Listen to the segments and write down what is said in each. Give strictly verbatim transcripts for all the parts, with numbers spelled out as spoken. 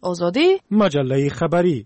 آزادی، مجله خبری.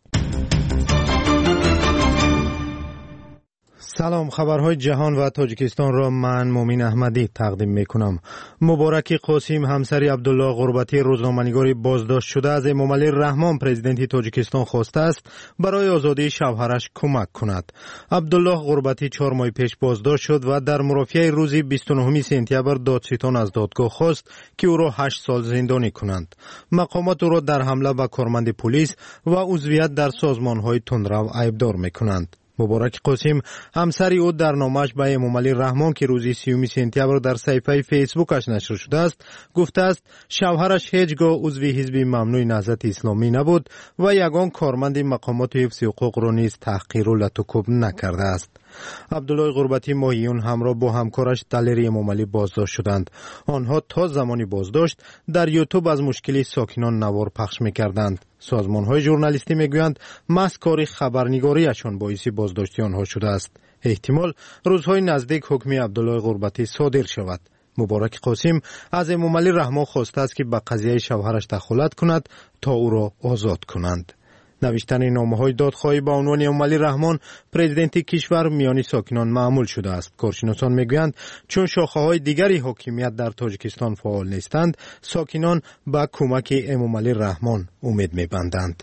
سلام، خبرهای جهان و تاجیکستان را من مومین احمدی تقدیم می کنم. مبارک قاسم همسری عبدالله غربتی روزنامه‌نگاری بازداشت شده از امامعلی رحمان پرزیدنت تاجیکستان خواسته است برای آزادی شوهرش کمک کند. عبدالله غربتی چهار ماه پیش بازداشت شد و در مرافعه روز بیست و نهم سپتامبر دادستان از دادگاه خواست که او را هشت سال زندانی کنند. مقامات او را در حمله به کارمند پلیس و عضویت در سازمان‌های تندرو ایبدار می‌کنند. مبارک قاسم همسری او در نامه‌اش به امامعلی رحمان که روز سیوم سپتامبر در صفحه فیسبوکش نشر شده است گفته است شوهرش هیچگاه عضو حزب ممنوع نهضت اسلامی نبود و یگان کارمند مقامات حفظ حقوق را نیز تحقیر و لطوکوب نکرده است. عبدالله غربتی ماهیون همراه با همکارش دلیر امامعلی بازداشت شدند. آنها تا زمانی بازداشت در یوتیوب از مشکلی ساکنان نوار پخش می‌کردند. سازمان‌های ژورنالیستی می‌گویند محض کار خبرنگاریشان باعث بازداشتی آنها شده است. احتمال روزهای نزدیک حکم عبدالله غربتی صادر شود. مبارک قاسم از امامعلی رحمان خواسته است که به قضیه شوهرش دخالت کند تا او را آزاد کنند. نوشتن نامه‌های دادخواهی با عنوان امامعلی رحمان پرزیدنت کشور میان ساکنان معمول شده است. کارشناسان میگویند چون شاخه‌های دیگری حاکمیت در تاجیکستان فعال نیستند، ساکنان به کمک امامعلی رحمان امید می‌بندند.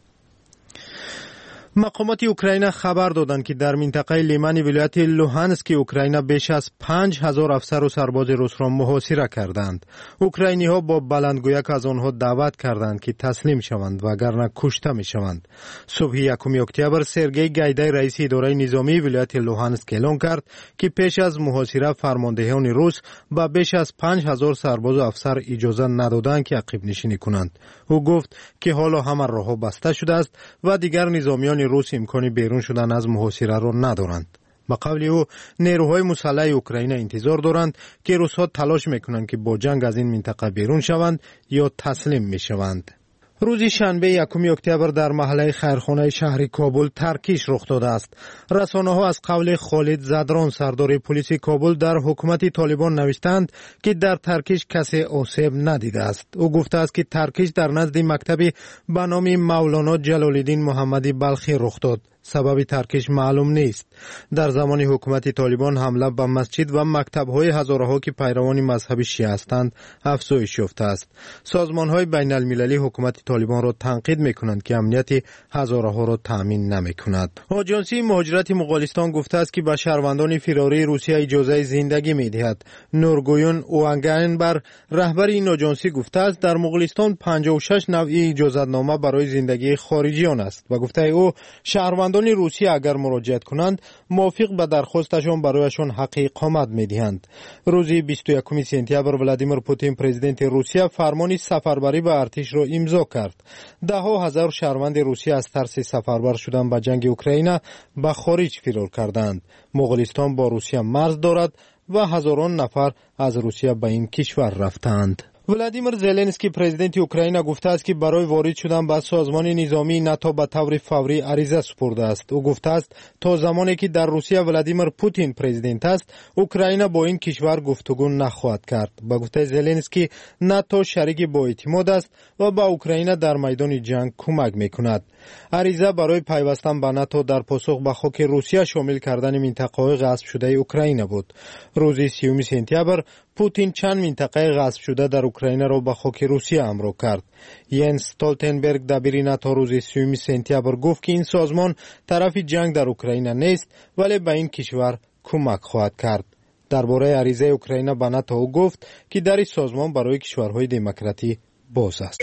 مقامات اوکراین خبر دادند که در منطقه لیمن ولایت لوهانسک اوکراین بیش از پنج هزار افسر و سرباز روس را محاصره کردند. اوکراینی‌ها با بلندگویک از آنها دعوت کردند که تسلیم شوند وگرنه کشته می‌شوند. صبح یکم اکتبر سرگئی گایدای رئیس اداره نظامی ولایت لوهانسک اعلام کرد که پیش از محاصره فرماندهان روس با بیش از پنج هزار سرباز و افسر اجازه ندادند که عقب نشینی کنند. او گفت که حالا همه راه‌ها بسته شده است و دیگر نظامیان روس امکانی بیرون شدن از محاصره را ندارند. با قول او نیروهای مسلح اوکراین انتظار دارند که روس‌ها تلاش میکنند که با جنگ از این منطقه بیرون شوند یا تسلیم میشوند. روز شنبه یکم اکتبر در محله خیرخانه شهر کابل ترکیش رخ داده است. رسانه‌ها از قول خالد زدران سردار پلیس کابل در حکومت طالبان نوشتند که در ترکیش کسی آسیب ندیده است. او گفته است که ترکیش در نزد مکتبی به نام مولانا جلال‌الدین محمدی بلخی رخ داد. سبب ترکیش معلوم نیست. در زمان حکومت طالبان حمله به مسجد و مکتب‌های هزارها که پیروان مذهب شیعه هستند افزایش یافته است. سازمان‌های بین‌المللی حکومت طالبان را تنقید می‌کنند که امنیت هزارها را تأمین نمی‌کند. آژانسی مهاجرت مغولستان گفته است که به شهروندان فراری روسیه اجازه زندگی می‌دهد. نورگویون اوانگاینبر رهبر این آژانسی گفته است در مغولستان پنجاه و شش نوع اجازه‌نامه برای زندگی خارجیان است و گفته او شهروندان روسیه اگر مراجعت کنند موافق به درخواستشان برایشان حق اقامت می‌دهند. روز بیست و یکم سپتامبر ولادیمیر پوتین پرزیدنت روسیه فرمان سفربری به ارتش را امضا کرد. ده ها هزار شهروند روسیه از ترس سفربر شدن به جنگ اوکراین به خارج فرار کردند. مغولستان با روسیه مرز دارد و هزاران نفر از روسیه به این کشور رفتند. ولادیمیر زلنسکی پرزیدنت اوکراین گفته است که برای وارد شدن به سازمان نظامی ناتو به طور فوری عریضه سپرده است. او گفته است تا زمانی که در روسیه ولادیمیر پوتین پرزیدنت است، اوکراین با این کشور گفتگو نخواهد کرد. با گفته زلنسکی ناتو شریک با اعتماد است و با اوکراین در میدان جنگ کمک میکند. عریضه برای پیوستن به ناتو در پاسخ به خاک روسیه شامل کردن منطقه‌های غصب شده اوکراین بود. روز سیوم سپتامبر پوتین چند منطقه غصب شده در اوکراین را به خاک روسیه امضا کرد. ینس استولتنبرگ دبیر ناتو روز سیوم سپتامبر گفت که این سازمان طرف جنگ در اوکراین نیست ولی به این کشور کمک خواهد کرد. درباره عریضه اوکراین به ناتو گفت که در این سازمان برای کشورهای دموکراتی باز است.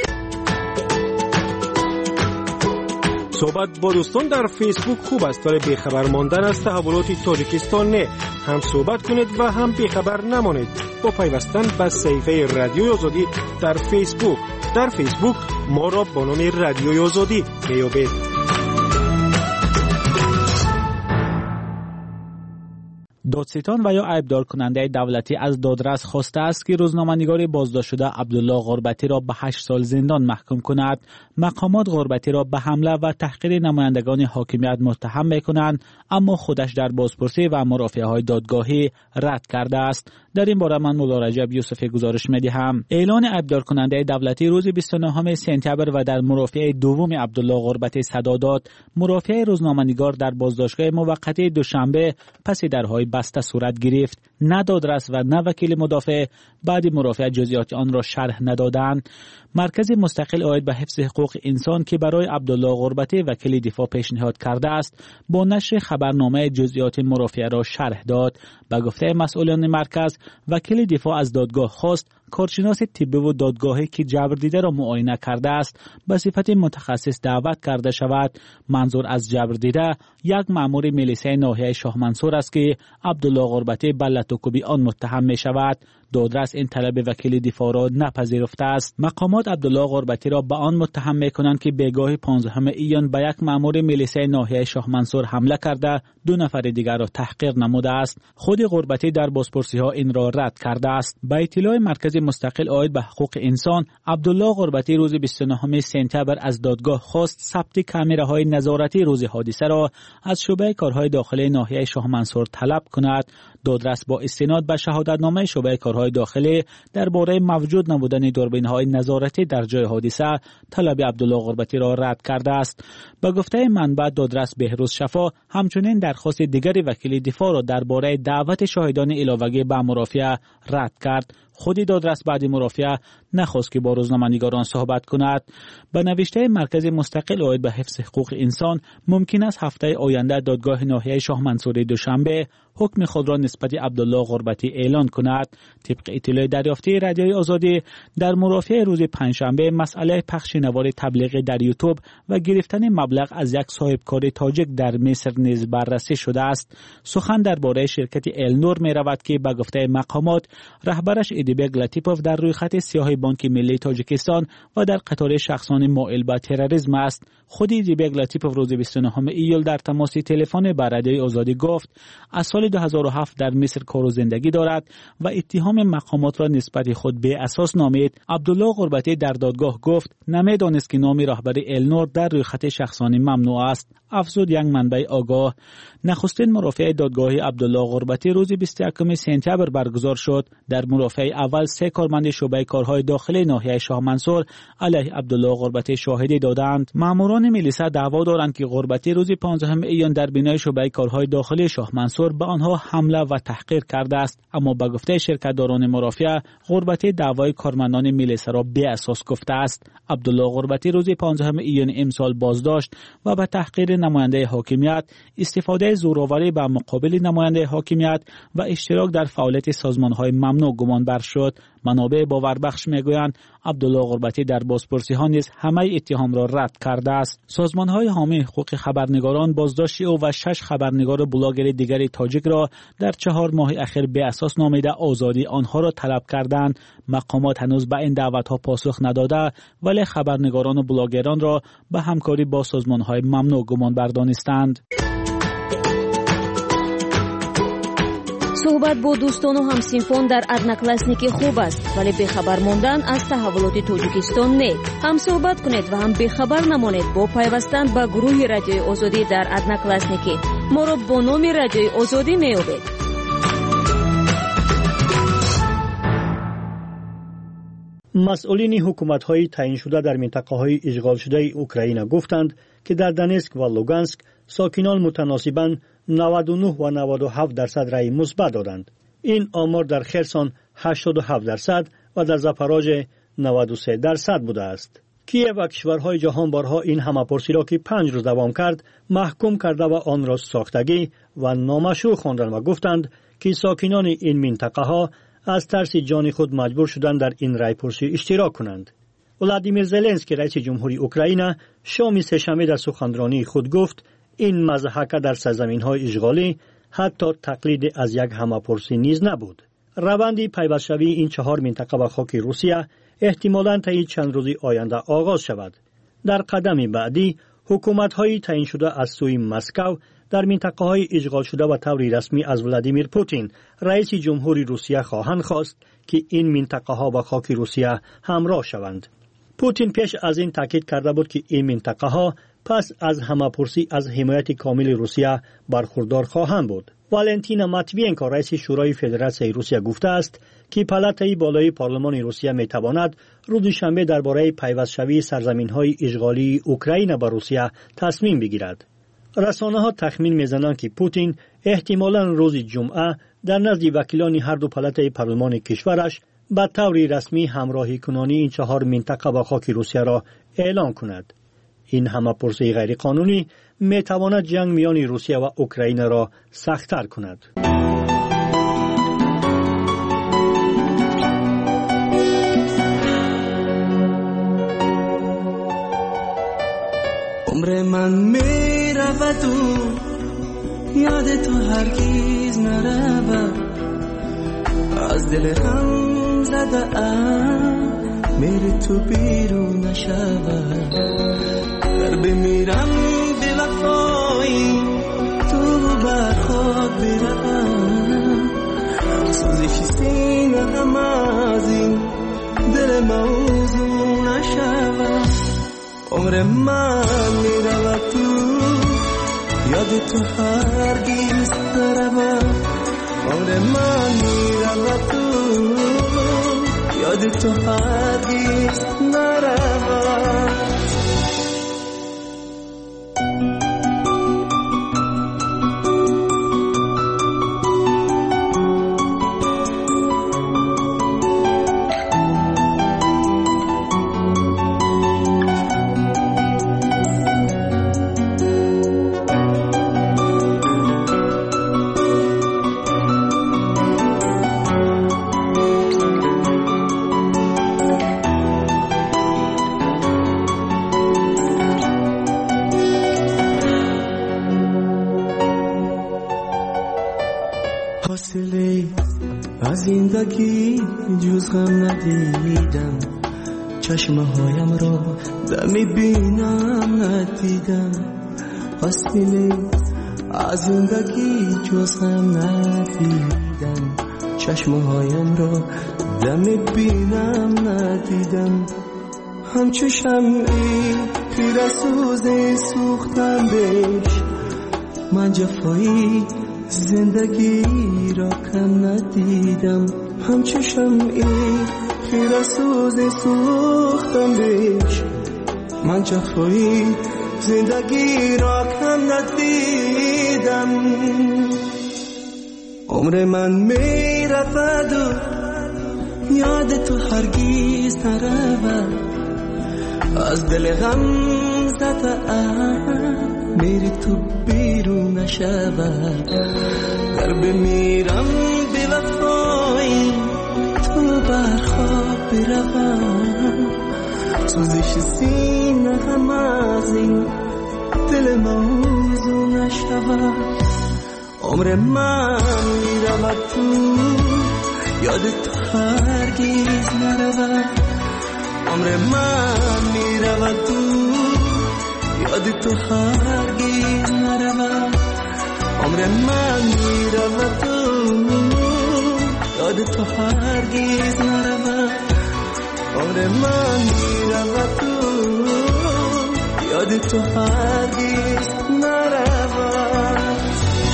صحبت با دوستان در فیسبوک خوب است ولی بیخبر ماندن از تحولات تاجیکستان نه. هم صحبت کنید و هم بیخبر نمانید با پیوستن به صفحه رادیوی آزادی در فیسبوک. در فیسبوک ما را با نام رادیوی آزادی میابید. دادستان و یا عیبدار کننده دولتی از دادرس خواسته است که روزنامه‌نگار بازداشت شده عبدالله غربتی را به هشت سال زندان محکوم کند. مقامات غربتی را به حمله و تحقیر نمایندگان حاکمیت متهم می‌کنند، اما خودش در بازپرسی و مرافعه‌های دادگاهی رد کرده است. در این باره من مولا رجب یوسفی گزارش می‌دهم. اعلان عیبدار کننده دولتی روز بیست و نهم سپتامبر و در مرافعه دوم عبدالله غربتی صدا داد. مرافعه روزنامه‌نگار در بازداشتگاه موقتی دوشنبه پس درهای بسته صورت گرفت. نه دادرس و نه وکیل مدافع بعد مرافعه جزئیات آن را شرح ندادند. مرکز مستقل عاید به حفظ حقوق انسان که برای عبدالله غربتی وکیل دفاع پیشنهاد کرده است، با نشر خبرنامه جزئیات مرافعه را شرح داد. به گفته مسئولان مرکز، وکیل دفاع از دادگاه خواست کارشناس طبی و دادگاهی که جبردیده را معاینه کرده است به صفت متخصص دعوت کرده شود. منظور از جبردیده یک مأمور میلیسای ناحیه شاه منصور است که عبدالله غربتی به لطوکوبی آن متهم می شود. دادرس این طلب وکیل دفاع را نپذیرفته است. مقامات عبدالله غربتی را به آن متهم می کنند که بیگاه پانزدهم ایان به یک مأمور میلیسای ناحیه شاه منصور حمله کرده دو نفر دیگر را تحقیر نموده است. خود غربتی در بازپرسی ها این را رد کرده است. به اطلاع مرکز مستقل عاید به حقوق انسان، عبدالله غربتی روز بیست و نهم سپتامبر از دادگاه خواست ثبت کامراهای نظارتی روز حادثه را از شعبه کارهای داخلی ناحیه شاه منصور طلب کند. دادرس با استناد به شهادتنامه شعبه کارهای داخلی درباره موجود نبودن دوربین‌های نظارتی در جای حادثه طلب عبدالله غربتی را رد کرده است. به گفته منبع دادرس بهروز شفا همچنین درخواست دیگری وکیل دفاع را درباره دعوت شاهدان علاوه‌ای به مرافعه رد کرد. خودی دادرس بعد مرافعه نخواست که با روزنامه‌نگاران صحبت کند. به نوشته مرکز مستقل عاید به حفظ حقوق انسان، ممکن است هفته آینده دادگاه ناحیه شاه منصور دوشنبه حکم خود را نسبت عبدالله غربتی اعلان کند. طبق اطلاع دریافتی رادیوی آزادی، در مرافعه روز پنجشنبه مسئله پخش نوار تبلیغی در یوتیوب و گرفتن مبلغ از یک صاحبکار تاجیک در مصر نیز بررسی شده است. سخن درباره شرکت النور می رود که به گفته مقامات رهبرش ایدیبگ لطیپوف در روی خط سیاه بانک ملی تاجیکستان و در قطار شخصان مائل به تروریسم است. خود ایدیبگ لطیپوف روز بیست و نهم ایول در تماس تلفنی با رادیوی آزادی گفت از سال دو هزار و هفت در مصر کار و زندگی دارد و اتهام مقامات را نسبت خود به اساس نامید. عبدالله غربتی در دادگاه گفت نمیدانست که نام رهبر النور در روی خط شخصانی ممنوع است. افزود یک منبع آگاه. نخستین مرافعه دادگاهی عبدالله غربتی روز بیست و یکم سپتامبر برگزار شد. در مرافعه اول سه کارمند شعبه کارهای داخلی ناحیه شاه منصور علیه عبدالله غربتی شاهدی دادند. ماموران میلیسا دعوا دارند که غربتی روز پانزدهم ایان در بینای شعبه کارهای داخلی شاه منصور به آنها حمله و تحقیر کرده است، اما به گفته شرکتداران مرافعه غربتی دعوای کارمندان میلیسا را بی اساس گفته است. عبدالله غربتی روز پانزدهم ایان امسال بازداشت و به تحقیر نماینده حاکمیت، استفاده زورآوری به مقابل نماینده حاکمیت و اشتراک در فعالیت سازمان‌های ممنوع گمان بر شد. منابع باوربخش میگویند عبدالله غربتی در بازپرسی ها نیز همه اتهام را رد کرده است. سازمان‌های حامی حقوق خبرنگاران بازداشت او و شش خبرنگار بلاگر دیگر تاجیک را در چهار ماه اخیر به اساس نامیده آزادی آنها را طلب کردند. مقامات هنوز به این دعوت‌ها پاسخ نداده، ولی خبرنگاران و بلاگران را به همکاری با سازمان‌های ممنوع گمان بردانستند. صحبت با دوستان و همسینفان در ادناکلاسنیکی خوب است، ولی بخبر ماندن از تحولات توجیکستان نه. هم صحبت کنید و هم بخبر نمانید با پیوستن به گروه رادیوی آزادی در ادناکلاسنیکی. ما را با نام رادیوی آزادی می‌یابید. مسئولین حکومت‌های تعیین شده در منطقه‌های اشغال شده اوکراین گفتند که در دونسک و لوگانسک ساکنان متناسباً نود و نه و نود و هفت درصد رأی مثبت دادند. این آمار در خرسون هشتاد و هفت درصد و در زاپاروژه نود و سه درصد بوده است. کیف و کشورهای جهان بارها این همه‌پرسی را که پنج روز دوام کرد محکوم کرده و آن را ساختگی و نامشروع خواندند و گفتند که ساکنان این منطقه‌ها از ترس جان خود مجبور شدند در این رأی‌پرسی اشتراک کنند. ولادیمیر زلنسکی رئیس جمهوری اوکراین شام سه‌شنبه در سخنرانی خود گفت این مضحکه در سرزمین‌های اشغالی حتی تقلید از یک همه‌پرسی نیز نبود. روندی پیوست‌شوی این چهار منطقه به خاک روسیه احتمالاً طی چند روزی آینده آغاز شود. در قدم بعدی حکومت‌های تعیین شده از سوی مسکو در منطقه‌های اشغال شده و طوری رسمی از ولادیمیر پوتین رئیس جمهوری روسیه خواهند خواست که این منطقه‌ها با خاک روسیه همراه شوند. پوتین پیش از این تاکید کرده بود که این منطقه‌ها پس از همه‌پرسی از حمایت کامل روسیه برخوردار خواهند بود. والنتینا ماتوینکو رئیس شورای فدراسیون روسیه گفته است که پالاتای بالای پارلمان روسیه میتواند روز شنبه درباره پیوست‌شوی سرزمین‌های اشغالی اوکراین به روسیه تصمیم بگیرد. رسانه‌ها تخمین می‌زنند که پوتین احتمالاً روز جمعه در نزد وکیلان هر دو پالاتای پارلمان کشورش به طور رسمی همراهی کنانی این چهار منطقه با خاک روسیه را اعلان کند. این همه‌پرسی غیرقانونی میتواند جنگ میان روسیه و اوکراین را سخت‌تر کند. عمر من میرود و یاد تو هرگز نرود، از دل هم زده ام میری تو بیرون نشود. در بمیرم به وفایی تو بر خود بروم، سوزش سینه هم از این دل موضوع نشود. عمر من میرود تو یاد تو هرگز نرود، عمر من میرود تو یاد تو هرگز نرود. حاصله از زندگی جز غم ندیدم، چشمه هایم را دمی بینم ندیدم. حاصله از زندگی جز غم ندیدم، چشمه هایم را دمی بینم ندیدم. همچو شمعی پیر سوز سوختم بهش، من جفایی زندگی را کم ندیدم. همچو شمعی خیره سوز سوختم بهش، من جفایی زندگی را کم ندیدم. عمر من می رود و یاد تو هرگز نرود، از دل غم زده ام میری تو بیرون نشود. در بمیرم به وفایی تو بر خواب بروم، سوزش سینه هم از این دل موضوع نشود. عمر من میرود تو یاد تو هرگز نرود، عمر من میرود تو یاد تو هرگز نرود. عمر من میرود تو یاد تو هرگز نرود، عمر من میرود تو یاد تو هرگز نرود.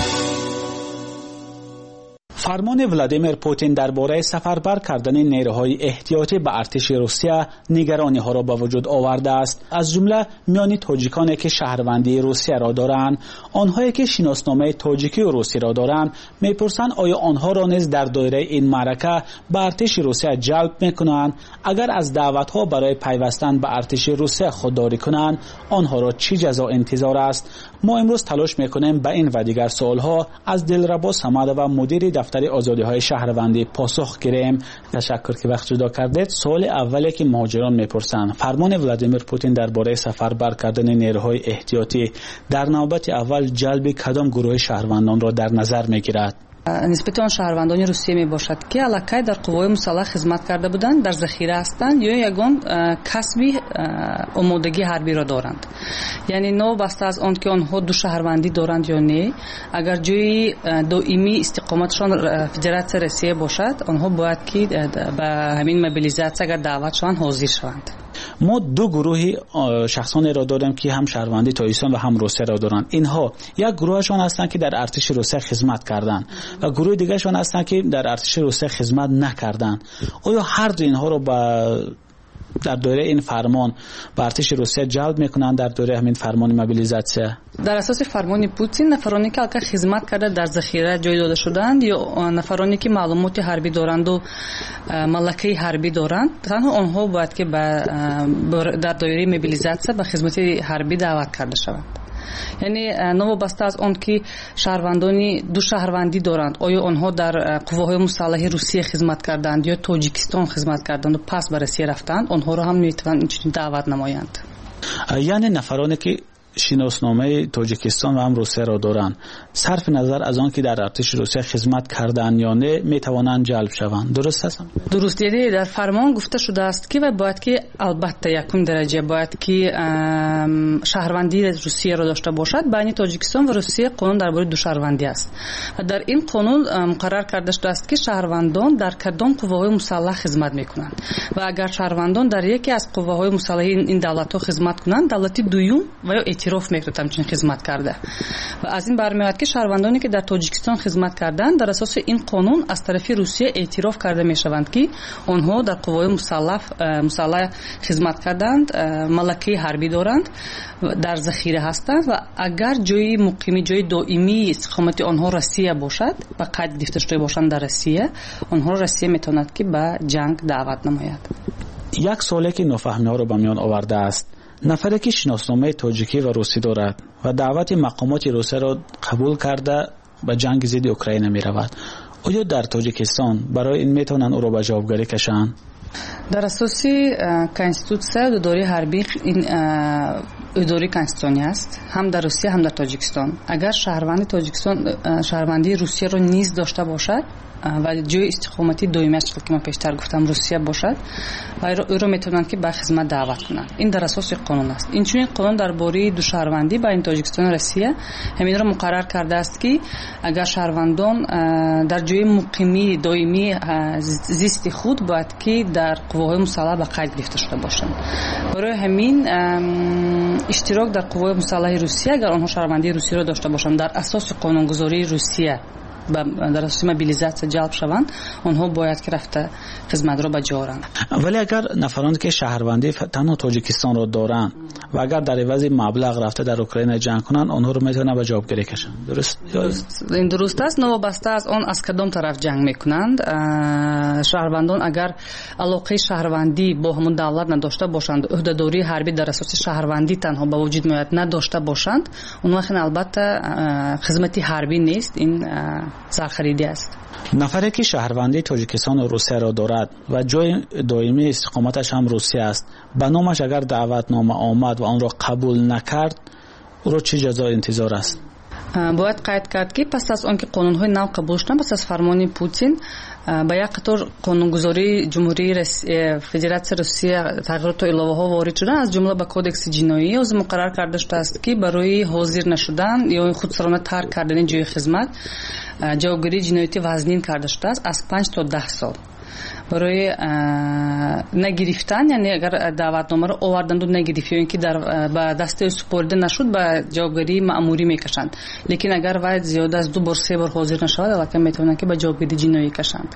فرمان ولادیمیر پوتین درباره سفربر کردن نیروهای احتیاطی به ارتش روسیه نگرانی ها را به وجود آورده است. از جمله میان تاجیکانی که شهروندی روسیه را دارند، آنهایی که شناسنامه تاجیکی و روسی را دارند، میپرسند آیا آنها را نیز در دایره این معرکه به ارتش روسیه جلب میکنند؟ اگر از دعوت ها برای پیوستن به ارتش روسیه خودداری کنند، آنها را چه جزا انتظار است؟ ما امروز تلاش میکنیم به این و دیگر سوال ها از دلربا صمد و مدیر دفتر آزادی های شهروندی پاسخ گیریم. تشکر که وقت جدا کردید. سوال اولی که مهاجران میپرسند، فرمان ولادیمیر پوتین درباره سفربر کردن نیروهای احتیاطی در نوبت اول جلب کدام گروه شهروندان را در نظر میگیرد؟ نسبت آن شهروندان روسیه می باشد که علاقه در قوای مسلح خدمت کرده بودند، در ذخیره هستند یا یگان کسبی آمادگی حربی را دارند. یعنی نو بسته از آن که آنها دو شهروندی دارند یا نه، اگر جای دائمی استقامتشان فدراسیون روسیه باشد، آنها باید که به همین موبیلیزاسیون اگر دعوت شوند حاضر شوند. ما دو گروه شخصان را داریم که هم شهروندی تاجیکستان و هم روسیه را دارند. اینها یک گروهشان هستند که در ارتش روسیه خدمت کردند و گروه دیگرشان هستند که در ارتش روسیه خدمت نکردند. آیا هر دو اینها را با در دوره این فرمان به ارتش روسیه جلب میکنند در دوره همین فرمان موبیلیزاسیون؟ در اساس فرمان پوتین نفرانی که البته خدمت کرده در ذخیره جای داده شدند یا نفرانی که معلومات حربی دارند و ملکه حربی دارند، تنها آنها باید که در دوره موبیلیزاسیون به خدمت حربی دعوت کرده شوند. یعنی نوابسته از آن که شهروندانی دو شهروندی دارند، آیا آنها در قواهای مسلح روسیه خدمت کردند یا تاجیکستان خدمت کردند و پس به روسیه رفتند، آنها را هم میتوانند اینچنین دعوت نمایند. یعنی نفرانی که شناسنامه تاجیکستان و هم روسیه را دارند، صرف نظر از آن که در ارتش روسیه خدمت کردند یا نه، میتوانند جلب شوند. درست است؟ درست. یعنی در فرمان گفته شده است که و باید که البته یکم درجه باید که شهروندی روسیه را داشته باشد. بین تاجیکستان و روسیه قانون درباره دو شهروندی است و در این قانون مقرر کرده شده است که شهروندان در کدام قواهای مسلح خدمت میکنند و اگر شهروندان در یکی از قواهای مسلح این دولت‌ها خدمت کنند، دولت دوم و یا اعتراف میکنه همچنین خدمت کرده و از این برمیاد که شهروندانی که در تاجیکستان خدمت کردند در اساس این قانون از طرف روسیه اعتراف کرده میشوند که آنها در قوای مسلح مسلح خدمت کردند، ملکه حربی دارند، در ذخیره هستند و اگر جای مقیمی جای دائمی اقامت آنها روسیه باشد و قید گرفته شده باشند در روسیه، آنها روسیه میتواند که به جنگ دعوت نماید. یک سوالی که نفهمی ها رو به میان آورده است، نفری که شناسنامه تاجیکی و روسی دارد و دعوت مقامات روسیه را قبول کرده به جنگ ضد اوکراین می رود، آیا در تاجیکستان برای این میتونن او را به جوابگری کشند؟ در اساس کنستیتوسیون اداره حربی این اداره کنستیتوسی است، هم در روسیه هم در تاجیکستان. اگر شهروندی تاجیکستان شهروندی روسیه را نیز داشته باشد و جای استقامتی دائمیش که من پیشتر گفتم روسیه باشد و او را میتونند که به خدمت دعوت کنند. این در اساس قانون است. این چون قانون درباره دو شهروندی بین تاجیکستان و روسیه همین را مقرر کرده است که اگر شهروندان در جای مقیمی دائمی زیست خود باید که در قواهای مسلح به قید گرفته شده باشند. برای همین اشتراک در قواهای مسلح روسیه اگر آنها شهروندی روسیه را داشته باشند در اساس قانونگذاری روسیه در اساس موبیلیزاسیون جلب شوند، آنها باید که رفته خدمت را بجارند. ولی اگر نفرانی که شهروندی تنها تاجیکستان را دارند و اگر در عوض مبلغ رفته در اوکراین جنگ کنند، آنها رو میتونن به جوابگیری کشند. درست؟ این درست است. نوابسته از آن از کدام طرف جنگ میکنند. شهروندان اگر علاقه شهروندی با همون دولت نداشته باشند، عهدهداری حربی در اساس شهروندی تنها به وجود میاد نداشته باشند، اون وقت البته خدمتی حربی نیست، این سرخریدی است. نفری که شهروندی تاجیکستان و روسیه را دارد و جای دائمی استقامتش هم روسیه است، به نامش اگر دعوتنامه آمد و آن را قبول نکرد، او را چه جزای انتظار است؟ باید قید کرد که پس از آنکه قانون‌های نو قبول شدن، پس از فرمان پوتین با یک قطار قانونگذاری جمهوری فدراسیون روسیه تغییرات و الهه‌ها وارد شدن، از جمله به کودکس جنایی از مقرر کرده شده است که برای حاضر نشدن یا خودسرانه ترک کردن جای خدمت جوابگیری جنایتی وزنین کرده شده است از پنج تا ده سال. برای نگرفتن، یعنی اگر دعوتنامه رو آوردند و نگرفت یا اینکه در به دست سپرده نشد به جوابگیری مأموری میکشند، لیکن اگر وای زیاده از دو بار سه بار حاضر نشود البته میتونن که به جوابگیری جنایی کشند.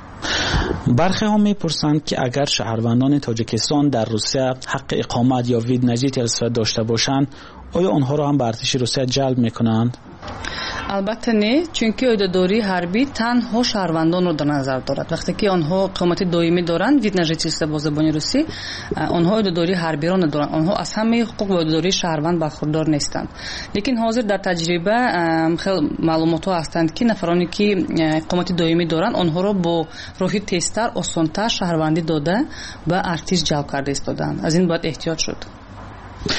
برخی ها میپرسند که اگر شهروندان تاجیکستان در روسیه حق اقامت یا ویدنجیت السواد داشته باشند، آیا آنها را هم به ارتش روسیه جلب میکنند؟ البته نه، چونکه عهدهداری حربی تنها شهروندان رو در نظر دارد. وقتی که آنها اقامت دائمی دارند، ویدنجیت با زبان روسی، آنها عهدهداری حربی را ندارند. آنها از همه حقوق و عهدهداری شهروند برخوردار نیستند. لیکن حاضر در تجربه خیلی معلومات ها هستند که نفرانی که اقامت دائمی دارند آنها را با راهی تیزتر آسان‌تر شهروندی داده و ارتش جلب کرده ایستادند. از این باید احتیاط شد. خب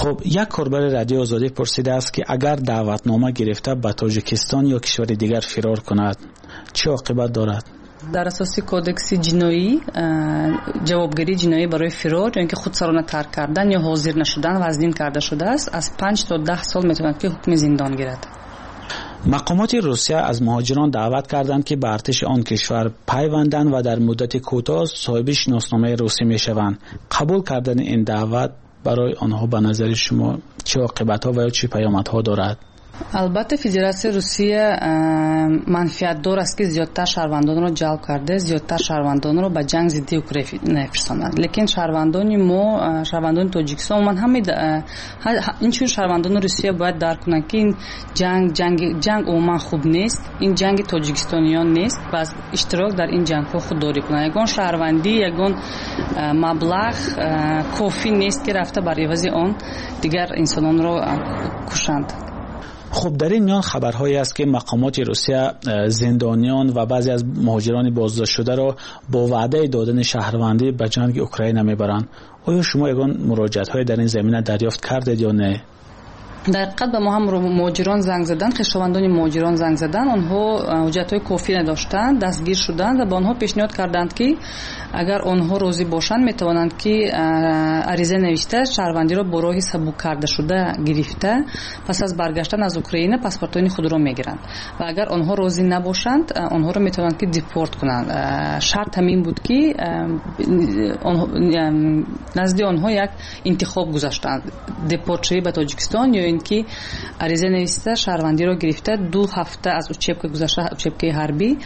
خب یک کاربر رادیو آزادی پرسیده است که اگر دعوتنامه گرفته به تاجیکستان یا کشور دیگر فرار کند چه عاقبت دارد؟ در اساس کودکس جنایی جوابگیری جنایی برای فرار یا اینکه خودسرانه ترک کردن یا حاضر نشدن وزنین کرده شده است از پنج تا ده سال میتواند که حکم زندان گیرد. مقامات روسیه از مهاجران دعوت کردند که به ارتش آن کشور پیوندند و در مدت کوتاه صاحب شناسنامه روسی میشوند. قبول کردن این دعوت برای آنها به نظر شما چه عاقبت‌ها و یا چه پیامدها دارد؟ البته فدراسیون روسیه منفعت دار است که زیادتر شهروندان را جلب کرده، زیادتر شهروندان را به جنگ ضد اوکراین نفرستاند. لیکن شهروندان ما، شهروندان تاجیکستان من همین این چون شهروندان روسیه باید درک کنند که این جنگ جنگ جنگ عموما خوب نیست، این جنگ تاجیکستانیان نیست و از اشتراک در این جنگ ها خودداری کنند. یگان شهروندی یگان مبلغ کافی نیست که رفته بر عوض آن دیگر انسانان را کشند. خب در این میان خبرهایی است که مقامات روسیه زندانیان و بعضی از مهاجران بازداشت شده را با وعده دادن شهروندی به جنگ اوکراین میبرند. آیا شما یگان مراجعت‌های در این زمینه دریافت کردید یا نه؟ در حقیقت به ما هم مهاجران زنگ زدن، خویشاوندان مهاجران زنگ زدن، آنها حجت‌های کافی نداشتند، دستگیر شدند و به آنها پیشنهاد کردند که اگر آنها راضی باشند میتوانند که عریضه نوشته شهروندی را با راه سبک کرده شده گرفته پس از برگشتن از اوکراین پاسپورت‌های خود را میگیرند و اگر آنها راضی نباشند آنها را میتوانند که دیپورت کنند. شرط همین بود که نزد آنها یک انتخاب گذاشتند، دیپورت شدن به تاجیکستان یا اینکه عریضه نوشته شهروندی را گرفته دو هفته از اوچپک گذشته، اوچپک حربی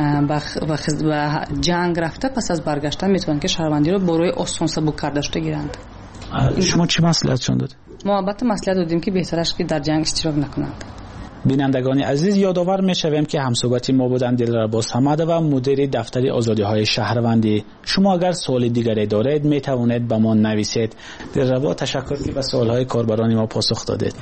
و جنگ رفته پس از برگشتن میتونن که شهروندی را برای آسان سبک کرده شده گیرند. شما چه مصلحتشون داد؟ ما البته مصلحت دادیم که بهترش که در جنگ اشتراک نکنند. بینندگان عزیز یادآور میشویم که همصحبتی ما بودند دلربا صمد و مدیر دفتر آزادی‌های شهروندی. شما اگر سوال دیگری دارید میتوانید به ما نویسید. دلربا تشکر که به سوال‌های کاربران ما پاسخ دادید.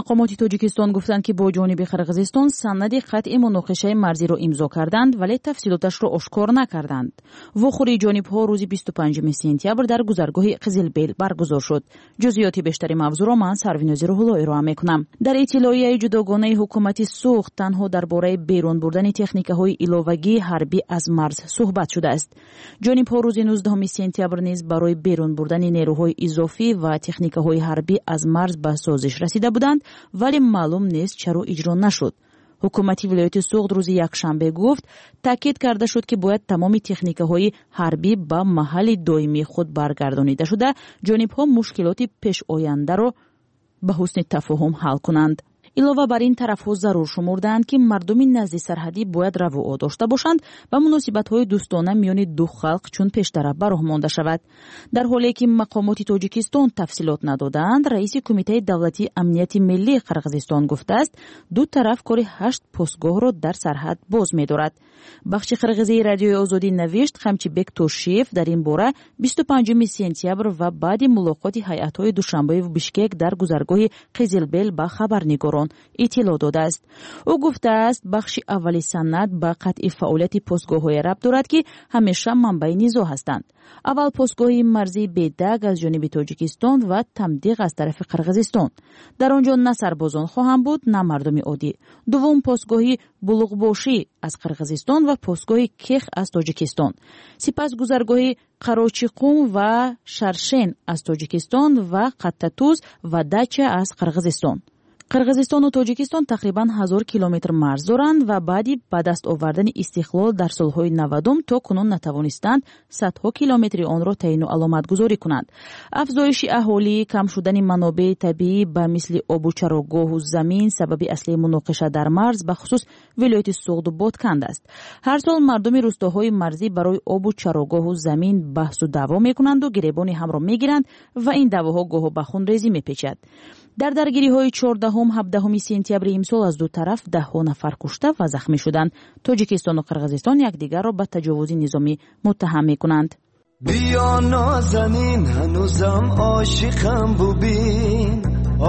مقامات تاجیکستان گفتند که با جانب قرقیزستان سند قطع مناقشه مرزی را امضا کردند ولی تفصیلاتش را آشکار نکردند. وخوری جانب‌ها روز بیست و پنجم سپتامبر در گذرگاه قزلبیل برگزار شد. جزئیات بیشتری موضوع را من سرویناز روح‌الله ارائه می‌کنم. در اطلاعیه جداگانه حکومت سوخت تنها درباره بیرون بردن تکنیک‌های ایلاوگی حربی از مرز صحبت شده است. جانب‌ها روز نوزدهم سپتامبر نیز برای بیرون بردن نیروهای اضافی و تکنیک‌های حربی از مرز به سازش رسیده بودند ولی معلوم نیست چرا اجرا نشد. حکومت ولایت سوخت روز یکشنبه گفت تاکید کرده شد که باید تمام تکنیک‌های حربی به محل دائمی خود برگردانیده شده جانب‌ها مشکلات پیش آینده را به حسن تفاهم حل کنند. علاوه بر این طرف‌ها ضرور شمردند که مردم نزد سرحدی باید رواق داشته باشند و مناسبت‌های دوستانه میان دو خلق چون پیشتر براه مانده شود. در حالی که مقامات تاجیکستان تفصیلات ندادند، رئیس کمیته دولتی امنیت ملی قرقیزستان گفته است دو طرف کار هشت پستگاه را در سرحد باز می‌دارد. بخش قرقیزی رادیوی آزادی نوشت خمچیبک توشیف در این باره بیست و پنجم سپتامبر و بعد ملاقات هیئت‌های دوشنبه و بیشکک در گذرگاه قزلبیل با خبرنگاران اطلاع داده است. او گفته است بخش اولی سند به قطع فعالیت پستگاه‌های ربط دارد که همیشه منبع نزاع هستند. اول پستگاه مرزی بیدگ از جانب تاجیکستان و تمدیق از طرف قرقیزستان. در آنجا نه سربازان خواهند بود نه مردم عادی. دوم پستگاه بلوغباشی از قرقیزستان و پستگاه کیخ از تاجیکستان. سپس گذرگاه قراچیقوم و شرشین از تاجیکستان و قطتوز و دچه از قرقیزستان. قرقیزستان و تاجیکستان تقریباً هزار کیلومتر مرز دارند و بعدی به دست آوردن استقلال در سالهای نودم تا کنون نتوانستند صدها کیلومتر آن را تعیین و علامت گذاری کنند. افزایش اهالی، کم شدن منابع طبیعی به مثل آب و چراگاه و زمین سبب اصلی مناقشه در مرز به خصوص ولایت سوخت و بادکند است. هر سال مردم روستاهای مرزی برای آب و چراگاه و زمین بحث و دعوا میکنند و گریبان هم را میگیرند و این دعواها گاه به خون ریزی میپیچد. در درگیری های چهاردهم هفدهم سپتامبر امسال از دو طرف ده ها نفر کشته و زخمی شدند. تاجیکستان و قرقیزستان یکدیگر را به تجاوز نظامی متهم میکنند. بیا نازنین هنوزم عاشقم ببین،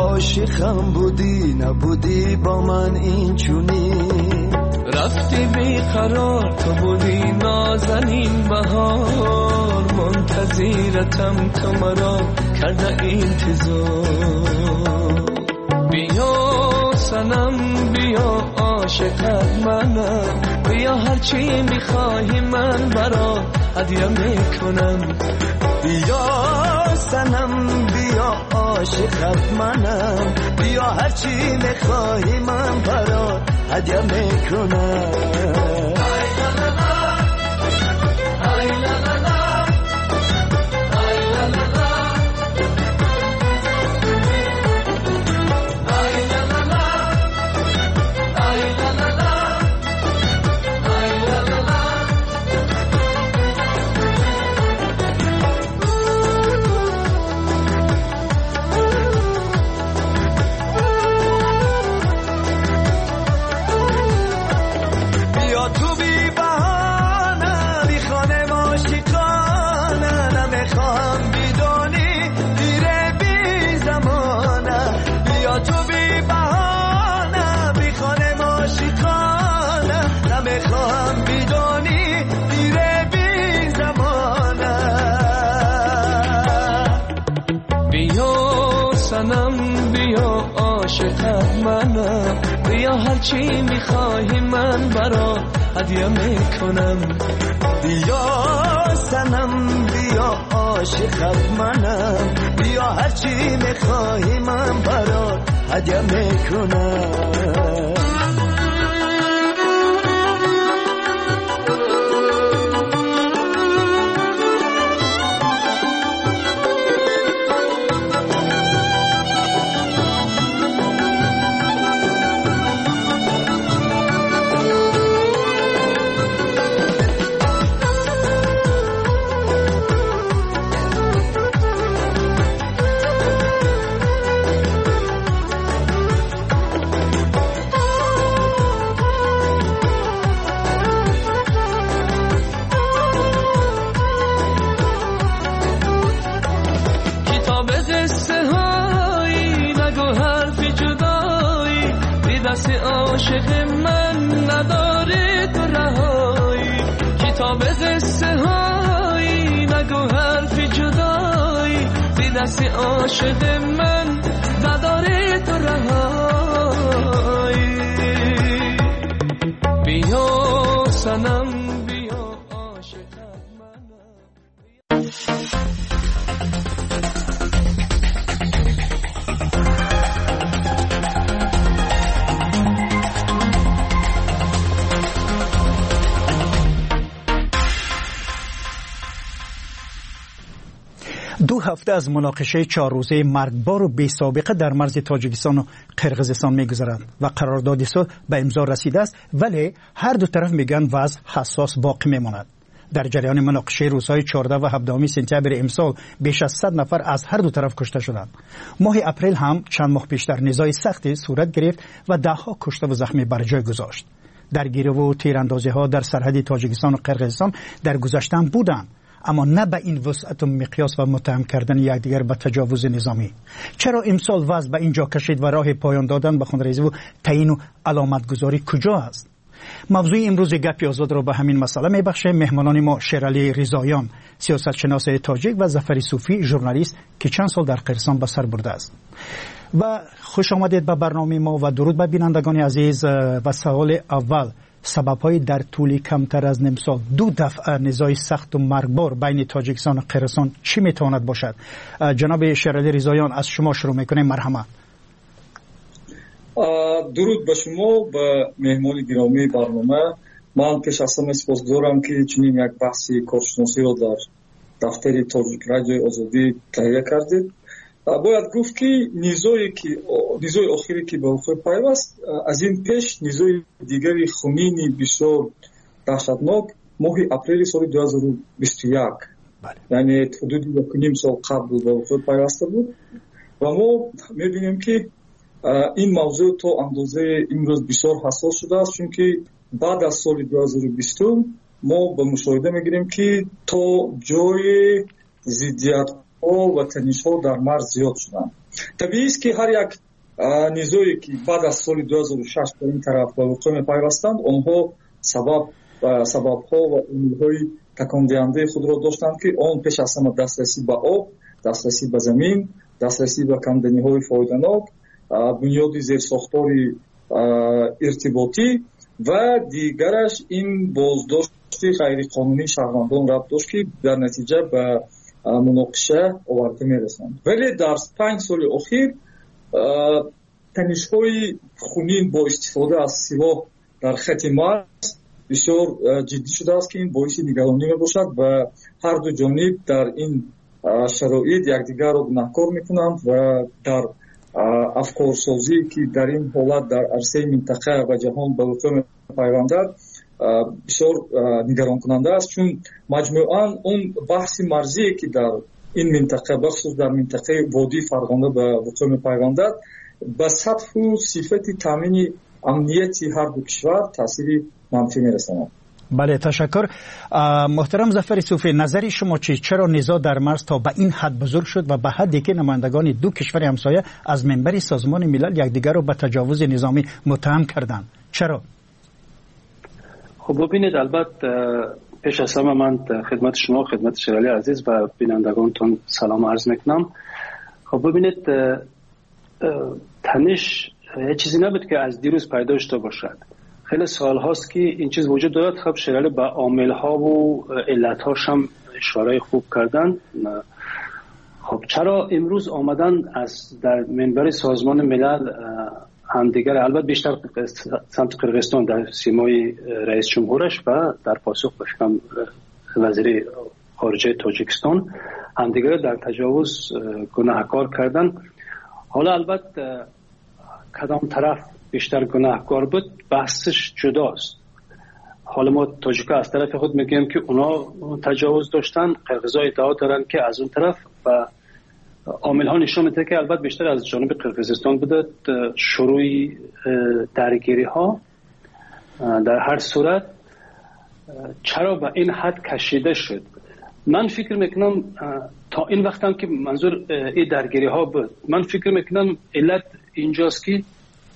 عاشقم بودی نبودی با من این چونی، رفتی بیقرار تو بودی نازنین بهار، منتظرتم تو مرا کرده انتظار. بیا سنم بیا عاشقت منم، بیا هرچی میخواهی من برا هدیه میکنم. بیا سنم بیا عاشقت منم، بیا هرچی میخواهی من برا هدیه میکنم. بیا هرچی میخواهی من برا هدیه میکنم. بیا سنم بیا عاشقت منم، بیا هرچی میخواهی من برا هدیه میکنم. عاشق من نداره تو رهایی کتاب زسته هایی نگو حرفی جدایی زی دست عاشق من نداره تو رهایی بیا سنم بیا عاشق من. دو هفته از مناقشه چهار روزه مرگبار و بی سابقه در مرز تاجیکستان و قرقیزستان می‌گذرد و قرارداد صلح به امضا رسیده است، ولی هر دو طرف میگن وضع حساس باقی میماند. در جریان مناقشه روزهای چهارده و هفده سپتامبر امسال بیش از صد نفر از هر دو طرف کشته شدند. ماه اپریل هم چند ماه پیشتر نزاع سختی صورت گرفت و دهها کشته و زخمی بر جای گذاشت. درگیری و تیراندازی‌ها در سرحد تاجیکستان و قرقیزستان در گذشته هم بودند، اما نه به این وسعت و مقیاس و متهم کردن یکدیگر به تجاوز نظامی. چرا امسال وضع به اینجا کشید و راه پایان دادن به خونریزی و تعیین و علامتگذاری کجا است؟ موضوع امروز گپی آزاد را به همین مسئله میبخشه. مهمانان ما شیرعلی رضاییان، سیاستشناس تاجیک، و ظفر صوفی، ژورنالیست که چند سال در قرقیزستان به سر برده است. و خوش آمدید به برنامه ما و درود به بینندگان عزیز. و سوال اول، سبب‌های در طول کمتر از نیم سال دو دفعه نزاع سخت و مرگبار بین تاجیکستان و قرقیزستان چی میتواند باشد؟ جناب شیرعلی رضاییان، از شما شروع میکنیم. مرحمت. درود به شما، به مهمان گرامی برنامه. من پیش از همه سپاسگزارم که چنین یک بحث کارشناسی را در دفتر تاجیک رادیوی آزادی تهیه کردید. باید گفت که نزاعی که نزاع آخری که به وقوع پیوست، از این پیش نزاع دیگری خونینی بسیار دهشتناک ماه اپریل سال دو هزار و بیست و یک، یعنی حدود یک و نیم سال قبل به وقوع پیوسته بود و ما می‌بینیم که این موضوع تا اندازه امروز بسیار حساس شده است، چون که بعد از سال دو هزار و بیست ما به مشاهده می‌گیریم که تا جای ضدیت و تنش‌ها در مرز زیاد شدن. طبیعی است که هر یک نزاعی که بعد از سال دو هزار و شش به این طرف به وقوع می‌پیوستند، آنها سبب و سبب‌ها و عامل‌های تکان دهنده خود را داشتند که آن پیش از همه دسترسی به آب، دسترسی به زمین، دسترسی به کندنی‌های فایده‌ناک، بنیاد زیرساختار ارتباطی و دیگرش این بازداشت غیرقانونی شهروندان را داشت که در نتیجه به مناقشه آورده می‌رسند. ولی در پنج سال اخیر تنش‌های خونین با استفاده از سلاح در خط مرز بسیار جدی شده است که این باعث نگرانی می‌باشد و هر دو جانب در این شرایط یکدیگر را گناهکار می‌کنند و در افکارسازی که در این حالت در عرصه منطقه و جهان به وقوع می‌پیوندد بسیار نگران کننده است، چون مجموعاً اون بحث مرزی که در این منطقه بخصوص در منطقه وادی فرغانه به وقوع می‌پیوندد به سطح و صفت تامین امنیتی هر دو کشور تأثیر منفی می‌رساند. بله، تشکر. محترم ظفر صوفی، نظری شما چی؟ چرا نزاع در مرز تا به این حد بزرگ شد و به حدی که نمایندگان دو کشور همسایه از منبر سازمان ملل یکدیگر را به تجاوز نظامی متهم کردند؟ چرا؟ خب ببینید، البته پیش از همه من خدمت شما، خدمت شیرعلی عزیز و بینندگانتون سلام عرض میکنم. خب ببینید، تنش یه چیزی نبود که از دیروز پیدا شده باشد. خیلی سال هاست که این چیز وجود دارد. خب شیرعلی به عامل ها و علت هاش هم اشاره خوب کردن. خب چرا امروز آمدن از در منبر سازمان ملل همدیگر، البته بیشتر سمت قرقیزستان در سیمای رئیس جمهورش و در پاسخ به فکرم وزیر خارجه تاجیکستان، همدیگر در تجاوز گناهکار کردن. حالا البته کدام طرف بیشتر گناهکار بود بحثش جداست. حالا ما تاجیکا از طرف خود میگیم که اونا تجاوز داشتن، قرقیزا ادعا دارن که از اون طرف، و عامل ها نشون میده که البته بیشتر از جانب قرقیزستان بوده شروع درگیری ها. در هر صورت چرا به این حد کشیده شد؟ من فکر میکنم تا این وقت هم که منظور این درگیری ها بود، من فکر میکنم علت اینجاست که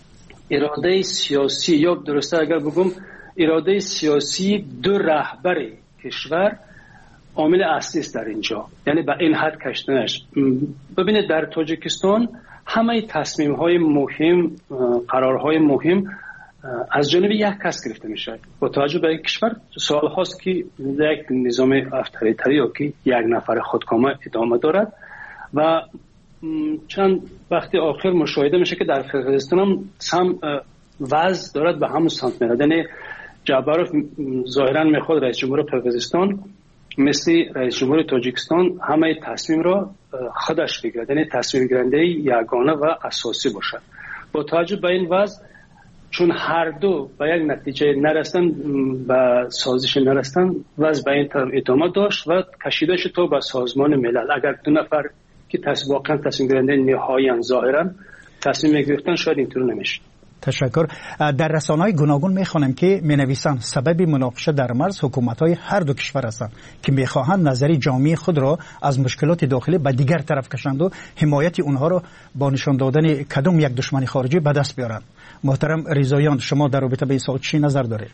اراده سیاسی یا درسته اگر بگم اراده سیاسی دو رهبر کشور عامل اصلی است در اینجا، یعنی به این حد کشتنش. ببینید در تاجیکستان همه تصمیم های مهم، قرارهای مهم از جانب یک کس گرفته میشه. با توجه به این کشور سال هاست که یک نظام افراطی یا که یک نفر خودکامه ادامه دارد و چند وقتی آخر مشاهده میشه که در قرقیزستان هم سم وضع دارد به همون سمت میرد. یعنی جعبروف ظاهرا میخواد رئیس جمهور قرقیزستان مثل رئیس جمهور تاجیکستان همه تصمیم را خودش بگیرد، یعنی تصمیم گیرنده یگانه و اساسی باشد. با توجه به این وضع چون هر دو به یک نتیجه نرسن، به سازش نرسن، وضع به این طرف ادامه داشت و کشیده شد تا به سازمان ملل. اگر دو نفر که تصمیم واقعا تصمیم گیرنده نهایی ظاهرا تصمیم گرفتن شاید اینطور نمیشه. تشکر. در رسانه‌های گوناگون می‌خوانیم که می‌نویسند سبب مناقشه در مرز حکومت‌های هر دو کشور هستند که می‌خواهند نظری جامعه خود را از مشکلات داخلی به دیگر طرف کشند و حمایت اونها را با نشان دادن کدام یک دشمن خارجی به دست بیارند. محترم رضاییان، شما در رابطه به این سوال چی نظر دارید؟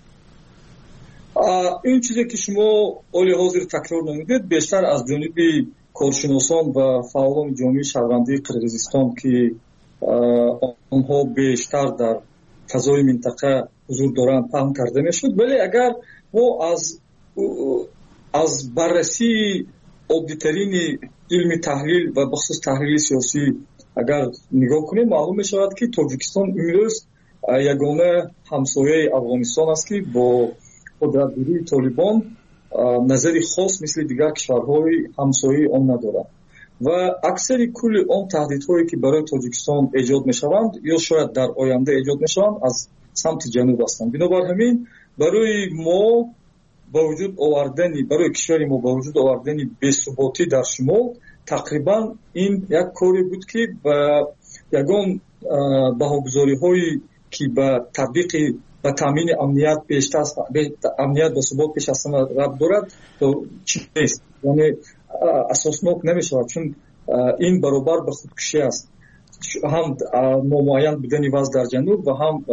این چیزی که شما اولی حاضر تکرار نمودید بیشتر از جانب کارشناسان و فعالان جامعه شهروندی قرقیزستان که آنها بیشتر در فضای منطقه حضور دارند فهم کرده میشد. ولی اگر ما از از بررسی عادی‌ترین علم تحلیل و بخصوص تحلیل سیاسی اگر نگاه کنیم معلوم می شود که تاجیکستان امروز یگانه همسایه افغانستان است که با قدرتگیری طالبان نظری خاص مثل دیگر کشورهای همسایه آن ندارد و اکثر کل آن تهدیدهایی که برای تاجیکستان ایجاد می شوند یا شاید در آینده ایجاد می شوند از سمت جنوب هستند. بنابر همین برای ما با وجود آوردن برای کشور ما با وجود آوردن بی‌ثباتی در شمال تقریبا این یک کاری بود که با یگان بهاگذاری‌هایی که با تطبیق و تامین امنیت پیشتر امنیت و ثبات پیش از همه ربط دارد تو چیز نیست، یعنی اساسناک نمی‌شود چون این برابر به خودکشی است. هم نامعین بودن وضع در جنوب و هم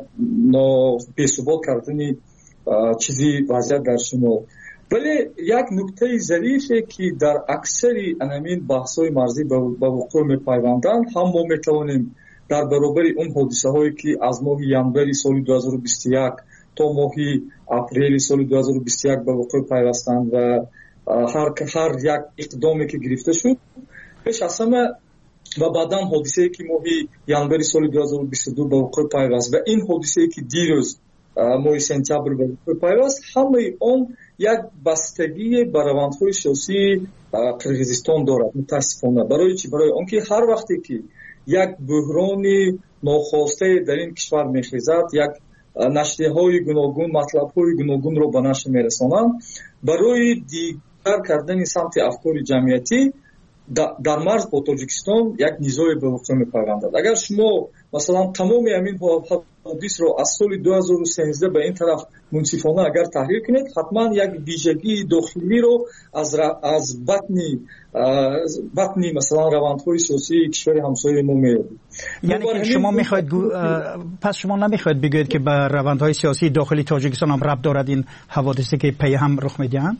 بی‌ثبات کردن چیزی وضعیت در شمال. ولی یک نکته ظریفه که در اکثر انامین بحث‌های مرزی به وقوع می‌پیوندند هم ما می‌توانیم در برابر اون حادثه هایی که از ماه ژانویه سال دو هزار و بیست و یک تا ماه اپریل سال دو هزار و بیست و یک به وقوع پیوستند و هر هر یک اقدامی که گرفته شد پیش از همه و بعداً حادثه‌ای که ماه ژانویه سال دو هزار و بیست و دو به وقوع پیوست و این حادثه‌ای که دیروز ماه سپتامبر به وقوع پیوست همه آن یک بستگی به روندهای سیاسی قرقیزستان دارد. متاسفانه برای چی؟ برای آنکه هر وقتی که یک بحران ناخواسته در این کشور میخیزد، یک نشریه های گوناگون مطلب های گوناگون رو به نشر میرسانند برای دیگر کردن سمت افکار جمعیتی در مرز با تاجیکستان یک نزاع به وقوع میپیوندد. اگر شما مثلا تمام همین حوادث رو از سال دو هزار و سیزده به این طرف منصفانه اگر تحلیل کنید حتما یک ویژگی داخلی رو از از بطنی بطنی مثلا روندهای سیاسی کشور همسایه ما میابید. یعنی که شما میخواید پس شما نمیخواید بگویید که به روندهای سیاسی داخلی تاجیکستان هم ربط دارد این حوادثی که پی هم رخ میدهند؟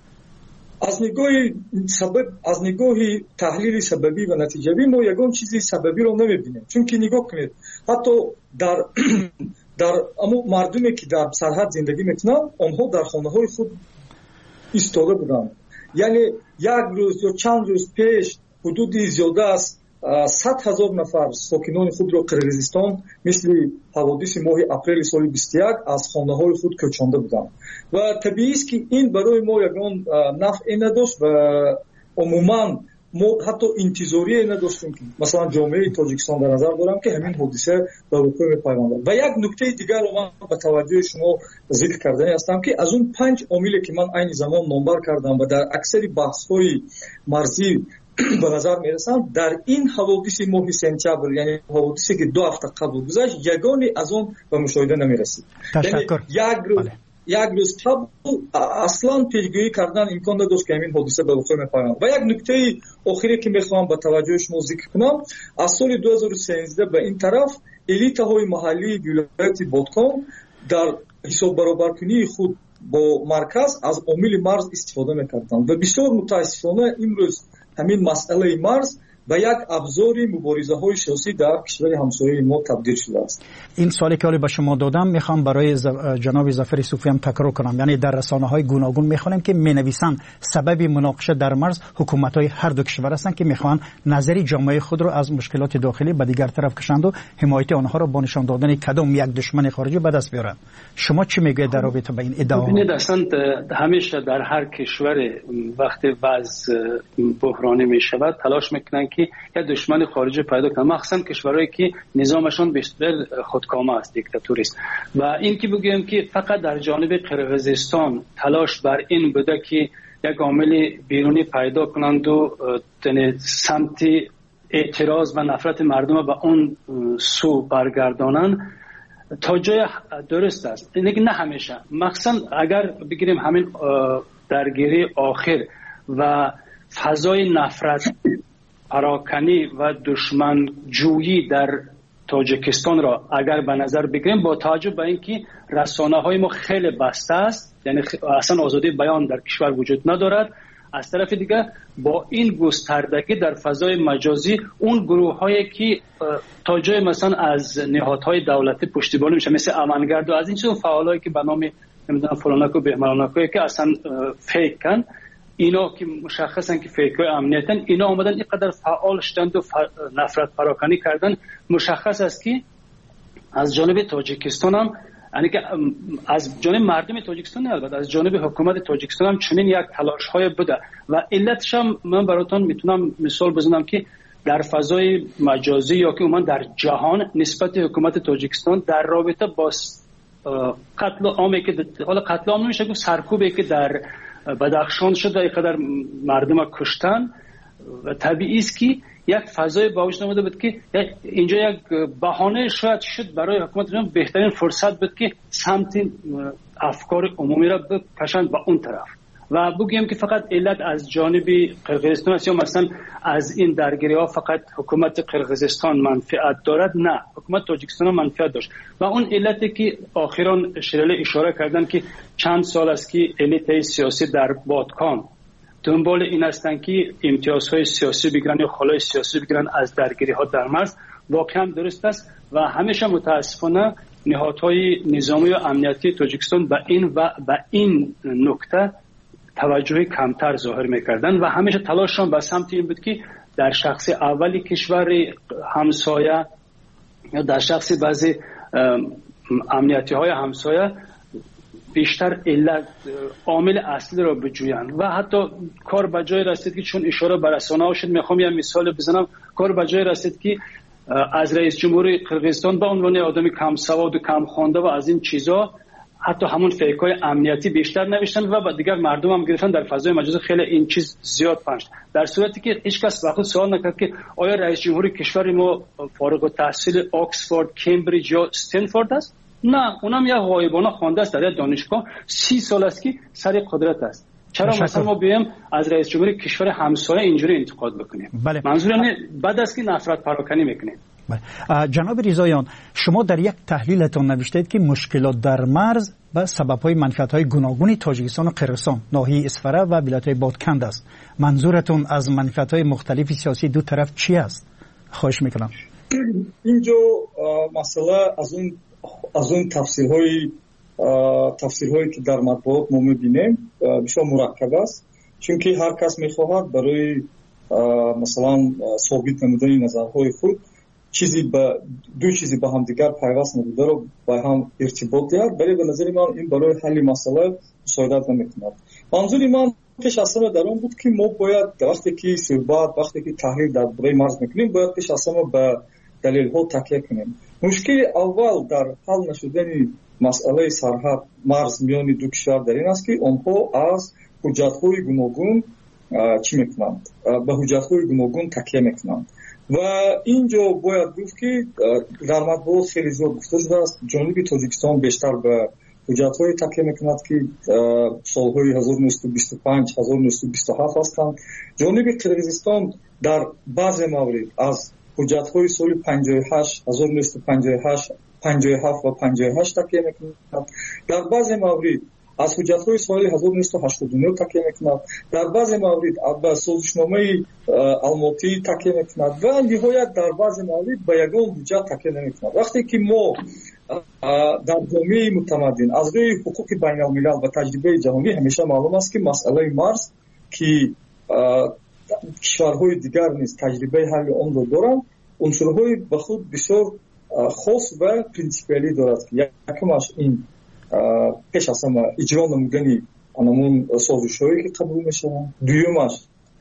از نگاه سبب از نگاه تحلیل سببی و نتیجوی ما یگان چیزی سببی رو نمیبینیم. چون که نگاه کنید حتی در در اما مردمی که در سرحد زندگی میکنن آنها در خانه های خود ایستاده بودن. یعنی یک روز یا چند روز پیش حدودی زیاده از صد هزار نفر ساکنان خود را قرقیزستان مثل حوادث ماه اپریل سال بیست و یک از خانه های خود کوچانده بودند و طبیعی است که این برای ما یگان نفعی نداشت و عموما ما حتی انتظاری نداشتیم که مثلا جامعه تاجیکستان در نظر دارم که همین حادثه به وقوع میپیوندد. و یک نکته دیگر رو من به توجه شما ذکر کردنی هستم که از اون پنج عاملی که من عین زمان نامبر کردم و در اکثر بحث‌های مرزی به نظر میرسن در این حوادث ماه سپتامبر یعنی حوادثی که دو هفته قبل گذشت یگانی از اون به مشاهده نمیرسید. تشکر. یک روز یک روز قبل اصلا پیشگویی کردن امکان نداشت که این حادثه به وقوع میپیوند. و یک نکته آخری که میخوام با توجه شما ذکر کنم از سال دو هزار و سیزده به این طرف элитаҳои маҳаллии вилояти Бодкон дар ҳисоббаробаркунии худ бо марказ аз омили марз истифода мекарданд ва бисёр мутаассифона имрӯз ҳамин масъалаи марз ба як абзори муборизаҳои сиёсӣ дар кишвари ҳамсояи мо табдил шудааст. این سوالی که به شما دادم میخوام برای جناب ظفر صوفی هم تکرار کنم. یعنی در رسانه‌های گوناگون میخوانیم که مینویسن سبب مناقشه در مرز حکومت‌های هر دو کشور هستند که میخوان نظری جامعه خود را از مشکلات داخلی به دیگر طرف کشند و حمایت آنها را با نشان دادن کدام یک دشمن خارجی به دست بیارند. شما چی میگوید در رابطه با این ادعا؟ ببینید اصلا همیشه در هر کشور وقتی وضع بحرانی میشود تلاش میکنن که یک دشمن خارجی پیدا کنند، مخصوصا کشورهایی که نظامشون بیشتر خودکامه است، دیکتاتوریست. و این که بگویم که فقط در جانب قرقیزستان تلاش بر این بوده که یک عامل بیرونی پیدا کنند و سمت اعتراض و نفرت مردم به اون سو برگردانند، تا جای درست است. اینه که نه همیشه، مخصوصا اگر بگیریم همین درگیری آخر و فضای نفرت پراکنی و دشمن جویی در تاجیکستان را اگر به نظر بگیریم، با توجه به اینکه رسانه‌های ما خیلی بسته است، یعنی اصلا آزادی بیان در کشور وجود ندارد، از طرف دیگه با این گستردگی در فضای مجازی اون گروه‌هایی که تا جای مثلا از نهادهای دولتی پشتیبانی میشه مثل امنگرد و از این چیز فعالایی که به نام نمیدونم فلانک و بهمانک که اصلا فیک کن، اینا که مشخصن که فیکای امنیتن، اینا آمدن اینقدر فعال شدند و نفرت پراکنی کردن. مشخص است که از جانب تاجیکستان هم، یعنی که از جانب مردم تاجیکستان نه، البته از جانب حکومت تاجیکستان هم چنین یک تلاش های بوده و علتش هم من براتون میتونم مثال بزنم که در فضای مجازی یا که عموما در جهان نسبت حکومت تاجیکستان در رابطه با قتل عامی که حالا قتل عام نمیشه گفت، سرکوبی که در بدخشان شد و اینقدر مردم کشتن، و طبیعی است که یک فضای با وجود آمده بود که اینجا یک بهانه شاید شد برای حکومت بهترین فرصت بود که سمت افکار عمومی را بکشند به اون طرف و بگویم که فقط علت از جانب قرقیزستان است یا مثلا از این درگیری ها فقط حکومت قرقیزستان منفعت دارد. نه، حکومت تاجیکستان هم منفعت داشت و اون علتی که آخران شیرالی اشاره کردن که چند سال است که الیت سیاسی در بادکان دنبال این هستن که امتیازهای سیاسی بگیرن یا خلای سیاسی بگیرن از درگیری ها در مرز، واقعا درست است و همیشه متاسفانه نهادهای نظامی و امنیتی تاجیکستان به این و به این نکته توجه کمتر ظاهر میکردن و همیشه تلاششان به سمت این بود که در شخص اولی کشور همسایه یا در شخص بعضی امنیتی های همسایه بیشتر علت عامل اصلی را بجویند و حتی کار به جای رسید که چون اشاره به رسانه ها شد، میخوام یه مثال بزنم، کار به جای رسید که از رئیس جمهور قرقیزستان به عنوان آدمی کم سواد و کم خوانده و از این چیزا حتی همون فیکای امنیتی بیشتر نوشتن و بعد دیگر مردم هم گرفتن در فضای مجازی خیلی این چیز زیاد پنج، در صورتی که هیچ کس وقت سوال نکرد که آیا رئیس جمهور کشور ما فارغ التحصیل آکسفورد، کمبریج یا استنفورد است؟ نه، اونم یک غایبانه خوانده است در دانشگاه، سی سال است که سر قدرت است. چرا مثلا ما بیایم از رئیس جمهور کشور همسایه اینجوری انتقاد بکنیم؟ بله. منظور اینه بعد از که نفرت پراکنی میکنیم. جناب رضاییان، شما در یک تحلیلتان نوشتید که مشکلات در مرز و سبب‌های منفعت‌های گوناگون تاجیکستان و قرقیزستان، ناحیه اسفره و ولایت‌های بادکند است. منظورتون از منفعت‌های مختلف سیاسی دو طرف چی است؟ خواهش میکنم. اینجا مسئله از اون از اون تفسیرهای تفسیرهایی که در مطبوعات ما می‌بینیم بسیار مرکب است، چون که هر کس می‌خواهد برای مثلا ثابت نمودن نظرهای خود چیزی با دو چیزی با هم دیگر پیوست نبوده رو با هم ارتباط دارد، ولی به نظر من این برای حل مسئله مساعدت نمی‌کند. منظور من پیش از همه در اون بود که ما باید وقتی که صحبت وقتی که تحلیل در برای مرز می‌کنیم باید پیش از همه به دلیل‌ها تکیه کنیم. مشکل اول در حل نشدن مسئله سرحد مرز میان دو کشور در این است که آنها از حجت‌های گوناگون چی میکنند؟ به حجت‌های گوناگون تکیه میکنند و اینجا باید گفت که در مطبوعات خیلی زیاد گفته شده است جانب تاجیکستان بیشتر به حجت‌های تکیه میکند که سالهای هزار و نهصد و بیست و پنج هزار و نهصد و بیست و هفت هستند. جانب قرقیزستان در بعض موارد از ҳуҷҷатҳои соли панҷоҳу ҳашт ҳазору нӯҳсад панҷоҳу ҳашт панҷоҳу ҳафт ва панҷоҳу ҳашт такя мекунад. дар баъзе маврид аз ҳуҷҷатҳои соли ҳазору нӯҳсад ҳаштоду нӯҳ такя мекунад. дар баъзе маврид ба созишномаи алмотӣ такя мекунад ва ниҳоят дар баъзе маврид ба ягон ҳуҷҷат такя намекунад. вақте ки мо дар ҷомеаи мутамаддин аз рӯи ҳуқуқи байналмилал ва таҷрибаи ҷаҳонӣ ҳамеша маълум аст ки масъалаи марз ки кишварҳои дигар низ таҷрибаи ҳалли онро доранд, унсурҳои ба худ бисёр хос ва принсипиалӣ дорад ки якумаш ин пеш аз ҳама иҷро намудани анамун созишҳое ки қабул мешаванд, дуюмаш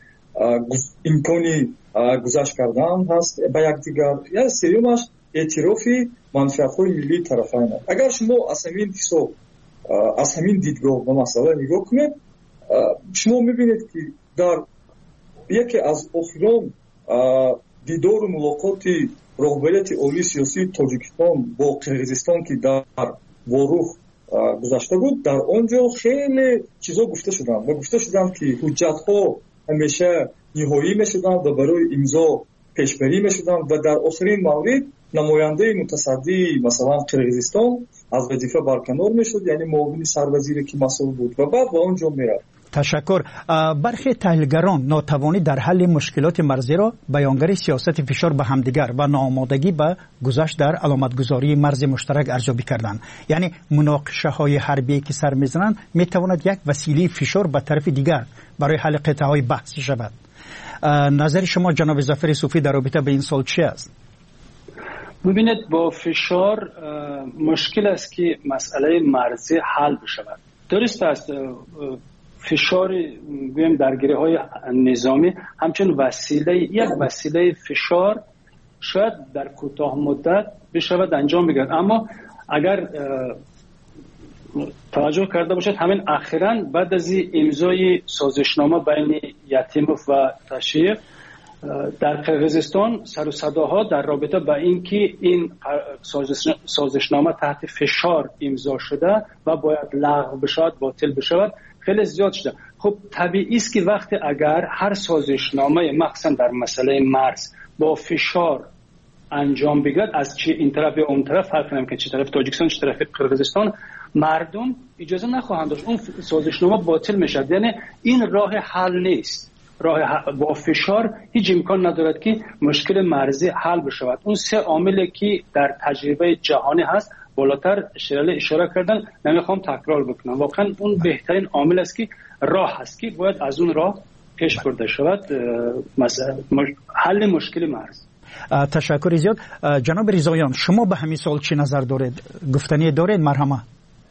имкони гузашт кардан ҳаст ба якдигар, я сеюмаш эътирофи манфиатҳои миллии тарафайн. агар шумо аз ҳамин ҳисоб аз ҳамин дидгоҳ ба масъала нигоҳ кунед, шумо мебинед ки дар яке аз охирон дидору мулоқоти роҳбарияти олии сиёсии Тоҷикистон бо Қирғизистон ки дар ворух гузашта буд, дар он ҷо хеле чизо гуфта шуданд ва гуфта шуданд ки ҳуҷҷатҳо ҳамеша ниҳоӣ мешуданд ва барои имзо пешбарӣ мешуданд ва дар охирин маврид намояндаи мутасаддии масалан Қирғизистон аз вазифа барканор мешуд, яъне муовини сарвазире ки масъул буд ва баъд ба он ҷо мерафт. تشکر. برخی تحلیلگران ناتوانی در حل مشکلات مرزی را بیانگر سیاست فشار به همدیگر و ناآمادگی به گذشت در علامتگذاری مرز مشترک ارزیابی کردند. یعنی مناقشه های حربی که سر میزنند میتواند یک وسیله فشار به طرف دیگر برای حل قطعه های بحثی شود. نظر شما جناب ظفر صوفی در رابطه به این سال چی است؟ ببینید، با فشار مشکل است که مسئله مرزی حل بشود. درست است فشار گویم درگیری های نظامی همچون وسیله یک وسیله فشار شاید در کوتاه مدت بشود انجام بگیرد، اما اگر توجه کرده باشد همین اخیراً بعد از امضای سازشنامه بین یتیموف و تشیف در قرقیزستان سر و صداها در رابطه با اینکه این سازشنامه تحت فشار امضا شده و باید لغو بشود، باطل بشود، خیلی زیاد شده. خب طبیعی است که وقتی اگر هر سازشنامه مخصوصا در مسئله مرز با فشار انجام بگیرد، از چه این طرف یا اون طرف فرق نمیکنه، چه طرف تاجیکستان چه طرف قرقیزستان، مردم اجازه نخواهند داشت، اون سازشنامه باطل میشه. یعنی این راه حل نیست. راه با فشار هیچ امکان ندارد که مشکل مرزی حل بشود. اون سه عاملی که در تجربه جهانی هست بالاتر شرله اشاره کردن، نمیخوام تکرار بکنم. واقعا اون بهترین عامل است که راه هست که باید از اون راه پیش برده شود مثلا حل مشکل مرز. تشکر زیاد. جناب رضاییان، شما به همین سوال چی نظر دارید؟ گفتنی دارید؟ مرحمه.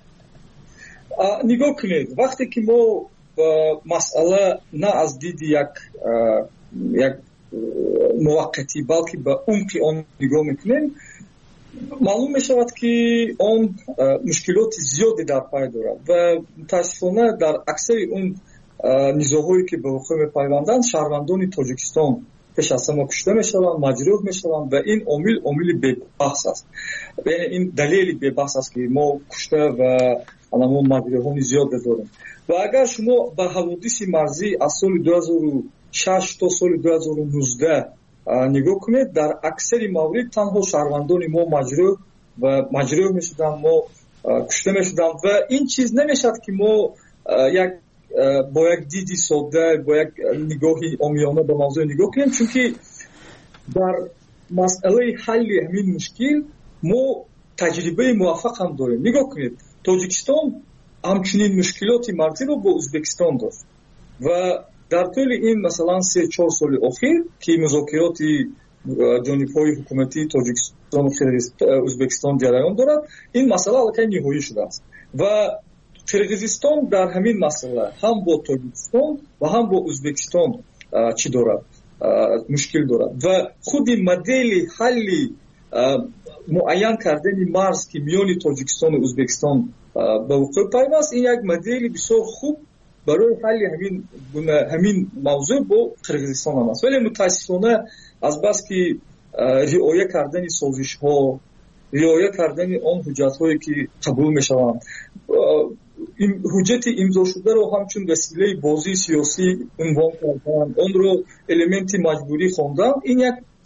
نگاه کنید، وقتی که ما مسئله نه از دید یک یک موقتی بلکه به عمق آن نگاه میکنیم، معلوم می شود که آن مشکلات زیادی در پی دارد و متاسفانه در اکثر اون نزاع‌هایی که به وقوع می‌پیوندند شهروندان تاجیکستان پیش از همه کشته میشوند، مجروح میشوند و این عامل عامل بی‌بحث است. یعنی این دلیل بی‌بحث است که ما کشته و علامون مجروحان زیاد داریم. و اگر شما به حوادث مرزی از سال دو هزار و شش تا سال دو هزار و نوزده نگاه کنید، در اکثر موارد تنها شهروندان ما مجروح و مجروح میشدند، ما کشته میشدند و این چیز نمیشد که ما یک با یک دیدی ساده با یک نگاهی عامیانه به موضوع نگاه کنیم، چون که در مسئله حل همین مشکل ما تجربه موفق هم داریم. نگاه کنید، تاجیکستان همچنین مشکلات مرزی رو با ازبکستان داشت و در طول این مثلا سه چهار سال اخیر که مذاکرات جانب‌های حکومتی تاجیکستان و ازبکستان جریان دارد، این مسئله الان نهایی شده است و قرقیزستان در همین مسئله هم با تاجیکستان و هم با ازبکستان چی دارد، مشکل دارد و خود مدل حل معین کردن مرز که میان تاجیکستان و ازبکستان به وقوع پیوست، این یک مدل بسیار خوب برای حل همین همین موضوع با قرقیزستان هم است. ولی متاسفانه از بس که رعایت کردن سازش ها، رعایت کردن آن حجت هایی که قبول می شوند، این حجت امضا شده رو همچون وسیله بازی سیاسی عنوان کردن، آن رو الیمنت مجبوری خواندن، این یک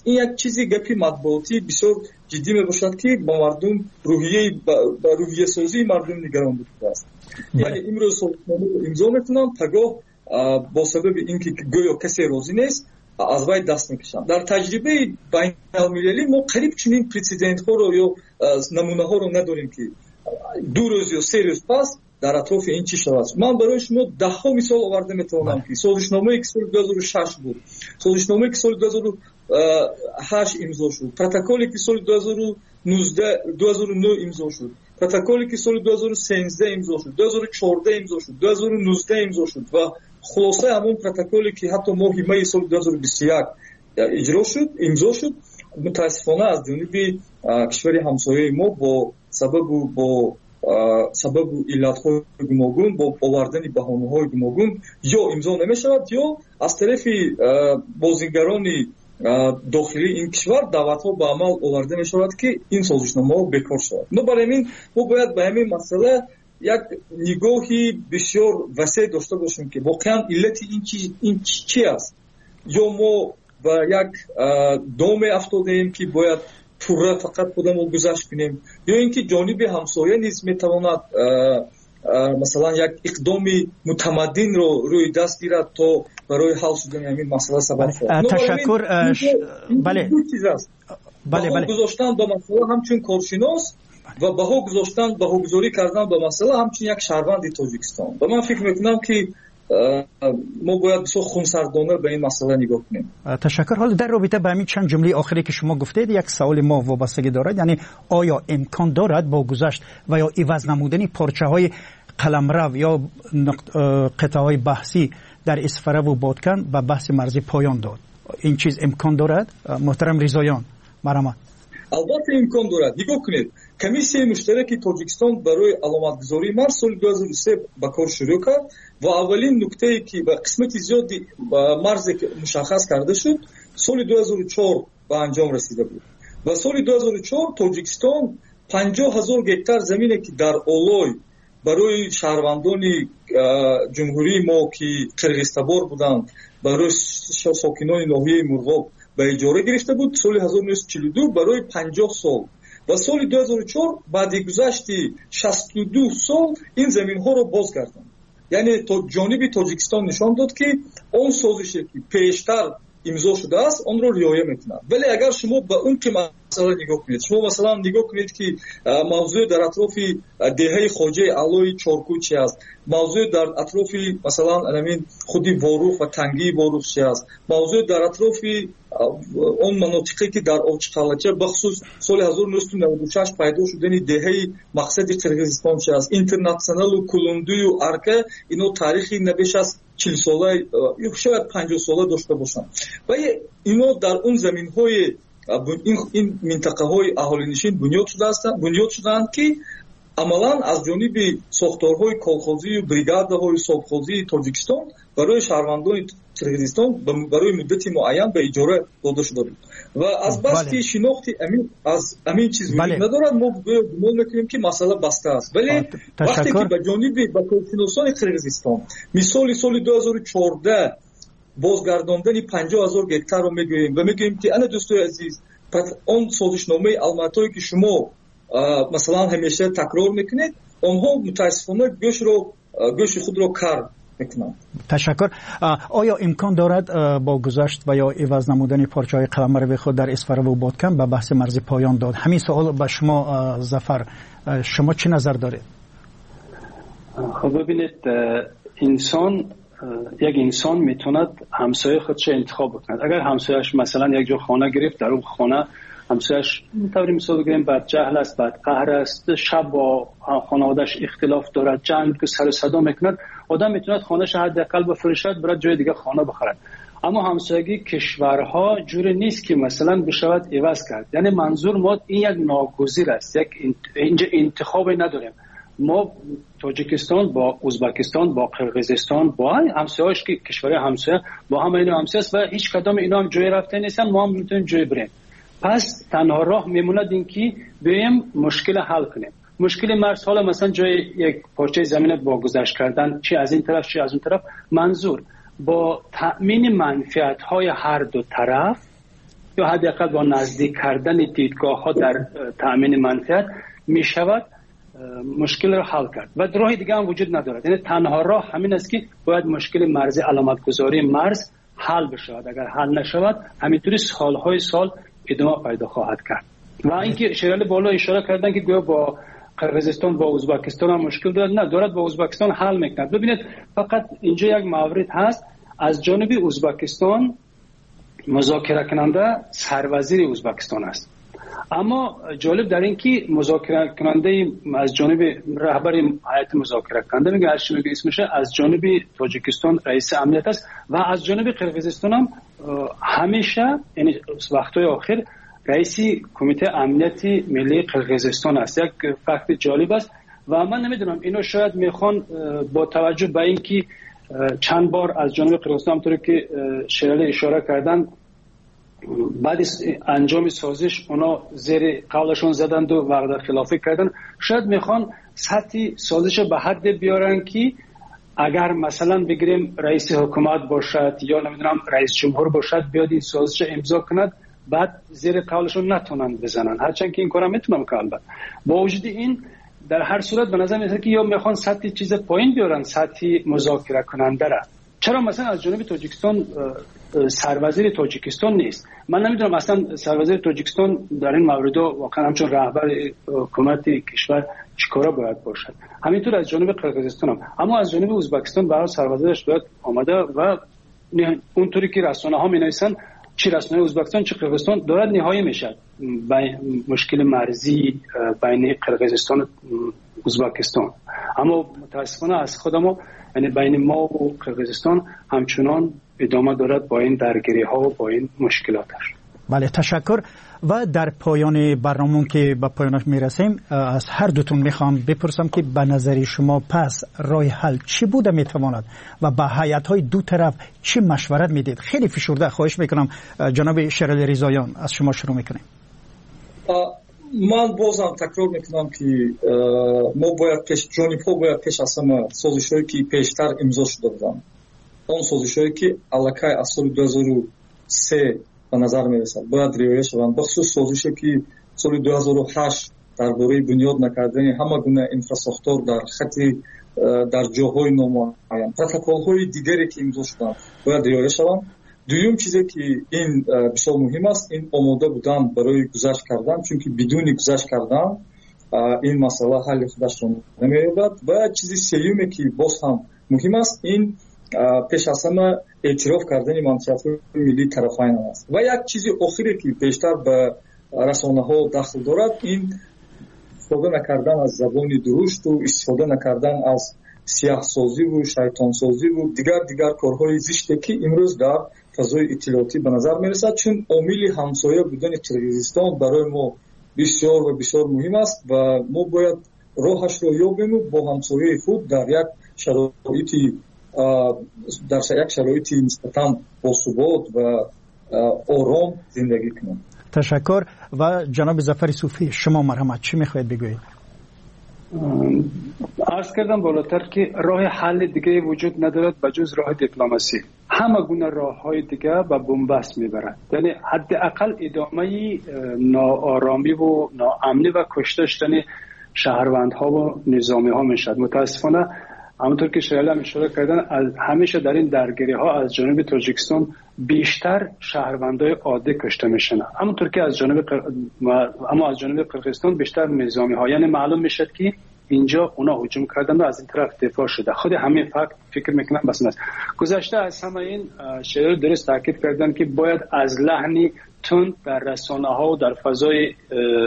این یک چیزی گپی مطبوعاتی بسیار جدی میباشد که با مردم روحیه با روحیه سازی مردم نگران بوده است. یعنی امروز سازمان‌ها امضا میکنن، پگاه با سبب اینکه گویا کسی راضی نیست از وی دست میکشن. در تجربه بین المللی ما قریب چنین پرسیدنت ها رو یا نمونه ها رو نداریم که دو روز یا سه روز پس در اطراف این چی شود. من برای شما ده ها مثال آورده میتونم که سازشنامه که سال دو هزار و شش بود، سازشنامه که سال دو هزار و هشت امضا شد، پروتکلی که سال دو هزار و نوزده دو هزار و نه امضا شد، پروتکلی که سال دو هزار و سیزده امضا شد، دو هزار و چهارده امضا شد، دو هزار و نوزده امضا شد و خلاصه همون پروتکلی که حتی ماه می سال دو هزار و بیست و یک اجرا شد امضا شد. متاسفانه از جانب کشور همسایه ما با سبب با سبب علت‌های گوناگون با آوردن بهانه‌های گوناگون یا امضا نمی‌شود یا از طرف بازیگران داخلی این کشور دعوت‌ها به عمل آورده می‌شود که این سازشنامه بکار شود. ما برای این ما باید به همین مسئله یک نگاهی بسیار وسیع داشته باشیم که واقعا علت این چی این چی است، یا ما با یک دام افتادیم که باید پورا فقط خودمون گذشت کنیم، یا اینکه جانب همسایه نیز میتواند مثلا یک اقدام متمدن رو روی دست گیرد تا برای حل شدن همین مسئله سبب شود. تشکر. بله بله بله گذاشتن به مسئله همچون کارشناس و بها گذاشتن بها گذاری کردن به مسئله همچون یک شهروند تاجیکستان. و من فکر میکنم که ما باید بسیار خونسردانه به این مسئله نگاه کنیم. تشکر. حالا در رابطه با همین چند جمله آخری که شما گفتید یک سوال ما وابستگی دارد، یعنی آیا امکان دارد با گذشت و یا عوض نمودن پارچه های قلمرو یا قطعه های بحثی در اسفره و بادکن به بحث مرزی پایان داد؟ این چیز امکان دارد محترم رضاییان؟ مرحمت. البته امکان دارد. نگاه کنید، کمیسیه مشترک تاجیکستان برای علامتگذاری مرز سال دو هزار و سه به کار شروع کرد و اولین نکته که به قسمت زیادی مرز مشخص کرده شد سال دو هزار و چهار به انجام رسیده بود و سال دو هزار و چهار تاجیکستان پنجاه هزار گکتار زمینی که در اولای برای شهروندان جمهوری ما که قرغیزتبار بودند برای ساکنان ناحیه مرغاب به اجاره گرفته بود سال هزار و نهصد و چهل و دو برای پنجاه سال و سال دو هزار و چهار بعد گذشت شصت و دو سال این زمین ها رو باز کردند. یعنی تا جانب تاجیکستان نشان داد که اون سازشی که پیشتر امضا شده است اون رو رعایت میکنند. ولی اگر شما به اون که مسئله نگاه کنید، شما مثلا نگاه کنید که موضوع در اطراف دهه خواجه علای چارکوچی است، موضوع در اطراف مثلا همین خودی واروخ و تنگی واروخ چی است، موضوع در اطراف اون مناطقی که در اوچقالچه بخصوص سال هزار و نهصد و نود و شش پیدا شدن دهه مقصد قرغیزستان چی است، اینترنشنال و کلوندوی و ارکه اینو تاریخی نبیش از چهل ساله یا شاید پنجاه ساله داشته باشند و اینو در اون زمین‌های این این منطقه های اهالی نشین بنیاد شده هستند بنیاد شدند که عملاً از جانب ساختارهای کالخوزی و بریگادهای سابخوزی تاجیکستان برای شهروندان قرغیزستان برای مدتی معین به اجاره داده شده بود و از بس که شناخت امین از امین چیز وجود ندارد ما گمان میکنیم که مسئله بسته است. ولی وقتی که به جانب به کارشناسان قرغیزستان مثال سال دو هزار و چهارده بازگرداندن پنجاه هزار گکتار رو میگوییم و میگوییم که انا دوستای عزیز اون سازشنامه الماتایی که شما مثلا همیشه تکرار میکنید اونها متاسفانه گوش رو گوش خود رو کار میکنند. تشکر. آیا امکان دارد با گذشت و یا عوض نمودن پارچه های قلمرو خود در اسفره و بادکن به بحث مرزی پایان داد؟ همین سوال به شما ظفر، شما چه نظر دارید؟ خب ببینید، انسان یک انسان میتوند همسایه خودش انتخاب بکند. اگر همسایه‌اش مثلا یک جا خانه گرفت، در اون خانه همسایه‌اش طوری مثال بگیریم بد جهل است، بد قهر است، شب با خانواده‌اش اختلاف دارد، جنگ که سر و صدا میکند، آدم میتوند خانه‌اش حداقل بفروشد برای جای دیگه خانه بخرد. اما همسایگی کشورها جوری نیست که مثلا بشود عوض کرد. یعنی منظور ما این یک ناگزیر است، یک اینجا انتخابی نداریم. ما تاجیکستان با ازبکستان با قرغیزستان با همسایه‌اش که کشورهای همسایه با هم اینا همسایه است و هیچ کدام اینا هم جای رفته نیستن، ما هم میتونیم جای بریم. پس تنها راه میموند این که بریم مشکل حل کنیم. مشکل مرز حالا مثلا جای یک پارچه زمین با گذشت کردن چی از این طرف چی از اون طرف، منظور با تأمین منفعت‌های هر دو طرف یا حداقل با نزدیک کردن دیدگاه ها در تامین منفعت می شود مشکل را حل کرد و راه دیگه هم وجود ندارد. یعنی تنها راه همین است که باید مشکل مرزی علامت گذاری مرز حل بشود. اگر حل نشود همینطوری سالهای سال ادامه پیدا خواهد کرد. و اینکه شیرالی بالا اشاره کردن که گویا با قرقیزستان با ازبکستان هم مشکل دارد، نه، دارد با ازبکستان حل میکند. ببینید فقط اینجا یک مورد هست، از جانب ازبکستان مذاکره کننده سروزیر ازبکستان است، اما جالب در این که مذاکره کننده از جانب رهبر هیئت مذاکره کننده میگه هر چی میگه اسمشه از جانب تاجیکستان رئیس امنیت است و از جانب قرقیزستان هم همیشه یعنی وقتای آخر رئیس کمیته امنیت ملی قرقیزستان است. یک فکت جالب است و من نمیدونم اینو شاید میخوان با توجه به اینکه چند بار از جانب قرقیزستان همونطور که شیرالی اشاره کردن بعد انجام سازش اونا زیر قولشون زدند و وعده خلافی کردن، شاید میخوان سطح سازش به حد بیارن که اگر مثلا بگیریم رئیس حکومت باشد یا نمیدونم رئیس جمهور باشد بیاد این سازش امضا کند بعد زیر قولشون نتونن بزنن، هرچند که این کارا میتونم که البته با وجود این در هر صورت به نظر میاد که یا میخوان سطح چیز پایین بیارن سطح مذاکره کننده را. چرا مثلا از جانب تاجیکستان سروزیر تاجیکستان نیست؟ من نمیدونم اصلا سروزیر تاجیکستان در این مورد واقعا همچون رهبر حکومت کشور چیکارا باید باشد. همینطور از جانب قرقیزستان هم، اما از جانب ازبکستان برای سروزیرش باید آمده و اونطوری که رسانه ها می نویسن چی رسانه ازبکستان چی قرقیزستان دارد نهایی میشد مشکل مرزی بین قرقیزستان و ازبکستان. اما متاسفانه از خودمون یعنی بین ما و قرقیزستان همچنان ادامه دارد با این درگیری ها و با این مشکلاتش. بله تشکر. و در پایان برنامه که به پایانش میرسیم از هر دوتون میخوام بپرسم که به نظر شما پس راه حل چی بوده میتواند و به هیئت های دو طرف چی مشورت میدید؟ خیلی فشرده خواهش میکنم جناب شیرالی رضاییان از شما شروع میکنیم. من بازم تکرار میکنم که ما باید پیش جانب‌ها باید پیش از همه سازش‌هایی که پیشتر امضا شده بودند، اون سازش‌هایی که الکی از سال دو هزار و سه به نظر میرسد باید رعایت شوند، بخصوص سازشی که سال دو هزار و هشت درباره بنیاد نکردن همه گونه اینفراستراکچور در خط در جاهای نامعین، پروتکل‌های دیگری که امضا شدند باید رعایت شوند. دوم چیزی که این بسیار مهم است این آماده بودن برای گذشت کردن، چون که بدون گذشت کردن این مسئله حل خودش را نمی‌یابد. و چیزی سومی که باز هم مهم است این پیش از همه اعتراف کردن منشأهای ملی طرفین است. و یک چیزی آخری که بیشتر به رسانه‌ها دخل دارد این استفاده نکردن از زبان درشت و استفاده نکردن از سیاه سازی و شیطان سازی و دیگر دیگر کارهای زشتی که امروز در فضای اطلاعاتی به نظر میرسد، چون عامل همسایه بودن قرقیزستان برای ما بسیار و بسیار مهم است و ما باید راهش را یابیم و با همسایه خود در یک شرایطی در یک شرایطی نسبتاً باثبات و آرام زندگی کنیم. تشکر. و جناب ظفر صوفی شما مرحمت چی میخواید بگویید؟ عرض کردم بالاتر که راه حل دیگه وجود ندارد بجز راه دیپلماسی. همه گونه راه‌های دیگه به بنبست میبرد، یعنی حداقل ادامه ناآرامی و ناامنی و کشته شدن شهروندها و نظامی ها میشد. متاسفانه همونطور که شیرالی هم اشاره کردن از همیشه در این درگیری ها از جانب تاجیکستان بیشتر شهروندای عادی کشته میشن، همونطور که از جانب قر... اما از جانب قرقیزستان بیشتر نظامی ها، یعنی معلوم میشد که اینجا اونا هجوم کردن و از این طرف دفاع شده. خود همین فکت فکر میکنم بس است. گذشته از همه این شیرالی درست تاکید کردن که باید از لحنی تند در رسانه ها و در فضای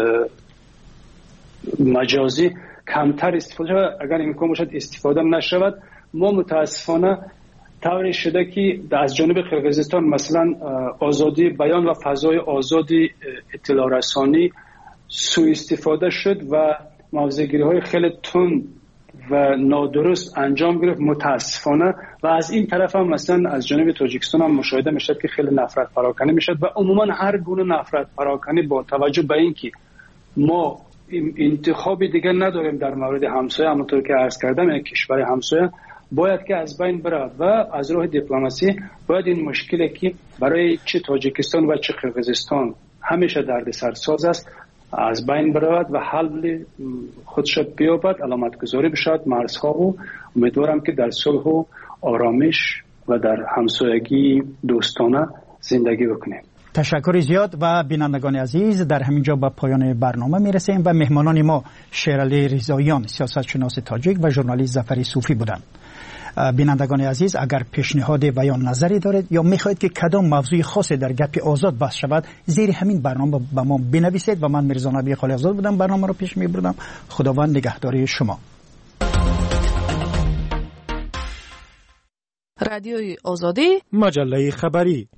مجازی کمتر استفاده شود، اگر امکان باشد استفاده نشود. ما متاسفانه طوری شده که از جانب قرقیزستان مثلا آزادی بیان و فضای آزادی اطلاع رسانی سوء استفاده شد و موضع‌گیری های خیلی تند و نادرست انجام گرفت متاسفانه. و از این طرف هم مثلا از جانب تاجیکستان هم مشاهده میشد که خیلی نفرت پراکنی میشد و عموما هر گونه نفرت پراکنی با توجه به اینکه ما انتخابی دیگه نداریم در مورد همسایه، همونطور که عرض کردم یک کشور همسایه، باید که از بین بره و از راه دیپلماسی باید این مشکلی که برای چه تاجیکستان و چه قرقیزستان همیشه دردسر ساز است از بین برود و حل خودش بیابد، علامت گذاری بشود مرزها و امیدوارم که در صلح و آرامش و در همسایگی دوستانه زندگی بکنیم. تشکر زیاد. و بینندگان عزیز، در همینجا به پایان برنامه میرسیم و مهمانان ما شیرعلی رضاییان سیاستشناس تاجیک و ژورنالیست ظفر صوفی بودند. بینندگان عزیز، اگر پیشنهاد و یا نظری دارید یا میخواهید که کدام موضوع خاصی در گپ آزاد بحث شود، زیر همین برنامه به ما بنویسید. و من میرزا نبی خالی آزاد بودم، برنامه رو پیش میبردم. خداوند نگهداری شما. رادیوی آزادی، مجله خبری.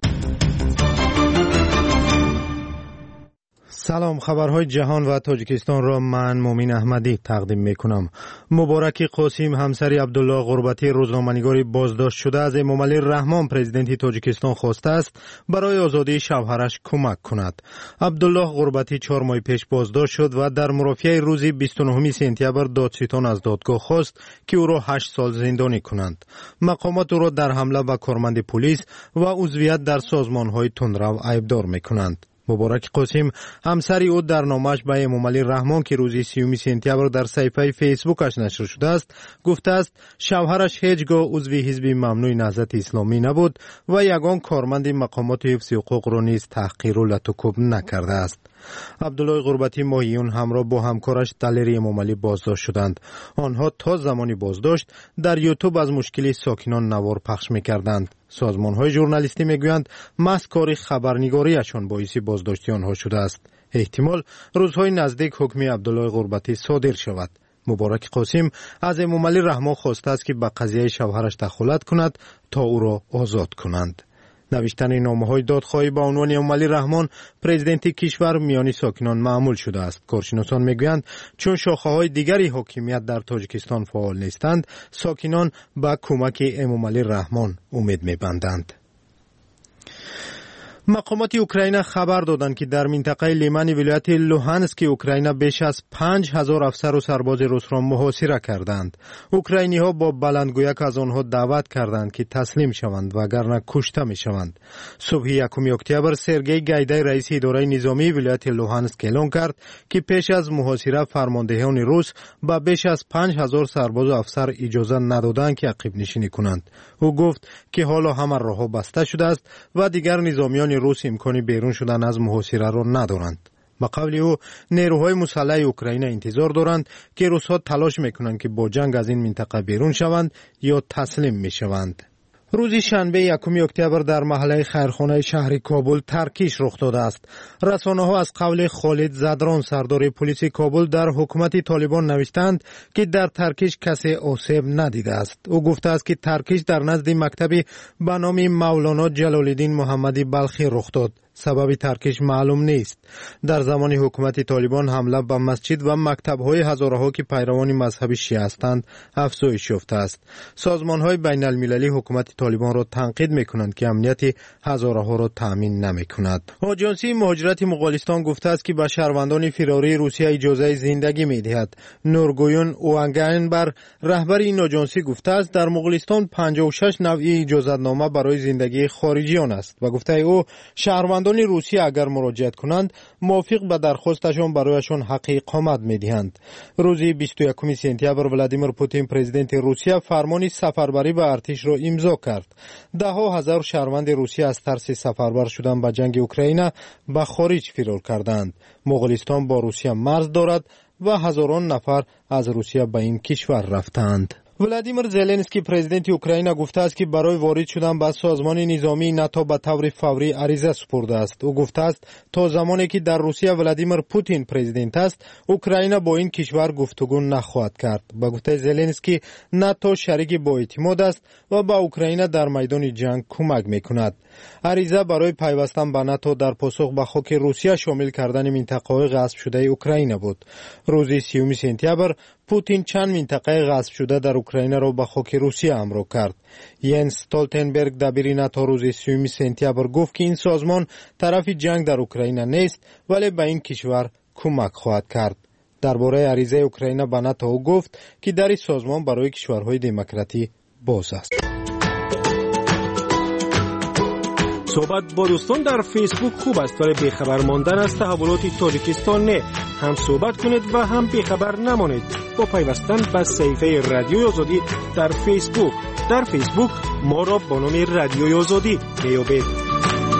سلام، خبرهای جهان و تاجیکستان را من مومین احمدی تقدیم می کنم. مبارک قاسم همسری عبدالله غربتی روزنامه‌نگاری بازداشت شده از امامعلی رحمان پرزیدنت تاجیکستان خواسته است برای آزادی شوهرش کمک کند. عبدالله غربتی چهار ماه پیش بازداشت شد و در مرافعه روز بیست و نهم سپتامبر دادستان از دادگاه خواست که او را هشت سال زندانی کنند. مقامات او را در حمله به کارمند پلیس و عضویت در سازمان‌های تندرو عیبدار می‌کنند. مبارک قاسم همسری او در نامه‌اش به امامعلی رحمان که روز سیوم سپتامبر در صفحه فیسبوکش نشر شده است گفته است شوهرش هیچگاه عضو حزب ممنوع نهضت اسلامی نبود و یگان کارمند مقامات حفظ حقوق را نیز تحقیر و لطوکوب نکرده است. عبدالله غربتی ماهیون همراه با همکارش دلیر امامعلی بازداشت شدند. آنها تا زمانی بازداشت در یوتیوب از مشکل ساکنان نوار پخش می‌کردند. سازمان‌های ژورنالیستی می‌گویند محض کار خبرنگاریشان باعث بازداشتی آنها شده است. احتمال روزهای نزدیک حکم عبدالله غربتی صادر شود. مبارک قاسم از امامعلی رحمان خواسته است که به قضیه شوهرش دخالت کند تا او را آزاد کنند. نوشتن نامه‌های دادخواهی با عنوان امامعلی رحمان پرزیدنت کشور میانی ساکنان معمول شده است. کارشناسان میگویند چون شاخه‌های دیگری حاکمیت در تاجیکستان فعال نیستند، ساکنان به کمک امامعلی رحمان امید می‌بندند. مقامات اوکراین خبر دادند که در منطقه لیمن ولایت لوهانسک اوکراین بیش از پنج هزار افسر و سرباز روس را محاصره کردند. اوکراینی ها با بلندگویک از آنها دعوت کردند که تسلیم شوند وگرنه کشته می شوند. صبح یکم اکتبر سرگئی گایدای رئیس اداره نظامی ولایت لوهانسک اعلام کرد که پیش از محاصره فرماندهان روس با بیش از پنج هزار سرباز و افسر اجازه ندادند که عقب نشینی کنند. او گفت که حالا همه راه‌ها بسته شده است و دیگر نظامیان روس امکانی بیرون شدن از محاصره را ندارند. با قول او نیروهای مسلح اوکراین انتظار دارند که روس‌ها تلاش میکنند که با جنگ از این منطقه بیرون شوند یا تسلیم میشوند. روز شنبه یکم اکتبر در محله خیرخانه شهر کابل ترکیش رخ داده است. رسانه‌ها از قول خالد زدران سردار پلیس کابل در حکومت طالبان نوشتند که در ترکیش کسی آسیب ندیده است. او گفته است که ترکیش در نزد مکتبی به نام مولانا جلال‌الدین محمدی بلخی رخ داد. سبب ترکیش معلوم نیست. در زمان حکومت طالبان حمله به مسجد و مکتب‌های هزارها که پیروان مذهب شیعه هستند افزایش یافته است. سازمان‌های بین‌المللی حکومت طالبان را تنقید می‌کنند که امنیت هزارها را تأمین نمی‌کند. آژانسی مهاجرت مغولستان گفته است که به شهروندان فراری روسیه اجازه زندگی می‌دهد. نورگویون اوانگاینبر رهبر این آژانسی گفته است در مغولستان پنجاه و شش نوع اجازه‌نامه برای زندگی خارجیان است و گفته او شهروندان روسیه اگر مراجعت کنند موافق به درخواستشان برایشان حق اقامت می‌دهند. روز بیست و یکم سپتامبر ولادیمیر پوتین پرزیدنت روسیه فرمان سفربری به ارتش را امضا کرد. ده ها هزار شهروند روسیه از ترس سفربر شدن به جنگ اوکراین به خارج فرار کردند. مغولستان با روسیه مرز دارد و هزاران نفر از روسیه به این کشور رفتند. ولادیمیر زلنسکی پرزیدنت اوکراین گفته است که برای وارد شدن به سازمان نظامی ناتو به طور فوری عریضه سپرده است. او گفته است تا زمانی که در روسیه ولادیمیر پوتین پرزیدنت است، اوکراین با این کشور گفتگو نخواهد کرد. با گفته زلنسکی ناتو شریک با اعتماد است و با اوکراین در میدان جنگ کمک میکند. عریضه برای پیوستن به ناتو در پاسخ به خاک روسیه شامل کردن منطقه‌های غصب شده اوکراین بود. روز سیوم سپتامبر پوتین چند منطقه غصب شده در اوکراین را به خاک روسیه امضا کرد. ینس استولتنبرگ دبیر ناتو روز سیوم سپتامبر گفت که این سازمان طرف جنگ در اوکراین نیست ولی به این کشور کمک خواهد کرد. درباره عریضه اوکراین به ناتو گفت که در این سازمان برای کشورهای دموکراتی باز است. صحبت با دوستان در فیسبوک خوب است ولی بیخبر ماندن از تحولات تاجیکستان نه. هم صحبت کنید و هم بیخبر نمانید با پیوستن به صفحه رادیوی آزادی در فیسبوک. در فیسبوک ما را با نام رادیوی آزادی میابید.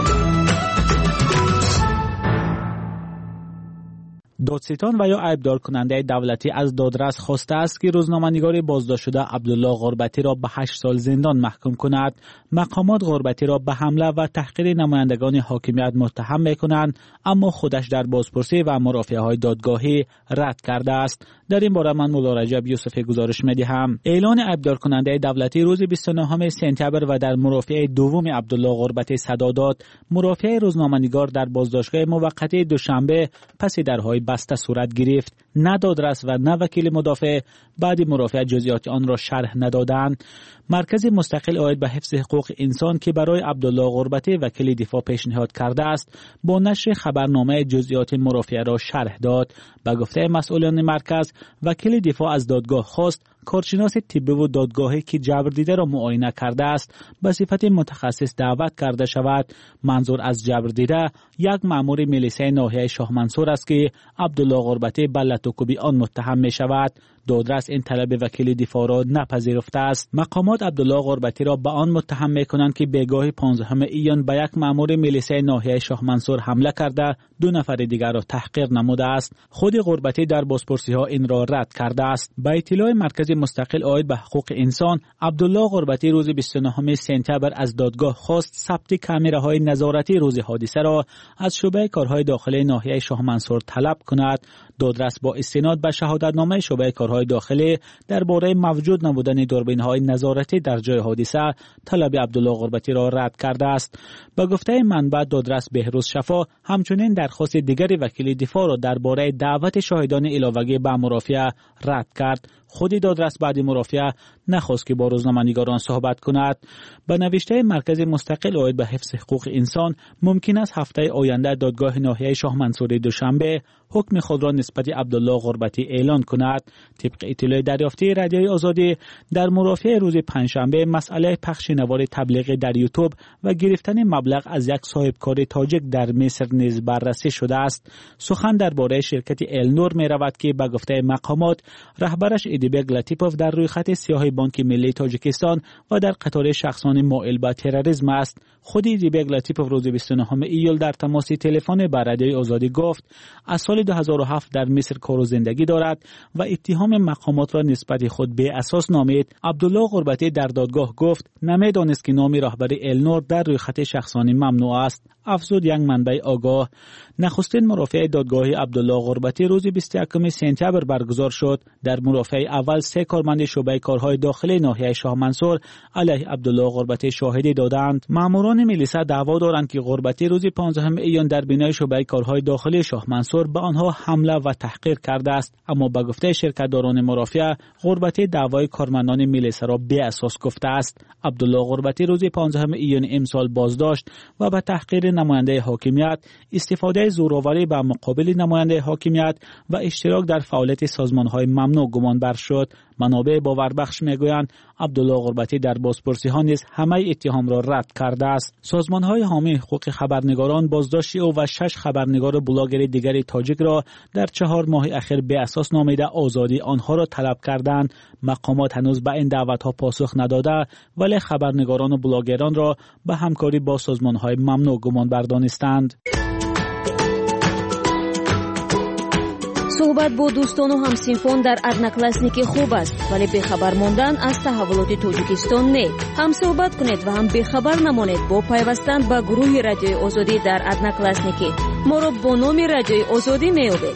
دادستان و یا عیبدار کننده دولتی از دادرس خواسته است که روزنامه‌نگار بازداشت شده عبدالله غربتی را به هشت سال زندان محکوم کند. مقامات غربتی را به حمله و تحقیر نمایندگان حاکمیت متهم می‌کنند، اما خودش در بازپرسی و مرافعه‌های دادگاهی رد کرده است. در این باره من مولا رجب یوسفی گزارش می‌دهم. اعلان عیبدار کننده دولتی روز بیست و نهم سپتامبر و در مرافعه دوم عبدالله غربتی صدا داد. مرافعه روزنامه‌نگار در بازداشتگاه موقتی دوشنبه پس درهای بسته صورت گرفت. نه دادرس و نه وکیل مدافع بعد مرافعه جزئیات آن را شرح ندادند. مرکز مستقل عاید به حفظ حقوق انسان که برای عبدالله غربتی وکیل دفاع پیشنهاد کرده است، با نشر خبرنامه جزئیات مرافعه را شرح داد. به گفته مسئولان مرکز، وکیل دفاع از دادگاه خواست کارشناس طبی و دادگاهی که جبردیده را معاینه کرده است به صفت متخصص دعوت کرده شود. منظور از جبردیده یک مأمور میلیسای ناحیه شاه منصور است که عبدالله غربتی به لطوکوبی آن متهم می شود. دادرس این طلب وکیل دفاع را نپذیرفته است. مقامات عبدالله غربتی را به آن متهم می کنند که بیگاه پانزدهم ایان به یک مأمور میلیسای ناحیه شاه منصور حمله کرده دو نفر دیگر را تحقیر نموده است. خود غربتی در بازپرسی ها این را رد کرده است. به اطلاع مرکز مستقل عاید به حقوق انسان، عبدالله غربتی روز بیست و نهم سپتامبر از دادگاه خواست ثبت کامراهای نظارتی روز حادثه را از شعبه کارهای داخلی ناحیه شاه منصور طلب کند. دادرس با استناد به شهادتنامه شعبه کارهای داخلی درباره موجود نبودن دوربین‌های نظارتی در جای حادثه طلب عبدالله غربتی را رد کرده است. به گفته منبع دادرس بهروز شفا همچنین درخواست دیگری وکیل دفاع را درباره دعوت شاهدان علاوه‌ای به مرافعه رد کرد. خود دادرس بعد مرافعه نخواست که با روزنامه‌نگاران صحبت کند. به نوشته مرکز مستقل عاید به حفظ حقوق انسان، ممکن است هفته آینده دادگاه ناحیه شاه منصور دوشنبه حکم خود را نسبت عبدالله غربتی اعلان کند. طبق اطلاع دریافتی رادیوی آزادی، در مرافعه روز پنجشنبه مسئله پخش نوار تبلیغی در یوتیوب و گرفتن مبلغ از یک صاحبکار تاجیک در مصر نیز بررسی شده است. سخن درباره شرکت النور می رود که به گفته مقامات رهبرش ایدیبگ لطیپوف در روی خط سیاه بانک ملی تاجیکستان و در قطار شخصان مائل به تروریسم است. خود ایدیبگ لطیپوف روز بیست و نهم ایول در تماس تلفنی با رادیوی آزادی گفت از سال دو هزار و هفت در مصر کار و زندگی دارد و اتهام مقامات را نسبت خود به اساس نامید. عبدالله غربتی در دادگاه گفت نمیدانست که نام رهبر النور در روی خط شخصانی ممنوع است. افزود یک منبع آگاه. نخستین مرافعه دادگاهی عبدالله غربتی روز بیست و یکم سپتامبر برگزار شد. در مرافعه اول سه کارمند شعبه کارهای داخلی ناحیه شاه منصور علیه عبدالله غربتی شاهدی دادند. ماموران میلیسا دعوا دارند که غربتی روز پانزدهم ایان در بینای شعبه کارهای داخلی شاه منصور به آنها حمله و تحقیر کرده است، اما به گفته شرکتداران مرافعه غربتی دعوای کارمندان میلیسا را بی اساس گفته است. عبدالله غربتی روز پانزدهم ایان امسال بازداشت و به تحقیر نماینده حاکمیت، استفاده زورآوری به مقابل نماینده حاکمیت و اشتراک در فعالیت سازمان‌های ممنوع گمان بر شد. منابع باوربخش میگویند عبدالله غربتی در بازپرسی ها نیز همه اتهام را رد کرده است. سازمان‌های حامی حقوق خبرنگاران بازداشت او و شش خبرنگار و بلاگر دیگری تاجیک را در چهار ماه اخیر به اساس نامیده آزادی آنها را طلب کردند. مقامات هنوز به این دعوت‌ها پاسخ نداده ولی خبرنگاران و بلاگران را به همکاری با سازمان‌های ممنوع گمان بردانستند. صحبت با دوستان و همسینفون در ادناکلاسنیکی خوب است ولی بیخبر ماندن از تحولات تاجیکستان نه. هم صحبت کنید و هم بیخبر نمانید با پیوستن به گروه رادیوی آزادی در ادناکلاسنیکی. ما را با نام رادیوی آزادی میابید.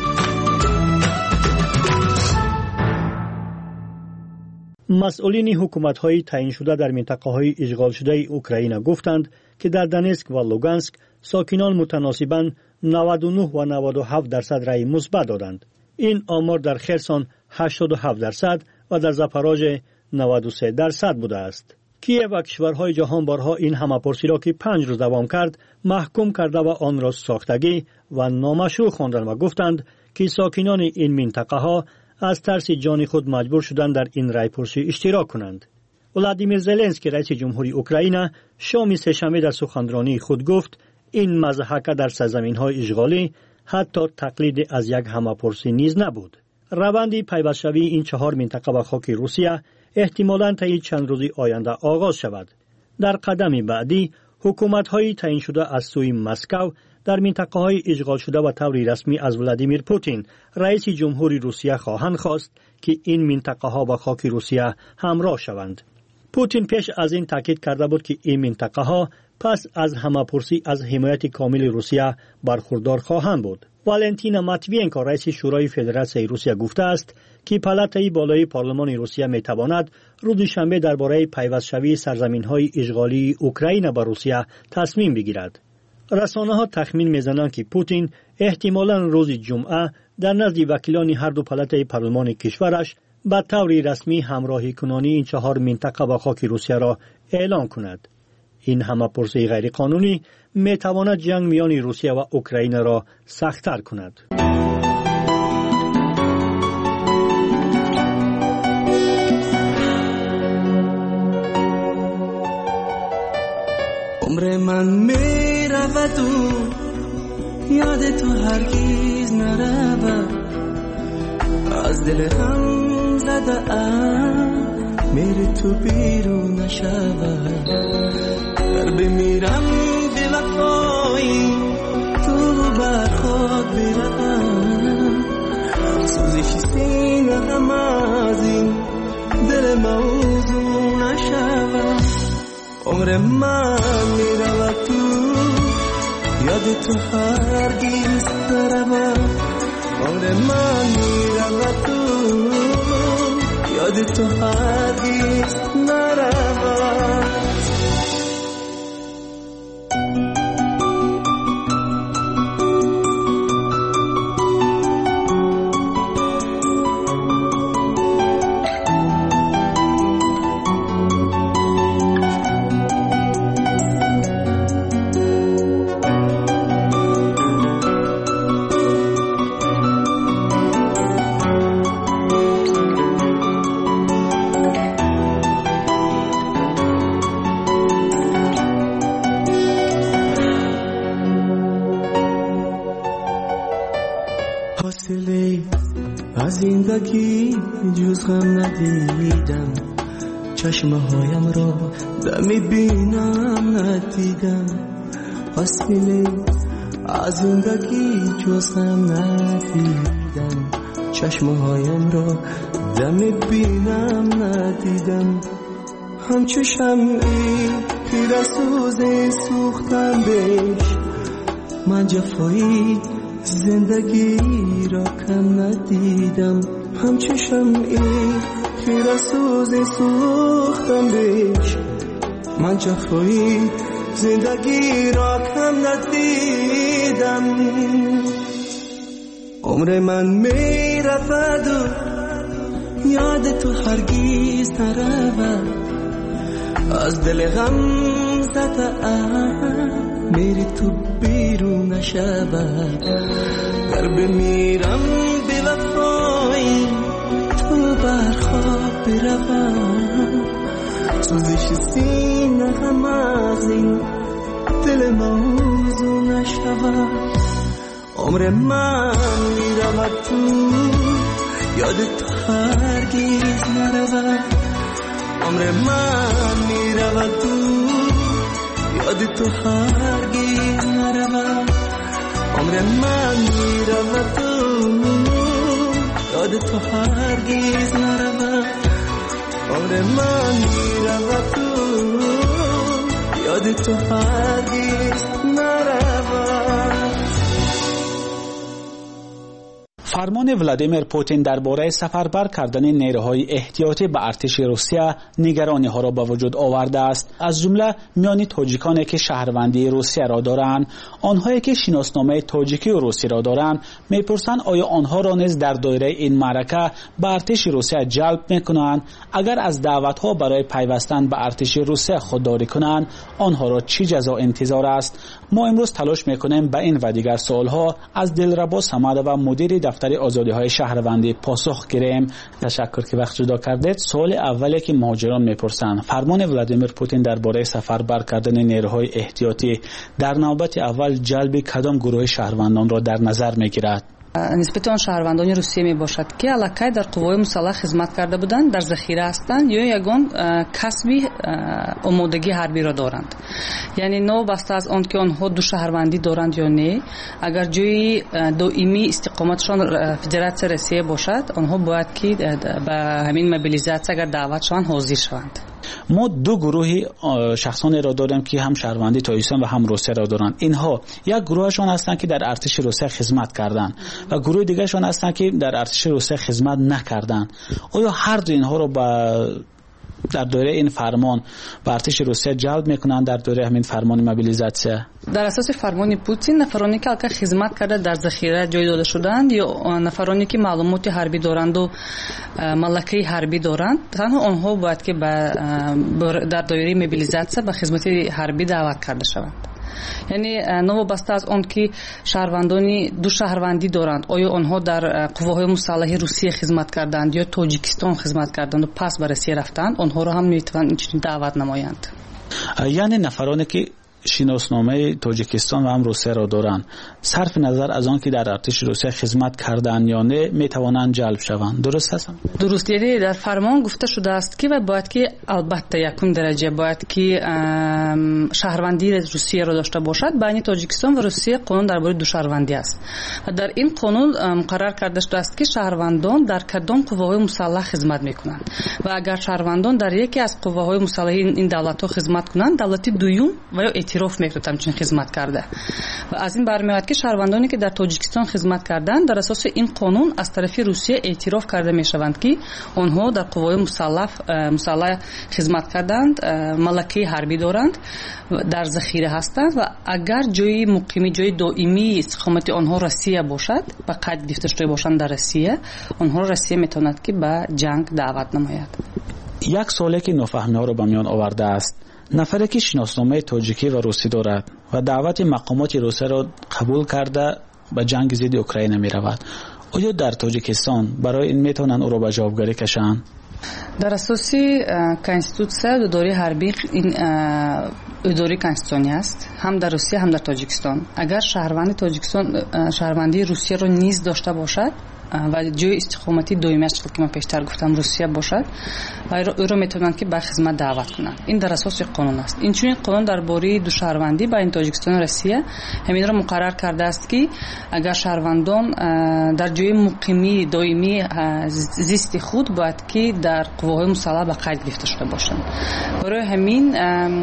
مسئولین حکومت‌های تعیین شده در منطقه‌های اشغال شده اوکراین گفتند که در دانسک و لوگانسک ساکنان متناسباً نود و نه و نود و هفت درصد رأی مثبت دادند. این آمار در خرسون هشتاد و هفت درصد و در زاپاروژه نود و سه درصد بوده است. کیف و کشورهای جهان بارها این همه‌پرسی را که پنج روز دوام کرد محکوم کرده و آن را ساختگی و نامشروع خواندند و گفتند که ساکنان این منطقه ها از ترس جان خود مجبور شدند در این رأی‌پرسی اشتراک کنند. ولادیمیر زلنسکی رئیس جمهوری اوکراین شام سه‌شنبه در سخنرانی خود گفت این مضحک در سرزمین‌های اشغالی حتی تقلید از یک همه‌پرسی نیز نبود. روند پیوست‌شوی این چهار منطقه به خاک روسیه احتمالاً طی چند روزی آینده آغاز شود. در قدم بعدی حکومت‌های تعیین شده از سوی مسکو در منطقه‌های اشغال شده و طوری رسمی از ولادیمیر پوتین رئیس جمهوری روسیه خواهند خواست که این منطقه‌ها با خاک روسیه همراه شوند. پوتین پیش از این تاکید کرده بود که این منطقه‌ها پس از همه‌پرسی از حمایت کامل روسیه برخوردار خواهند بود. والنتینا ماتوینکو رئیس شورای فدراسیون روسیه گفته است که پالاتای بالای پارلمان روسیه می‌تواند روز شنبه درباره پیوست‌شوی سرزمین‌های اشغالی اوکراین با روسیه تصمیم بگیرد. رسانه‌ها تخمین می‌زنند که پوتین احتمالاً روز جمعه در نزد وکیلان هر دو پالاتای پارلمان کشورش به طور رسمی همراهی کنانی این چهار منطقه با خاک روسیه را اعلام کند. این همه‌پرسی غیرقانونی می‌تواند جنگ میان روسیه و اوکراین را سخت‌تر کند. عمر من میرود و یاد تو هرگیز نرود، از دل غم زده ام میری تو بیرون نشود. در بمیرم به وفایی تو بر خود بروم، سوزش سینه غم از این دل موضوع نشود. عمر من میرود تو یاد تو هرگیز نرود. عمر من میرود تو یاد تو هرگیز نرود. زندگی جز غم ندیدم، چشمهایم را دمی بینم ندیدم. فاصله از زندگی جز غم ندیدم، چشمهایم را دمی بینم ندیدم. همچو شمعی که سوز سوختم بهش، من جفایی زندگی را کم ندیدم. همچو شمعی که سوز سوختم بهش، من جفایی زندگی را کم ندیدم. عمر من می رود و یاد تو هرگیز نرود، از دل غم زده ام میری تو بیرون نشود. گر بمیرم به وفایی تو بر خواب بروم، سوزش سینه غم از این دل موضوع نشود. عمر من میرود تو یاد تو هرگیز نرود. عمر من میرود تو یاد تو هرگیز نرود. عمر من میرود تو یاد تو هرگیز نرود. عمر من میرود تو یاد تو هرگیز نرود. فرمان ولادیمیر پوتین درباره سفربر کردن نیروهای احتیاطی به ارتش روسیه نگرانی ها را به وجود آورده است، از جمله میان تاجیکانی که شهروندی روسیه را دارند. آنهایی که شناسنامه تاجیکی و روسی را دارند میپرسند آیا آنها را نیز در دایره این معرکه به ارتش روسیه جلب میکنند؟ اگر از دعوت ها برای پیوستن به ارتش روسیه خودداری کنند آنها را چه جزا انتظار است؟ ما امروز تلاش میکنیم به این و دیگر سوال ها از دلربا صمد و مدیر دفتر سر آزادی های شهروندی پاسخ گیریم. تشکر که وقت جدا کردید. سوال اولی که مهاجران میپرسن، فرمان ولادیمیر پوتین درباره سفربر کردن نیروهای احتیاطی در نوبت اول جلب کدام گروه شهروندان را در نظر میگیرد؟ نسبت آن شهروندان روسیه می باشد که علاقه در قوای مسلح خدمت کرده بودند، در ذخیره هستند یا یگان کسبی آمادگی حربی را دارند. یعنی نو بسته از آن که آنها دو شهروندی دارند یا نه، اگر جای دائمی استقامتشان فدراسیون روسیه باشد، آنها باید که به همین موبیلیزاسیون اگر دعوت شوند حاضر شوند. ما دو گروه شخصانی را داریم که هم شهروندی تاجیکستان و هم روسیه را دارند. اینها یک گروهشان هستند که در ارتش روسیه خدمت کردند و گروه دیگرشان هستند که در ارتش روسیه خدمت نکردند. آیا هر دو اینها را با در دوره این فرمان به ارتش روسیه جلب میکنند در دوره همین فرمان موبیلیزاسیون؟ در اساس فرمان پوتین نفرانی که خدمت کرده در ذخیره جای داده شدند یا نفرانی که معلومات حربی دارند و ملکه حربی دارند، تنها آنها باید که در دوره موبیلیزاسیون به خدمت حربی دعوت کرده شوند. یعنی نو بسته از آن که شهروندانی دو شهروندی دارند، آیا آنها در قواهای مسلح روسیه خدمت کردند یا تاجیکستان خدمت کردند و پس به روسیه رفتند، آنها را هم میتوانند اینچنین دعوت نمایند. یعنی نفرانی که شناسنامه تاجیکستان و هم روسیه را دارند، صرف نظر از آن که در ارتش روسیه خدمت کردند یا نه، میتوانند جلب شوند. درست است؟ درست. یعنی در فرمان گفته شده است که و باید که البته یکم درجه باید که شهروندی روسیه را داشته باشد. بین تاجیکستان و روسیه قانون درباره دو شهروندی است. در این قانون مقرر کرده شده است که شهروندان در کدام قواهای مسلح خدمت میکنند و اگر شهروندان در یکی از قواهای مسلح این دولت‌ها خدمت کنند، دولت دوم و یا اعتراف میکنه چون خدمت کرده و از این برمیاد که شهروندانی که در تاجیکستان خدمت کردند در اساس این قانون از طرف روسیه اعتراف کرده میشوند که آنها در قوای مسلح مسلح خدمت کردند، ملکه حربی دارند، در ذخیره هستند و اگر جای مقیمی جای دائمی استقامت آنها روسیه باشد، به قید گرفته شده باشند در روسیه، آنها روسیه میتواند که به جنگ دعوت نماید. یک سوالی که نافهمی ها رو به میان آورده است، نفری که شناسنامه تاجیکی و روسی دارد و دعوت مقامات روسیه را قبول کرده به جنگ ضد اوکراین می رود، آیا در تاجیکستان برای این میتونن او را به جوابگری کشند؟ در اساس کنستیتوسیون اداره حربی این اداره کنستیتوسیونی است، هم در روسیه هم در تاجیکستان. اگر شهروندی تاجیکستان شهروندی روسیه را نیز داشته باشد و جای استقامتی دومیش که من پیشتر گفتم روسیه باشد و او را میتونن که به خدمت دعوت کنند. این در اساس قانون است. این چون قانون درباره دو شهروندی بین تاجیکستان و روسیه همین را مقرر کرده است که اگر شهروندان در جای مقیمی دائمی زیست خود باید که در قواهای مسلح به قید گرفته شده باشند. برای همین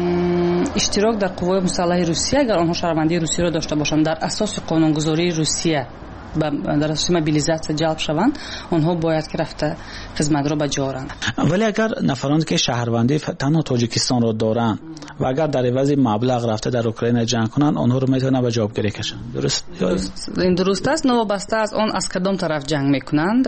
اشتراک در قواهای مسلح روسیه اگر آنها شهروندی روسیه را داشته باشند در اساس قانونگذاری روسیه در اساس موبیلیزاسیون جلب شوند، آنها باید که رفته خدمت را به جا آورند. ولی اگر نفرانی که شهروندی تنها تاجیکستان را دارند و اگر در عوض مبلغ رفته در اوکراین جنگ کنند، آنها رو میتونن به جوابگیری کشند. درست؟ درست. این درست است. نوبسته از آن از کدام طرف جنگ میکنند.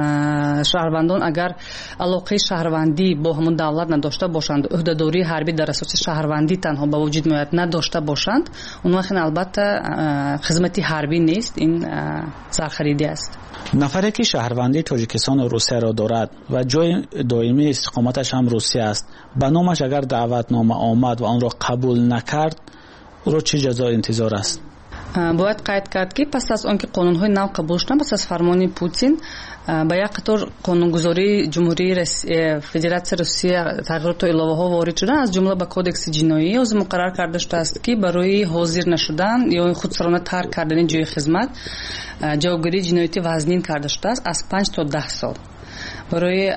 شهروندان اگر علاقه شهروندی با همون دولت نداشته باشند، عهدهداری حربی در اساس شهروندی تنها به وجود میاد نداشته باشند، اون وقت البته خدمتی حربی نیست، این سرخریدی است. نفری که شهروندی تاجیکستان و روسیه را دارد و جای دائمی استقامتش هم روسیه است، به نامش اگر دعوتنامه آمد و آن را قبول نکرد، او را چه جزای انتظار است؟ باید قید کرد که پس از آنکه قانون‌های نو قبول شدند، پس از فرمان پوتین با یک قطار قانونگذاری جمهوری فدراسیون روسیه تغییرات و علاوه‌ها وارد شدن، از جمله به کودکس جنایی از مقرر کرده شده است که برای حاضر نشدن یا خودسرانه ترک کردن جای خدمت جوابگیری جنایتی وزنین کرده شده است از پنج تا ده سال. برای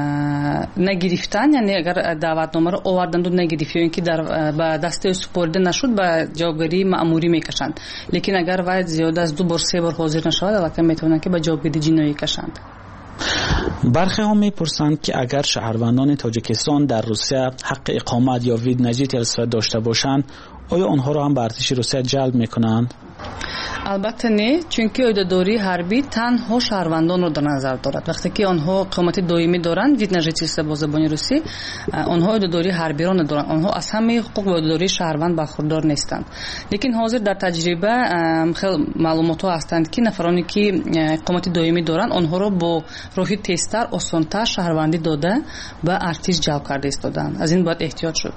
نگرفتن، یعنی اگر دعوتنامه را آوردند و نگرفت یا اینکه در به دست سپرده نشد، به جوابگیری مأموری میکشند. لیکن اگر وقت زیاده از دو بار سه بار حاضر نشود، البته میتونن که به جوابگیری جنایی کشند. برخی هم میپرسند که اگر شهروندان تاجیکستان در روسیه حق اقامت یا وید نجات ارث داشته باشند، آیا آنها را هم به ارتش روسیه جلب میکنند؟ البته نه، چونکه عهده‌داری حربی تنها شهروندان رو در نظر دارد. وقتی که آنها اقامت دائمی دارند، وید نژیتیست با زبان روسی، آنها عهده‌داری حربی را ندارند. آنها از همه حقوق عهده‌داری شهروند برخوردار نیستند. لیکن حاضر در تجربه خیلی معلومات ها هستند که نفرانی که اقامت دائمی دارند، آنها را با راهی تیزتر، آسان‌تر شهروندی داده و ارتش جلب کرده ایستادند. از این باید احتیاط شد.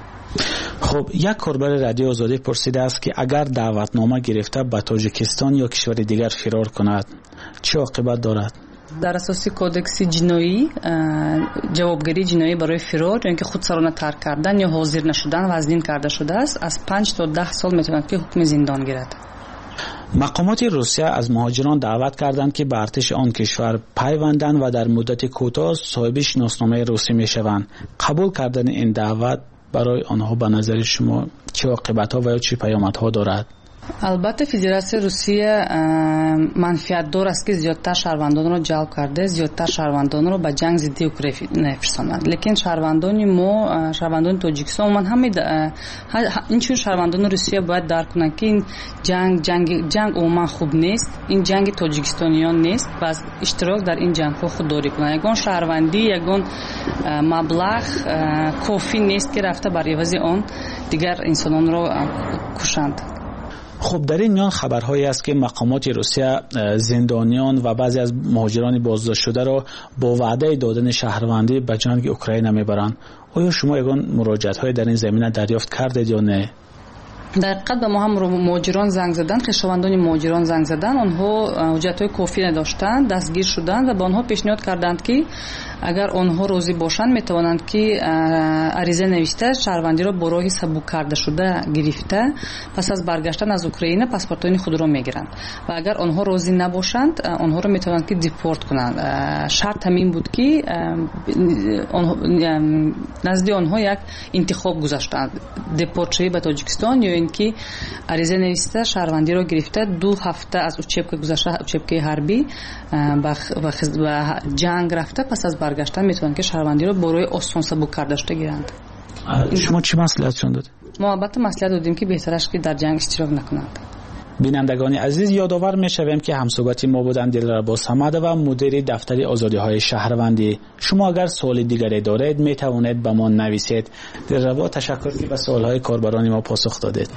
خب یک کاربر رادیو آزادی پرسیده است که اگر دعوتنامه گرفته به تاجیکستان یا کشور دیگر فرار کند چه عاقبت دارد؟ در اساس کودکس جنایی جوابگری جنایی برای فرار یا اینکه خودسرانه ترک کردن یا حاضر نشدن وزنین کرده شده است، از پنج تا ده سال میتواند که حکم زندان گیرد. مقامات روسیه از مهاجران دعوت کردند که به ارتش آن کشور پیوندند و در مدت کوتاه صاحب شناسنامه روسی میشوند. قبول کردن این دعوت برای آنها به نظر شما چه عاقبت‌ها و یا چه پیامدها دارد؟ البته فدراسیون روسیه منفعت دار است که زیادتر شهروندان را جلب کرده، زیادتر شهروندان را به جنگ ضد اوکراین فرستاند. لیکن شهروندان ما، شهروندان تاجیکستان، من همین این چون شهروندان روسیه باید درک کنند که این جنگ جنگ جنگ عموما خوب نیست، این جنگ تاجیکستانیان نیست و از اشتراک در این جنگ ها خودداری کنند. یگان شهروندی، یگان مبلغ کافی نیست که رفته بر عوض آن دیگر انسانان را کشند. خب در این میان خبرهایی است که مقامات روسیه زندانیان و بعضی از مهاجران بازداشت شده را با وعده دادن شهروندی به جنگ اوکراین میبرند. آیا شما یگان مراجعت‌های در این زمینه دریافت کردید یا نه؟ در حقیقت به ما هم مهاجران زنگ زدن، خویشاوندان مهاجران زنگ زدن، آنها حجت‌های کافی نداشتند، دستگیر شدند و به آنها پیشنهاد کردند که اگر آنها راضی باشند میتوانند که عریضه نوشته شهروندی را با راه سبک کرده شده گرفته پس از برگشتن از اوکراین پاسپورت‌های خود را میگیرند و اگر آنها راضی نباشند آنها را میتوانند که دیپورت کنند. شرط همین بود که نزد آنها یک انتخاب گذاشتند، دیپورت شوی به تاجیکستان یا اینکه عریضه نوشته شهروندی را گرفته دو هفته از اوچپک گذشته، اوچپک حربی و جنگ رفته پس از برگشتن میتونن که شهروندی رو برای آسان سبک کرده شده گیرند. شما چی مصلحتشون داد؟ ما البته مصلحت دادیم که بهترش که در جنگ اشتراک نکنند. بینندگان عزیز، یادآور میشویم که همصحبت ما بودند دلربا صمد و مدیر دفتر آزادی های شهروندی. شما اگر سوال دیگری دارید میتوانید به ما نویسید. دلربا تشکر که به سوال های کاربران ما پاسخ دادید.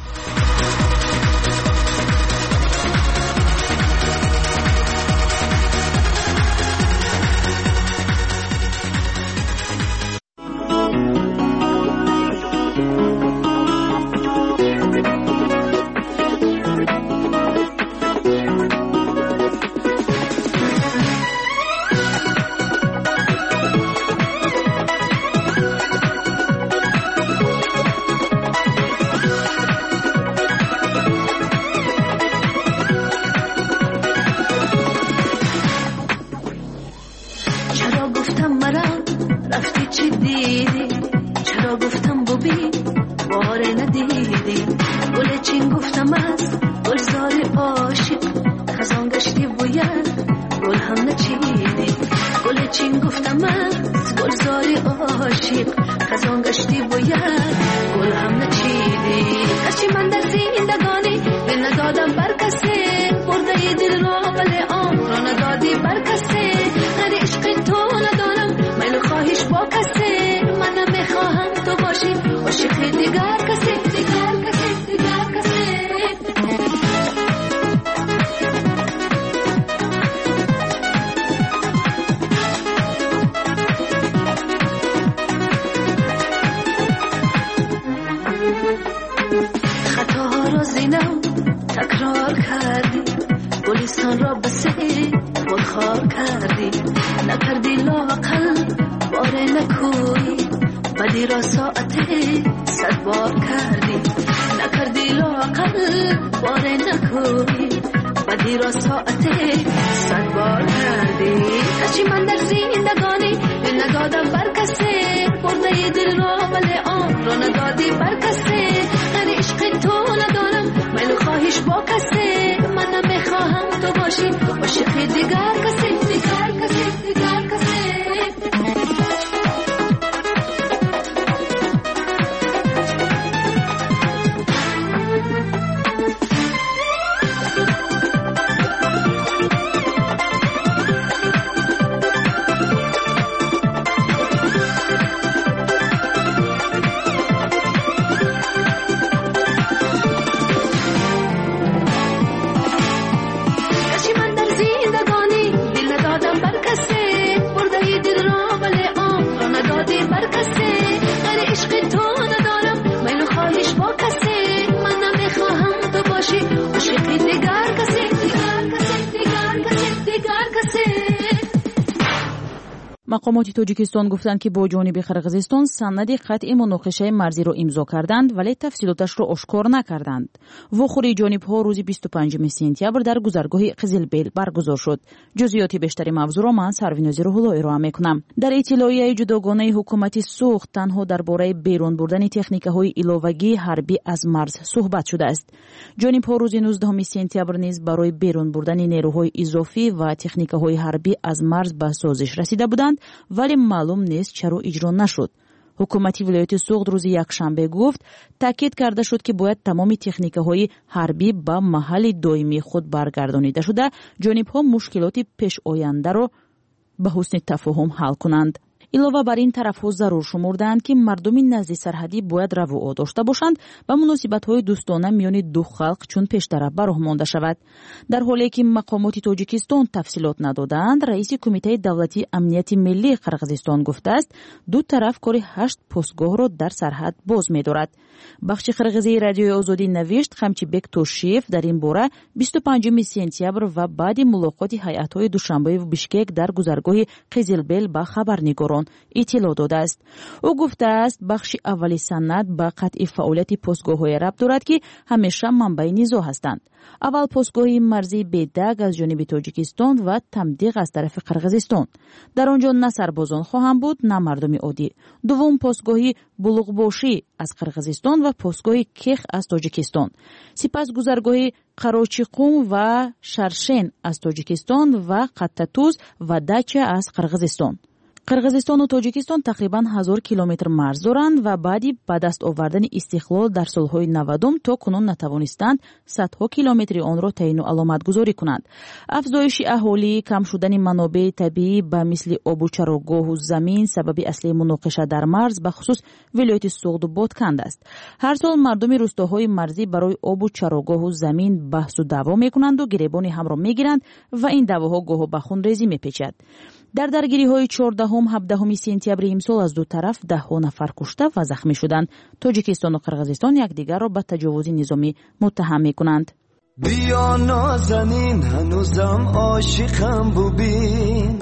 مقامات تاجیکستان گفتند که با جانب قرقیزستان سند قطع مناقشه مرزی را امضا کردند ولی تفصیلاتش را آشکار نکردند. وخوری جانب‌ها روز بیست و پنجم سپتامبر در گذرگاه قزلبیل برگزار شد. جزئیات بیشتری موضوع را من سرویناز روح‌الله ارائه می‌کنم. در اطلاعیه جداگانه حکومت سوخت تنها درباره بیرون بردن تکنیک‌های ایلاوگی حربی از مرز صحبت شده است. جانب‌ها روز نوزدهم سپتامبر نیز برای بیرون بردن نیروهای اضافی و تکنیک‌های حربی از مرز به سازش رسیده بودند ولی معلوم نیست چرا اجرا نشد. حکومت ولایت سوخت روز یکشنبه گفت تاکید کرده شد که باید تمام تکنیک‌های حربی به محل دائمی خود برگردانیده شده جانب‌ها مشکلات پیش آینده را به حسن تفاهم حل کنند. علاوه بر این طرف‌ها ضرور شمردند که مردم نزد سرحدی باید روا داشته باشند و مناسبت‌های دوستانه میان دو خلق چون پیشتر براه مانده شود. در حالی که مقامات تاجیکستان تفصیلات ندادند، رئیس کمیته دولتی امنیت ملی قرقیزستان گفته است دو طرف کار هشت پستگاه را در سرحد باز می‌دارد. بخش قرقیزی رادیوی آزادی نوشت خمچیبک توشیف در این باره بیست و پنجم سپتامبر و بعد ملاقات هیئت‌های دوشنبه و بیشکک در گذرگاه قزلبیل با خبرنگاران اطلاع داده است. او گفته است بخش اولی سند به قطع فعالیت پستگاه‌های ربط دارد که همیشه منبع نزاع هستند. اول پستگاه مرزی بیدگ از جانب تاجیکستان و تمدیق از طرف قرقیزستان. در آنجا نه سربازان خواهند بود نه مردم عادی. دوم پستگاه بلوغباشی از قرقیزستان و پستگاه کیخ از تاجیکستان. سپس گذرگاه قراچیقوم و شرشین از تاجیکستان و قطتوز و دچه از قرقیزستان. قرقیزستان و تاجیکستان تقریباً هزار کیلومتر مرز دارند و بعدی به دست آوردن استقلال در سالهای نودم تا کنون نتوانستند صدها کیلومتر آن را تعیین و علامت گذاری کنند. افزایش اهالی، کم شدن منابع طبیعی به مثل آب و چراگاه و زمین سبب اصلی مناقشه در مرز به خصوص ولایت سوخت و بادکند است. هر سال مردم روستاهای مرزی برای آب و چراگاه و زمین بحث و دعوا میکنند و گریبان هم را میگیرند و این دعواها گاه به خون ریزی میپیچد. در درگیری‌های چهاردهم هفدهم سپتامبر امسال از دو طرف ده ها نفر کشته و زخمی شدند. تاجیکستان و قرقیزستان یکدیگر را به تجاوز نظامی متهم می‌کنند. بیا نازنین هنوزم عاشقم ببین،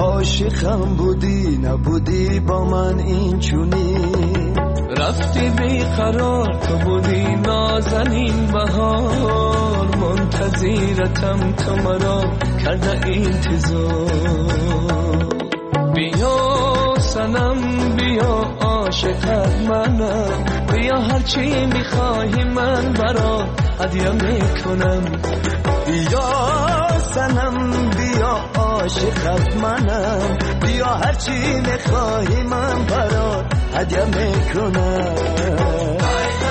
عاشقم بودی نبودی با من این چونی، رفتی بیقرار تو بودی نازنین بهار، منتظرتم تو مرا کرده انتظار. بیا سنم بیا عاشقت منم، بیا هرچی میخواهی من برات هدیه میکنم. بیا سنم بیا عاشقت منم، بیا هرچی میخواهی من برات هدیه میکنم.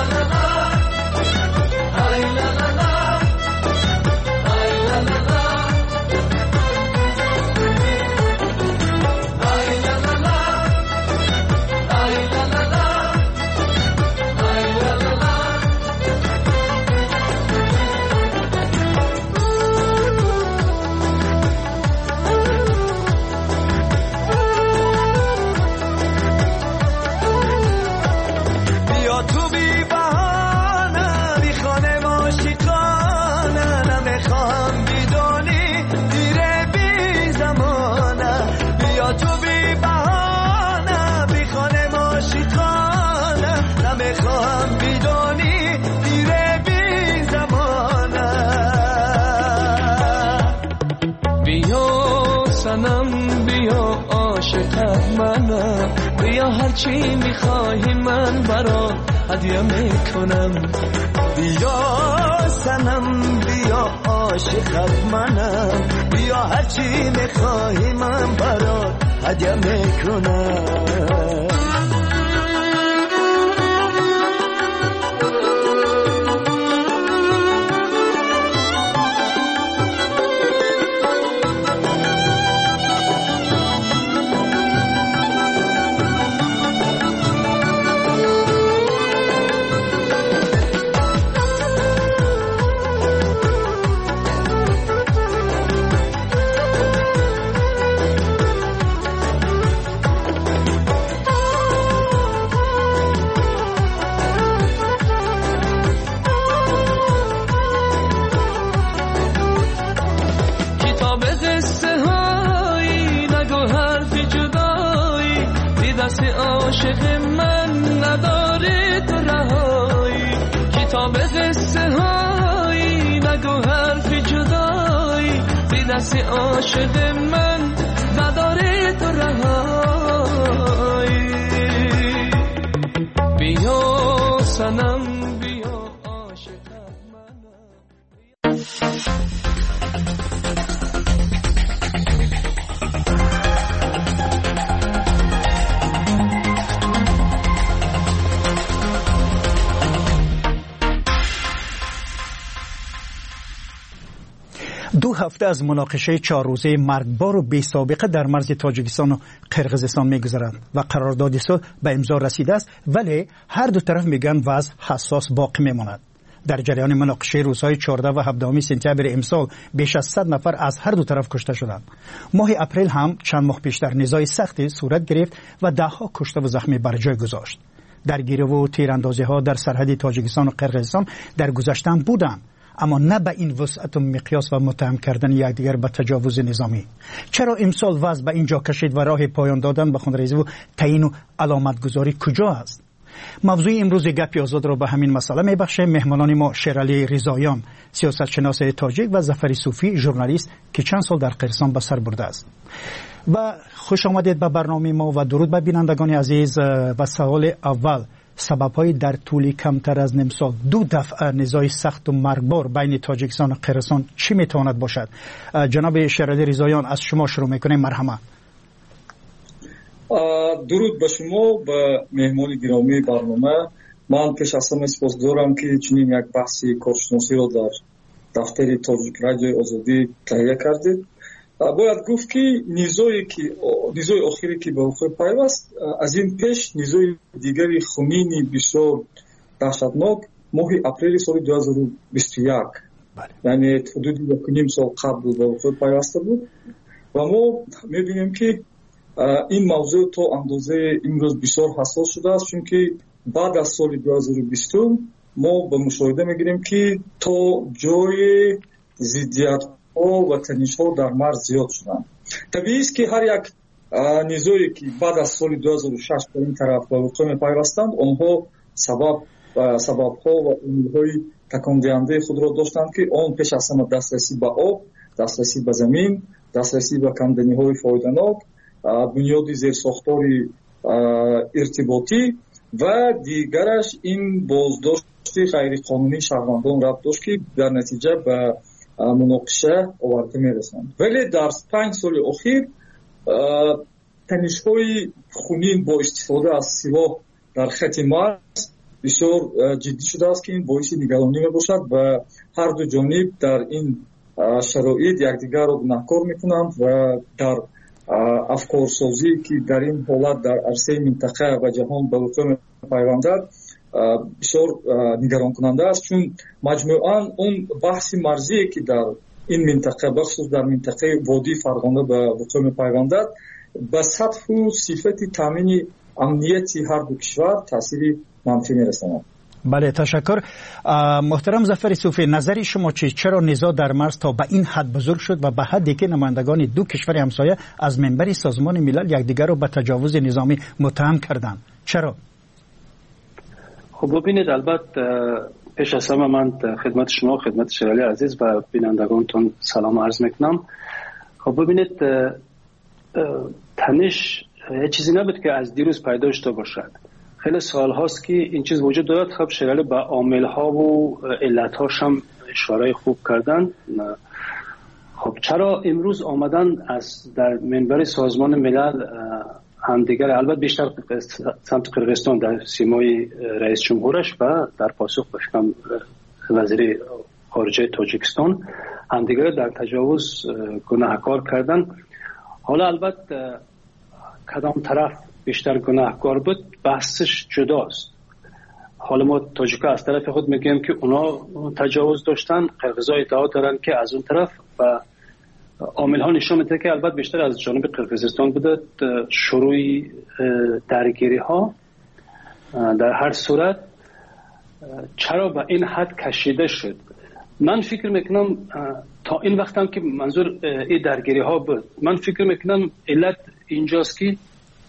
بیا هرچی میخواهی من برات هدیه میکنم. بیا سنم بیا عاشقت منم، بیا هرچی میخواهی من برات هدیه میکنم. عاشق من نداره تو رهایی کتاب قصه هایی نگو حرفی جدایی بی دست عاشق من نداره تو رهایی بیا سنم بیا عاشق منم دو هفته از مناقشه چهار روزه مرگبار و بی سابقه در مرز تاجیکستان و قرقیزستان می‌گذرد و قرارداد صلح به امضا رسیده است، ولی هر دو طرف میگن وضع حساس باقی میماند. در جریان مناقشه روزهای چهارده و هفده سپتامبر امسال بیش از صد نفر از هر دو طرف کشته شدند. ماه اپریل هم چند ماه پیشتر نزاع سختی صورت گرفت و دهها کشته و زخمی بر جای گذاشت. درگیری و تیراندازی‌ها در سرحد تاجیکستان و قرقیزستان در گذشته بودند، اما نه به این وسعت و مقیاس و متهم کردن یکدیگر به تجاوز نظامی. چرا امسال وضع به اینجا کشید و راه پایان دادن به خونریزی و تعیین و علامت گذاری کجا است؟ موضوع امروز گپی آزاد را به همین مسئله میبخشه. مهمانان ما شیرعلی رضاییان، سیاستشناس تاجیک، و ظفر صوفی، ژورنالیست که چند سال در قرقیزستان به سر برده است. و خوش آمدید به برنامه ما و درود به بینندگان عزیز. و سوال اول، سبب‌های در طول کمتر از نیم سال دو دفعه نزاع سخت و مرگبار بین تاجیکستان و قرقیزستان چی میتواند باشد؟ جناب شیرعلی رضاییان، از شما شروع میکنیم. مرحبا. درود به شما، به مهمان گرامی برنامه. من پیش از همه سپاسگزارم که چنین یک بحثی کارشناسی را در دفتر تاجیک رادیوی آزادی تهیه کردید. باید گفت که نزاعی که نزاع آخری که به وقوع پیوست، از این پیش نزاع دیگری خونینی بسیار دهشتناک ماه اپریل سال دو هزار و بیست و یک، یعنی حدود یک و نیم سال قبل به وقوع پیوسته بود و ما می‌بینیم که این موضوع تا اندازه امروز بسیار حساس شده است، چون که بعد از سال دو هزار و بیست ما به مشاهده می‌گیریم که تا جای ضدیت و تنش‌ها در مرز زیاد شدند. طبیعی است که هر یک نزاعی که بعد از سال دو هزار و شش به این طرف به وقوع پیوستند، آنها سبب سبب‌ها و عامل‌های تکان دهنده خود را داشتند که آن پیش از همه دسترسی به آب، دسترسی به زمین، دسترسی به کمدنی‌های فایده‌ناک، بنیاد زیرساختاری ارتباطی و دیگرش این بازداشت غیرقانونی شهروندان ربط داشت که در نتیجه به مناقشه آورده می‌رسند. ولی در پنج سال اخیر تنش‌های خونین با استفاده از سلاح در خط مرز بسیار جدی شده است که این باعث نگرانی می‌باشد و هر دو جانب در این شرایط یکدیگر را گناهکار می‌کنند و در افکارسازی که در این حالت در عرصه منطقه و جهان به وقوع پیوندد بسیار نگران کننده است، چون مجموعاً اون بحث مرزی که در این منطقه بخصوص در منطقه وادی فرغانه به وقوع می‌پیوندد به سطح و صفت تامین امنیتی هر دو کشور تأثیری منفی می‌رساند. بله، تشکر. محترم ظفر صوفی، نظری شما چی؟ چرا نزاع در مرز تا به این حد بزرگ شد و به حدی که نمایندگان دو کشور همسایه از منبر سازمان ملل یکدیگر را به تجاوز نظامی متهم کردند؟ چرا؟ خب ببینید، البته پیش از همه من خدمت شما، خدمت شیرعلی عزیز و بینندگانتون سلام عرض میکنم. خب ببینید، تنش یه چیزی نبود که از دیروز پیدا شده باشد. خیلی سال هاست که این چیز وجود دارد. خب شیرعلی به عامل ها و علت هاش هم اشاره خوب کردن. خب چرا امروز آمدن از در منبر سازمان ملل هم دیگر، البته بیشتر سمت قرقیزستان در سیمای رئیس جمهورش و در پاسخ بشکم وزیر خارجه تاجیکستان هم دیگر در تجاوز گناهکار کردن. حالا البته کدام طرف بیشتر گناهکار بود بحثش جداست. حالا ما تاجیکا از طرف خود میگیم که اونا تجاوز داشتن، قرقیزا ادعا دارن که از اون طرف، و عامل ها نشون میده که البته بیشتر از جانب قرقیزستان بوده شروع درگیری ها. در هر صورت چرا به این حد کشیده شد؟ من فکر میکنم تا این وقت هم که منظور این درگیری ها بود، من فکر میکنم علت اینجاست که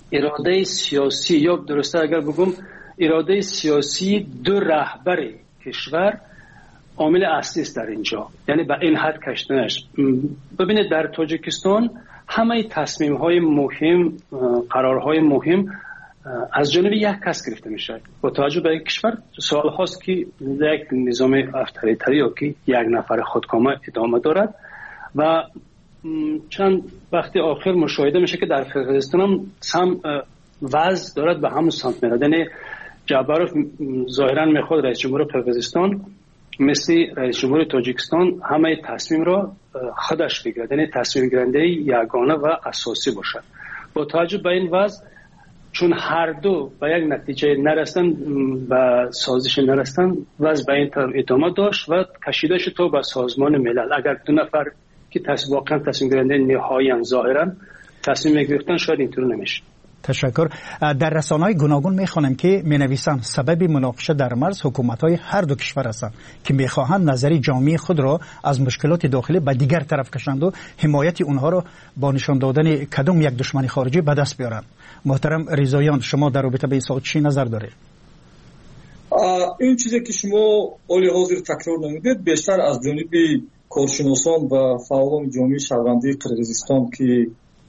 اراده سیاسی یا درسته اگر بگم اراده سیاسی دو رهبر کشور عامل اصلی است در اینجا، یعنی به این حد کشتنش. ببینید در تاجیکستان همه تصمیم های مهم، قرارهای مهم از جانب یک کس گرفته میشه. با توجه به کشور سوال هاست که یک نظام افراطی یا که یک نفر خودکامه ادامه دارد و چند وقتی آخر مشاهده میشه که در قرقیزستان هم سم وضع دارد به همون سمت میرد. یعنی جعبروف ظاهرا میخواد رئیس جمهور قرقیزستان مثل رئیس جمهور تاجیکستان همه تصمیم را خودش بگیرد، یعنی تصمیم گیرنده یگانه و اساسی باشد. با توجه به این وضع چون هر دو به یک نتیجه نرسن و سازش نرسن، وضع به این طور ادامه داشت و کشیده شد تا به سازمان ملل. اگر دو نفر که تصمیم واقعا تصمیم گیرنده نهایی ظاهرا تصمیم گرفتن شاید اینطور نمیشه. تشکر. در رسانه‌های گوناگون می‌خوانم که می‌نویسند سبب مناقشه در مرز حکومت‌های هر دو کشور هستند که می‌خواهند نظری جامعه خود را از مشکلات داخلی به دیگر طرف کشند و حمایت اونها را با نشان دادن کدام یک دشمن خارجی به دست بیارند. محترم رضاییان، شما در رابطه به این سوال چی نظر دارید؟ این چیزی که شما اولی حاضر تکرار نمودید بیشتر از جانب کارشناسان و فعالان جامعه شهروندی قرقیزستان که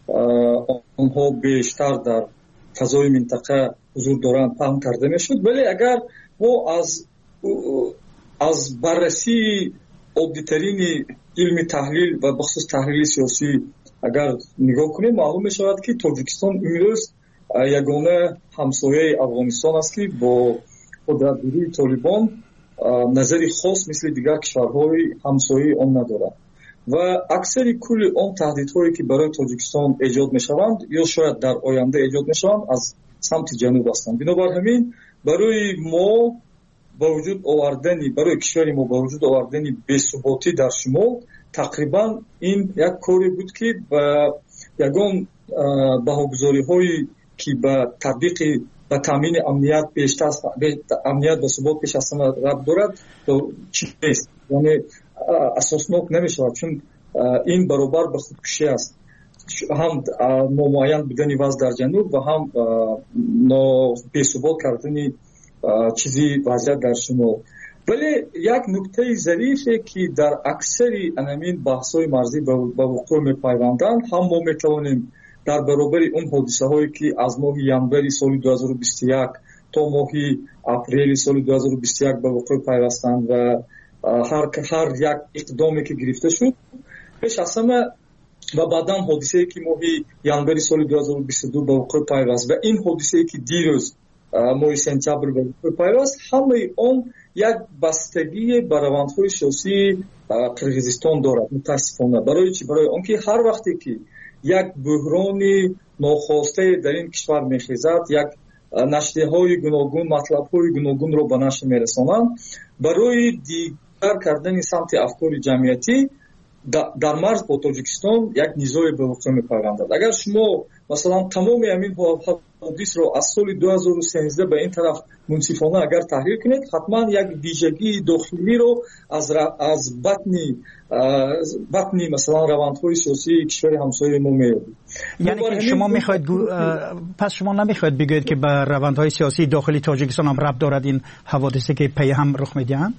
آنها بیشتر در فضای منطقه حضور دارند فهم کرده میشد. ولی اگر ما از از بررسی عادی‌ترین علم تحلیل و بخصوص تحلیل سیاسی اگر نگاه کنیم معلوم می شود که تاجیکستان امروز یگانه همسایه افغانستان است که با قدرتگیری طالبان نظری خاص مثل دیگر کشورهای همسایه آن ندارد و اکثر کل آن تهدیدهایی که برای تاجیکستان ایجاد می شوند یا شاید در آینده ایجاد می شوند از سمت جنوب هستند. بنابر همین برای ما با وجود آوردنی برای کشور ما با وجود آوردنی بی‌ثباتی در شمال تقریبا این یک کاری بود که با یگان بهاگذاری هایی که با تطبیق و تامین امنیت بیشتر امنیت و ثبات پیش از همه ربط دارد تو چیز نیست، یعنی اساسناک نمیشه چون این برابر به خودکشی است، هم نامعین بودن وضع در جنوب و هم بی‌ثبات کردن چیزی وضعیت در شمال. ولی یک نکته ظریفه که در اکثر انامین بحث‌های مرزی به وقوع می‌پیوندند، هم ما می‌توانیم در برابر اون حادثه هایی که از ماه ژانویه سال دو هزار و بیست و یک تا ماه اپریل سال دو هزار و بیست و یک به وقوع پیوستند و هر هر یک اقدامی که گرفته شد پیش از همه و بعداً حادثه‌ای که ماه ژانویه سال دو هزار و بیست و دو به وقوع پیوست و این حادثه‌ای که دیروز ماه سپتامبر به وقوع پیوست، همه آن یک بستگی به روندهای سیاسی قرقیزستان دارد. متاسفانه برای چی؟ برای آنکه هر وقتی که یک بحران ناخواسته در این کشور میخیزد، یک نشریه های گوناگون مطلب های گوناگون رو به نشر میرسانند، برای دیگر کردن سمت افکار جمعیتی در مرز با تاجیکستان یک نیزای به وقوع میپیوندد. اگر شما مثلا تمام همین حوادث رو از سال دو هزار و سیزده به این طرف منصفانه اگر تحلیل کنید، حتما یک ویژگی داخلی رو از از بطنی بطنی مثلا روندهای سیاسی کشور همسایه ما میابید. یعنی که شما میخواید پس شما نمیخواید بگویید که به روندهای سیاسی داخلی تاجیکستان هم ربط دارد این حوادثی که پی هم رخ میدهند؟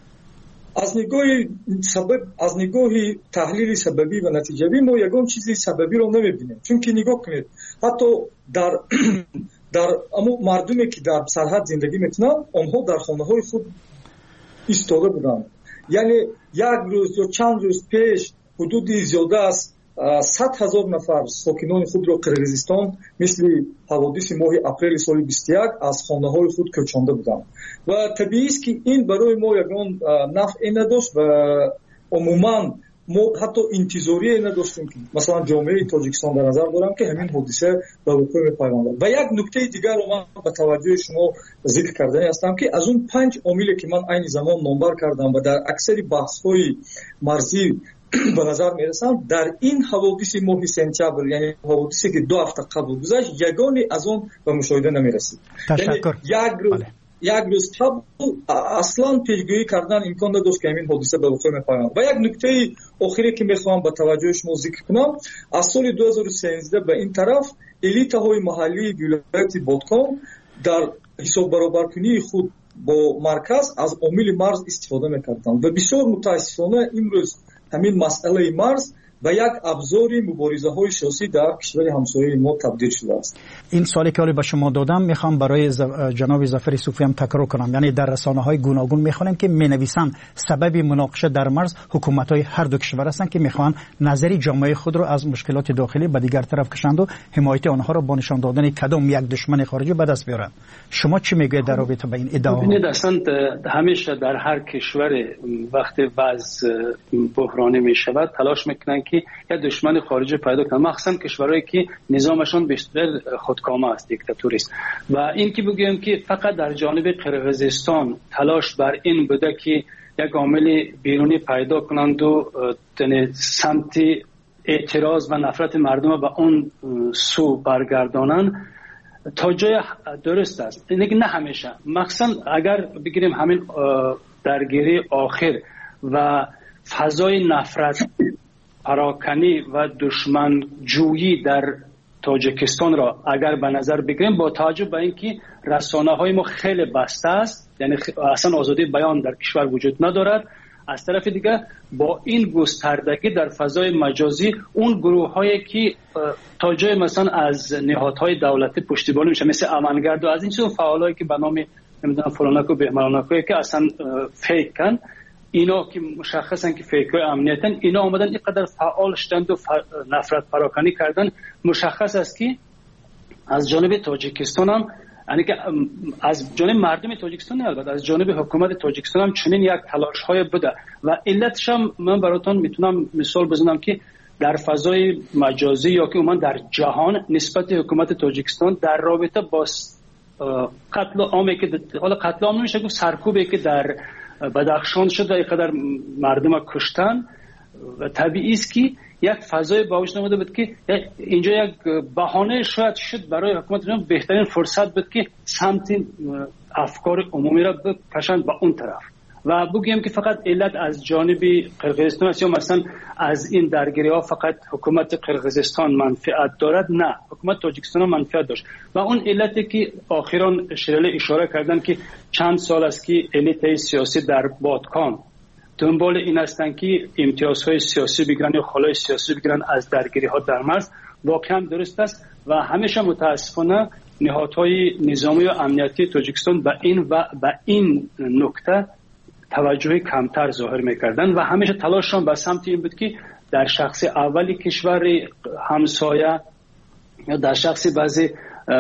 از نگاه سبب از نگاه تحلیل سببی و نتیجوی ما یگان چیزی سببی رو نمیبینیم. چون که نگاه کنید حتی در در اما مردمی که در سرحد زندگی میکنن آنها در خانه های خود ایستاده بودند، یعنی یک روز یا چند روز پیش حدودی زیاده از صد هزار نفر ساکنان خود را قرقیزستان مثل حوادث ماه اپریل سال بیست و یک از خانه های خود کوچانده بودند و طبیعی است که این برای ما یگان نفعی نداشت و عموما ما حتی انتظاری نداشتیم که مثلا جامعه تاجیکستان در نظر دارم که همین حادثه به وقوع میپیوندد. و یک نکته دیگر رو من به توجه شما ذکر کردنی هستم که از اون پنج عاملی که من عین زمان نامبر کردم و در اکثر بحث‌های مرزی به نظر میرسند، در این حوادث ماه سپتامبر یعنی حوادثی که دو هفته قبل گذشت یگانی از اون به مشاهده نمیرسید. تشکر. یک روز як рӯз қабл аслан пешгӯӣ кардан имкон надошт ки ҳамин ҳодиса ба вуқӯъ мепайванд. ва як нуктаи охире ки мехоҳам ба таваҷҷӯҳи шумо зикр кунам, аз соли ду ҳазору сенздаҳ ба ин тараф элитаҳои маҳаллии вилояти Боткон дар ҳисоббаробаркунии худ бо марказ аз омили марз истифода мекарданд ва бисёр мутаассифона имрӯз ҳамин масъалаи марз ба як абзори муборизаҳои сиёсӣ дар кишвари ҳамсояи мо табдил шудааст. این سوالی که به شما دادم میخوام برای جناب ظفر صوفی هم تکرار کنم. یعنی در رسانه‌های گوناگون میخوانیم که مینویسند سبب مناقشه در مرز حکومت‌های هر دو کشور هستند که میخوان نظری جامعه خود رو از مشکلات داخلی به دیگر طرف کشند و حمایت آنها را با نشان دادن کدام یک دشمن خارجی به دست بیارند. شما چی میگوید در رابطه با این ادعا؟ ببینید اصلا همیشه در هر کشور وقتی وضع بحرانی میشود تلاش میکنن که یا دشمن خارجی پیدا کنن، مخصوصا کشورهایی که نظامشون بیشتر خودکامه است، دیکتاتوری است. و این که بگویم که فقط در جانب قرقیزستان تلاش بر این بوده که یک عامل بیرونی پیدا کنند و سمت اعتراض و نفرت مردم به اون سو برگردانند، تا جای درست است. اینکه نه همیشه، مخصوصا اگر بگیریم همین درگیری آخر و فضای نفرت پراکنی و دشمن جویی در تاجیکستان را اگر به نظر بگیریم، با توجه به اینکه رسانه های ما خیلی بسته است، یعنی اصلا آزادی بیان در کشور وجود ندارد، از طرف دیگه با این گستردگی در فضای مجازی اون گروه هایی که تا جای مثلا از نهادهای دولتی پشتیبانی میشه، مثل امنگرد و از این چیز فعالایی که به نام نمیدونم فلانک و بهمانک که اصلا فیک کن، اینا که مشخصن که فیکای امنیتن، اینا آمدن اینقدر فعال شدند و نفرت پراکنی کردن. مشخص است که از جانب تاجیکستان هم، یعنی که از جانب مردم تاجیکستان البته از جانب حکومت تاجیکستان هم چنین یک تلاش های بوده و علتش هم من براتون میتونم مثال بزنم که در فضای مجازی یا که عموما در جهان نسبت حکومت تاجیکستان در رابطه با قتل عامی که حالا قتل عام نمیشه گفت، سرکوبی که در بدخشان شده اینقدر مردم کشتن و طبیعی است که یک فضای باوش نموده بود که اینجا یک بهانه شاید شد برای حکومت بهترین فرصت بود که سمت افکار عمومی را بکشند به اون طرف و بگویم که فقط علت از جانب قرقیزستان است یا مثلا از این درگیری ها فقط حکومت قرقیزستان منفعت دارد. نه، حکومت تاجیکستان هم منفعت داشت و اون علتی که آخران شیرالی اشاره کردن که چند سال است که الیت سیاسی در بادکان دنبال این هستند که امتیازهای سیاسی بگیرن یا خلای سیاسی بگیرن از درگیری ها در مرز، واقعا درست است و همیشه متاسفانه نهادهای نظامی و امنیتی تاجیکستان به این و به این نکته توجه کمتر ظاهر میکردن و همیشه تلاششان به سمت این بود که در شخص اولی کشور همسایه یا در شخص بعضی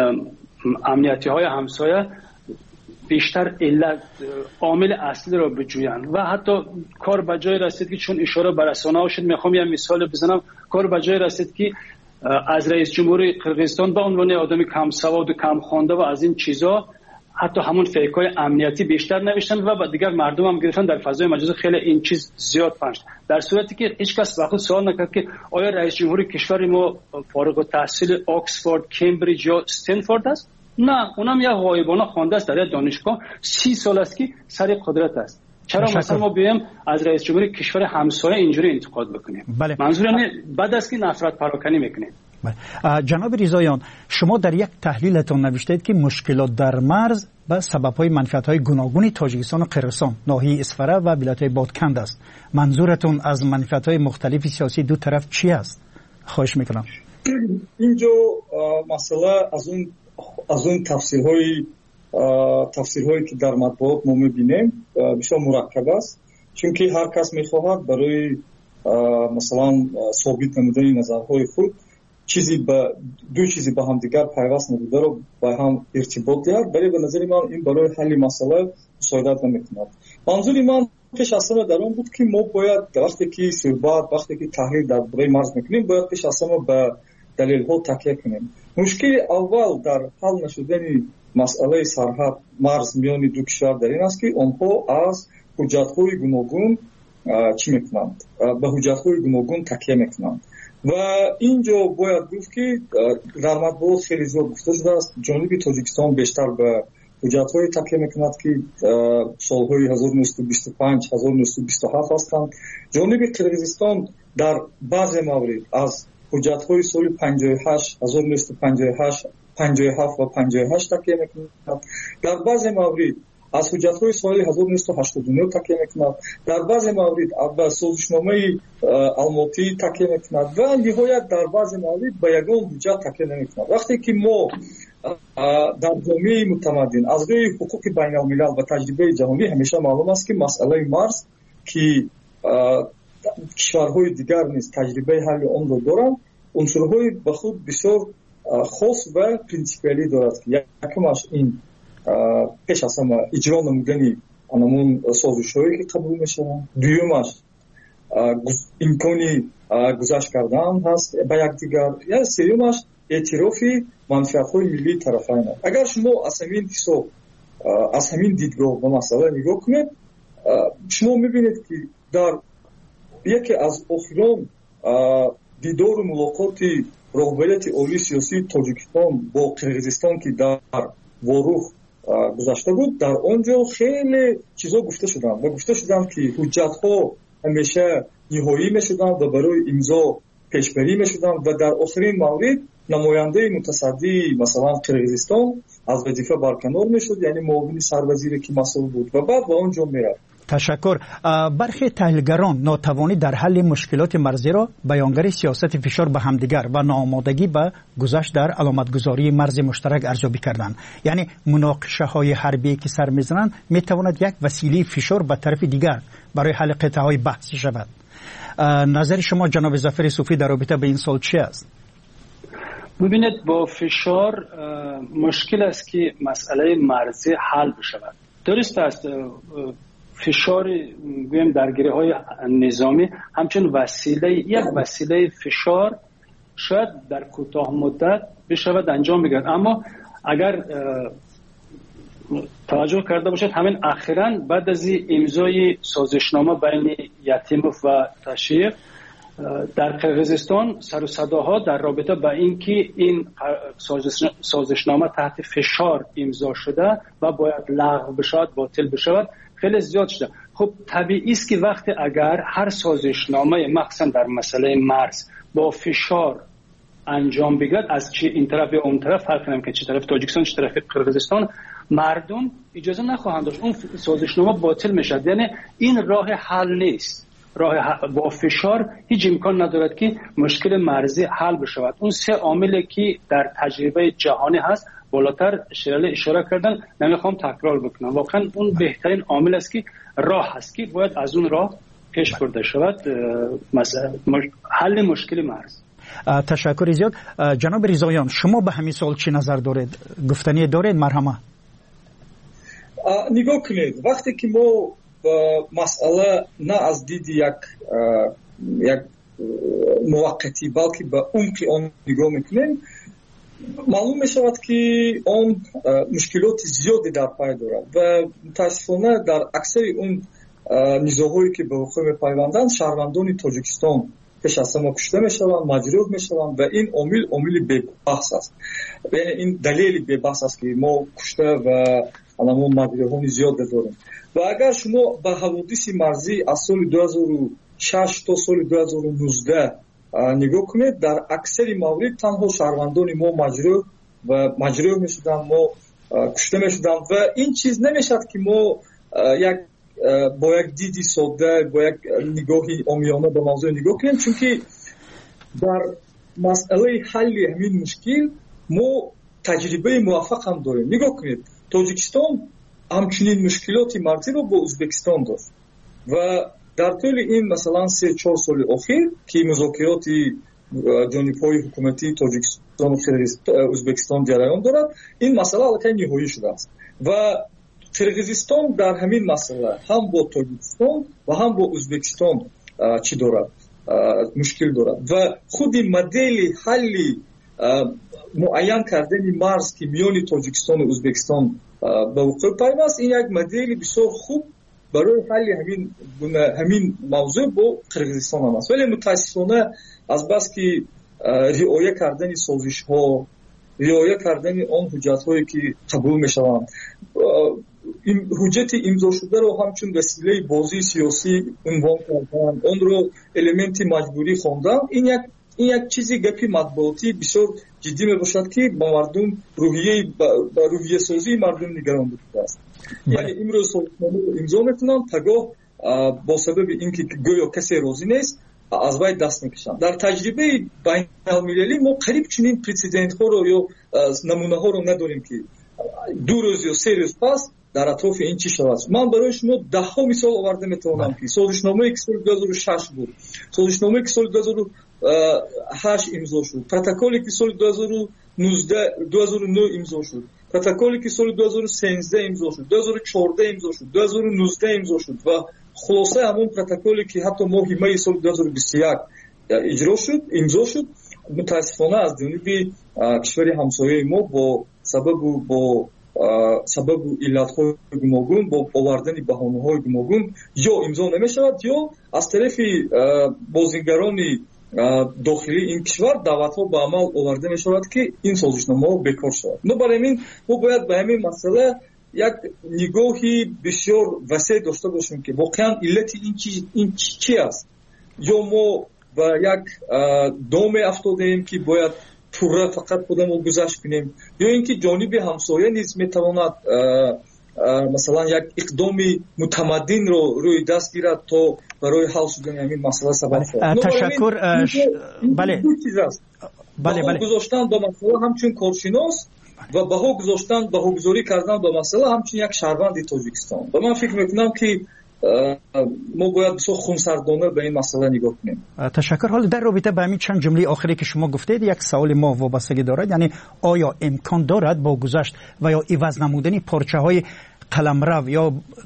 امنیتی های همسایه بیشتر علت عامل اصلی را بجویند و حتی کار به جای رسید که چون اشاره به رسانه ها شد، میخوام یه مثال بزنم، کار به جای رسید که از رئیس جمهور قرقیزستان به عنوان آدم کم سواد و کم خوانده و از این چیزا حتی همون فیکای امنیتی بیشتر نوشتن و دیگر مردم هم گرفتن در فضای مجازی خیلی این چیز زیاد پنج، در صورتی که هیچ کس وقت سوال نکرد که آیا رئیس جمهور کشور ما فارغ التحصیل آکسفورد، کمبریج یا استنفورد است؟ نه، اونم یک غایبانه خوانده است در دانشگاه، سی سال است که سر قدرت است. چرا مثلا ما بیایم از رئیس جمهور کشور همسایه اینجوری انتقاد بکنیم؟ بله. منظور اینه بعد از که نفرت پراکنی میکنیم. جناب رضاییان، شما در یک تحلیلتون نوشتید که مشکلات در مرز به سبب‌های منفعت‌های گوناگون تاجیکستان و قرقیزستان، ناحیه اسفره و ولایت‌های بادکند است. منظورتون از منفعت‌های مختلف سیاسی دو طرف چی است؟ خواهش میکنم. اینجا مسئله از اون از اون تفسیرهای تفسیرهایی که در مطبوعات ما می‌بینیم بسیار مرکب است، چون که هر کس می‌خواهد برای مثلا ثابت نمودن نظرهای خود چیزی با دو چیزی با هم دیگر پیوست نبوده رو با هم ارتباط دارد، ولی به نظر من این برای حل مسئله مساعدت نمی‌کند. منظور من پیش از همه در اون بود که ما باید وقتی که صحبت وقتی که تحلیل در برای مرز میکنیم باید پیش از همه به دلیل‌ها تکیه کنیم. مشکل اول در حل نشدن مسئله سرحد مرز میان دو کشور در این است که آنها از حجت‌های گوناگون چی میکنند؟ به حجت‌های گوناگون تکیه میکنند و اینجا باید گفت که در مطبوعات خیلی زیاد گفته شده است جانب تاجیکستان بیشتر به ҳуҷҷатҳое такя мекунад ки солҳои ҳазору нӯҳсад бисту панҷ ҳазору нӯҳсад бисту ҳафт ҳастанд. ҷониби Қирғизистон дар баъзе маврид аз ҳуҷҷатҳои соли панҷоҳу ҳашт ҳазору нӯҳсад панҷоҳу ҳашт панҷоҳу ҳафт ва панҷоҳу ҳашт такя мекунад. дар баъзе маврид аз ҳуҷҷатҳои соли ҳазору нӯҳсад ҳаштоду нӯҳ такя мекунад. дар баъзе маврид ба созишномаи алмотӣ такя мекунад ва ниҳоят дар баъзе маврид ба ягон ҳуҷҷат такя намекунад. вақте ки мо дар ҷомеаи мутамаддин аз рӯи ҳуқуқи байналмилал ва таҷрибаи ҷаҳонӣ ҳамеша маълум аст ки масъалаи марз ки кишварҳои дигар низ таҷрибаи ҳалли онро доранд, унсурҳои ба худ бисёр хос ва принсипиалӣ дорад ки якумаш ин пеш аз ҳама иҷро намудани анамун созишҳое ки қабул мешаванд, дуюмаш имкони гузашт кардан ҳаст ба якдигар, я сеюмаш эътирофи манфиатҳои миллии тарафайн. агар шумо аз ҳамин ҳисоб аз ҳамин дидгоҳ ба масъала нигоҳ кунед, шумо мебинед ки дар яке аз охирон дидору мулоқоти роҳбарияти олии сиёсии Тоҷикистон бо Қирғизистон ки дар ворух гузашта буд, дар он ҷо хеле чизо гуфта шуданд ва гуфта шуданд ки ҳуҷҷатҳо ҳамеша ниҳоӣ мешуданд ва барои имзо пешбарӣ мешуданд ва дар охирин маврид намояндаи мутасаддии масалан Қирғизистон аз вазифа барканор мешуд, яъне муовини сарвазире ки масъул буд ва баъд ба он ҷо мерафт. تشکر. برخی تحلیلگران ناتوانی در حل مشکلات مرزی را بیانگر سیاست فشار به همدیگر و ناآمادگی به گذشت در علامتگذاری مرز مشترک ارزیابی کردند. یعنی مناقشه های حربی که سر میزنند میتواند یک وسیله فشار به طرف دیگر برای حل قطعه های بحثی شود. نظر شما جناب ظفر صوفی در رابطه به این سوال چی است؟ ببینید با فشار مشکل است که مسئله مرزی حل بشود. درست است فشار گویم درگیری های نظامی همچون وسیله یک وسیله فشار شاید در کوتاه مدت بشود انجام بگیرد، اما اگر توجه کرده باشید همین اخیراً بعد از امضای سازشنامه بین یتیموف و تشیق در قرقیزستان سر و صداها در رابطه با اینکه این سازشنامه تحت فشار امضا شده و باید لغو بشود، باطل بشود، خیلی زیاد شده. خب طبیعی است که وقتی اگر هر سازشنامه مخصوصا در مسئله مرز با فشار انجام بگیرد، از چه این طرف یا اون طرف فرق نمیکنه، چه طرف تاجیکستان چه طرف قرقیزستان، مردم اجازه نخواهند داشت، اون سازشنامه باطل میشد. یعنی این راه حل نیست. راه با فشار هیچ امکان ندارد که مشکل مرزی حل بشود. اون سه عاملی که در تجربه جهانی هست بالاتر شرله اشاره کردن، نمیخوام تکرار بکنم. واقعا اون بهترین عامل است که راه هست که باید از اون راه پیش برده شود مثلا حل مشکل مرز. تشکر زیاد. جناب رضاییان، شما به همین سوال چی نظر دارید؟ گفتنی دارید؟ مرحمه. نگاه کنید، وقتی که ما مسئله نه از دید یک یک موقتی بلکه به عمق آن نگاه میکنیم، معلوم میشود که آن مشکلات زیادی در پی دارد و متاسفانه در اکثر اون نزاعهایی که به حقوق میپیوندند شهروندان تاجیکستان پیش از همه کشته میشوند، مجروح میشوند و این عامل عامل بحث است. یعنی این دلیل بحث است که ما کشته و علامون مجروحان زیاد داریم. و اگر شما به حوادث مرزی از سال دو هزار و شش تا سال دو هزار و نوزده نگاه کنید، در اکثر موارد تنها شهروندان ما مجروح و مجروح میشدند، ما کشته میشدند و این چیز نمیشد که ما یک با یک دیدی ساده با یک نگاهی عامیانه به موضوع نگاه کنیم، چون که در مسئله حل همین مشکل ما تجربه موفق هم داریم. نگاه کنید، تاجیکستان همچنین مشکلاتی مرزی رو با ازبکستان داشت و در طول این مثلا سه چهار سال اخیر که مذاکرات جانب‌های حکومتی تاجیکستان و ازبکستان جریان دارد، این مسئله البته نهایی شده است و قرقیزستان در همین مسئله هم با تاجیکستان و هم با ازبکستان چی دارد، مشکل دارد و خود مدل حل معین کردن مرز که میان تاجیکستان و ازبکستان به وقوع پیوست، این یک مدل بسیار خوب برای حل همین همین موضوع با قرقیزستان هم است. ولی متاسفانه از بس که رعایت کردن سازش ها риоя кардани он ҳуҷҷатҳое ки қабул мешаванд. ҳуҷҷати имзошударо ҳамчун василаи бозии сиёсӣ унвон кардан, онро элементи маҷбурӣ хондан. ин як ин як чизи гапи матбуотӣ бисёр ҷиддӣ мебошад ки ба мардум рӯҳияи ба рӯҳиясозии мардум нигарон будааст. яъне имрӯз созишномаро имзо мекунанд, пагоҳ бо сабаби ин ки гӯё касе розӣ нест аз вай даст мекашанд. дар таҷрибаи байналмилалӣ мо қариб чунин прецедентҳоро ё намунаҳоро надорем ки ду рӯз ё се рӯз пас дар атрофи ин чӣ шавад. ман барои шумо даҳҳо мисол оварда метавонам ки созишномае ки соли ду ҳазору шаш буд, созишномае ки соли ду ҳазору ҳашт имзо шуд, протоколе ки соли ду ҳазору нӯ имзо шуд, протоколе ки соли ду ҳазору сенздаҳ имзо шуд, ду ҳазору чордаҳ имзо шуд, ду ҳазору нуздаҳ имзо шуд ва хулосаи ҳамон протоколе ки ҳатто моҳи майи соли ду ҳазору бисту як иҷро шуд, имзо шуд, мутаассифона аз ҷониби кишвари ҳамсояи мо бо сабабу бо сабабу иллатҳои гуногун, бо овардани баҳонаҳои гуногун ё имзо намешавад, ё аз тарафи бозингарони дохилии ин кишвар даъватҳо ба амал оварда мешавад ки ин созишномаҳо бекор шавад. но барои ҳамин мо бояд ба ҳамин масъала як нигоҳи бисёр васеъ дошта бошем ки воқеан иллати ин чӣ аст. ё мо ба як доме афтодаем ки бояд пурра фақат худамо гузашт кунем, ё ин ки ҷониби ҳамсоя низ метавонад масалан як иқдоми мутамаддинро рӯи даст гирад то барои ҳал шудани ҳамин масъала сабаб шавад. ташаккур. бале бале бале гузоштан ба масъала ҳамчун коршинос ва баҳо гузоштан баҳогузорӣ кардан ба масъала ҳамчун як шаҳрванди Тоҷикистон. ва ман фикр мекунам ки мо бояд бисёр хунсардона ба ин масъала нигоҳ кунем. ташаккур. ҳоло дар робита ба ҳамин чанд ҷумлаи охире ки шумо гуфтед як саволи мо вобастагӣ дорад, яъне оё имкон дорад бо гузашт ва ё иваз намудани порчаҳои қаламрав ё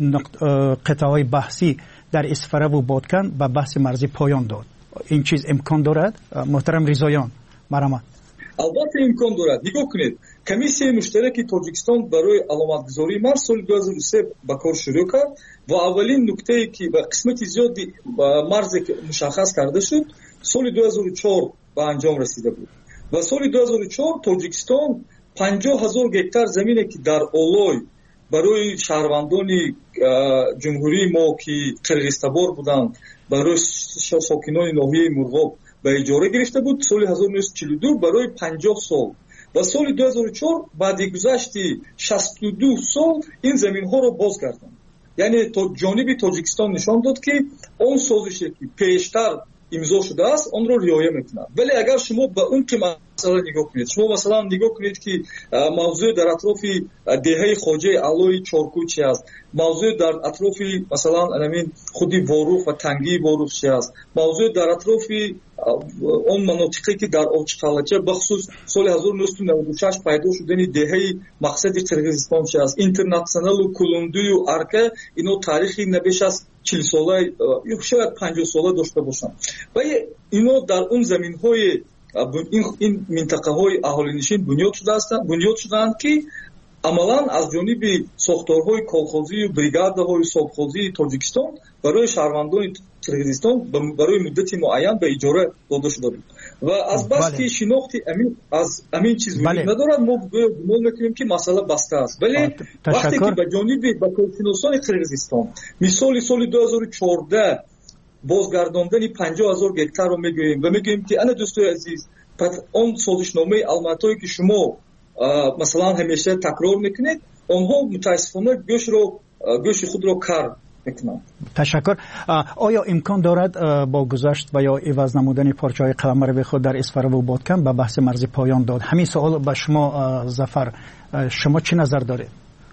қитъаҳои баҳсӣ дар Исфараву Бодкан ба баҳси марзӣ поён дод? ин чиз имкон дорад? муҳтарам Ризоён, марҳамат. албатта имкон дорад. нигоҳ кунед, комиссияи муштараки Тоҷикистон барои аломатгузории марз соли ду ҳазору се ба кор шурӯъ кард ва аввалин нуктае ки ба қисмати зиёди марзе мушаххас карда шуд соли ду ҳазору чор ба анҷом расида буд. ва соли ду ҳазору чор Тоҷикистон панҷоҳ ҳазор гектар замине ки дар олой барои шаҳрвандони ҷумҳурии мо ки қирғизтабор буданд, барои сокинони ноҳияи Мурғоб ба иҷора гирифта буд соли ҳазору нӯҳсад و чилу ду барои панҷоҳ сол. ва соли ду ҳазору чор баъди гузашти шасту ду сол ин заминҳоро боз карданд. яъне то ҷониби Тоҷикистон нишон дод ки он созише ки пештар имзо шудааст онро риоя мекунад. вале агар шумо ба умқи масъала нигоҳ кунед, шумо масалан нигоҳ кунед ки мавзӯъ дар атрофи деҳаи хоҷаи Алои Чоркӯ чи аст, мавзӯъ дар атрофи масалан анамин худи Ворух ва тангии Ворух чи аст, мавзӯъ дар атрофи он манотиқе ки дар Очқалача бахусус соли ҳазору нӯҳсад و наводу шаш пайдо шудани деҳаи мақсади Қирғизистон чи аст, интернационалу Кулундую Арка, ино таърихи набеш аз чил сола ё шояд панҷоҳ сола дошта бошанд. ва ино дар он заминҳои ин минтақаҳои аҳолинишин бунёд шудаастанд бунёд шудаанд ки амалан аз ҷониби сохторҳои колхозию бригадаҳои совхозии Тоҷикистон барои шаҳрвандони Қирғизистон барои муддати муайян ба иҷора дода шуда буд. ва азбас ки шинохти аз амин чиз вуҷуд надорад, мо гумон мекунем ки масъала баста аст. вале вақте ки ба ҷониби ба коршиносони Қирғизистон мисоли соли ду ҳазору чордаҳ бозгардондани панҷоҳ ҳазор гектарро мегӯем ва мегӯем ки ана дӯстои азиз он созишномаи алматое ки шумо масалан ҳамеша такрор мекунед, онҳо мутаассифона гӯшро гӯши худро кар мекунанд. ташаккур. оё имкон дорад бо гузашт ва ё иваз намудани порчаҳои қаламрави худ дар Исфараву Бодкан ба баҳси марзӣ поён дод? ҳамин суол ба шумо Зафар, шумо чӣ назар доред?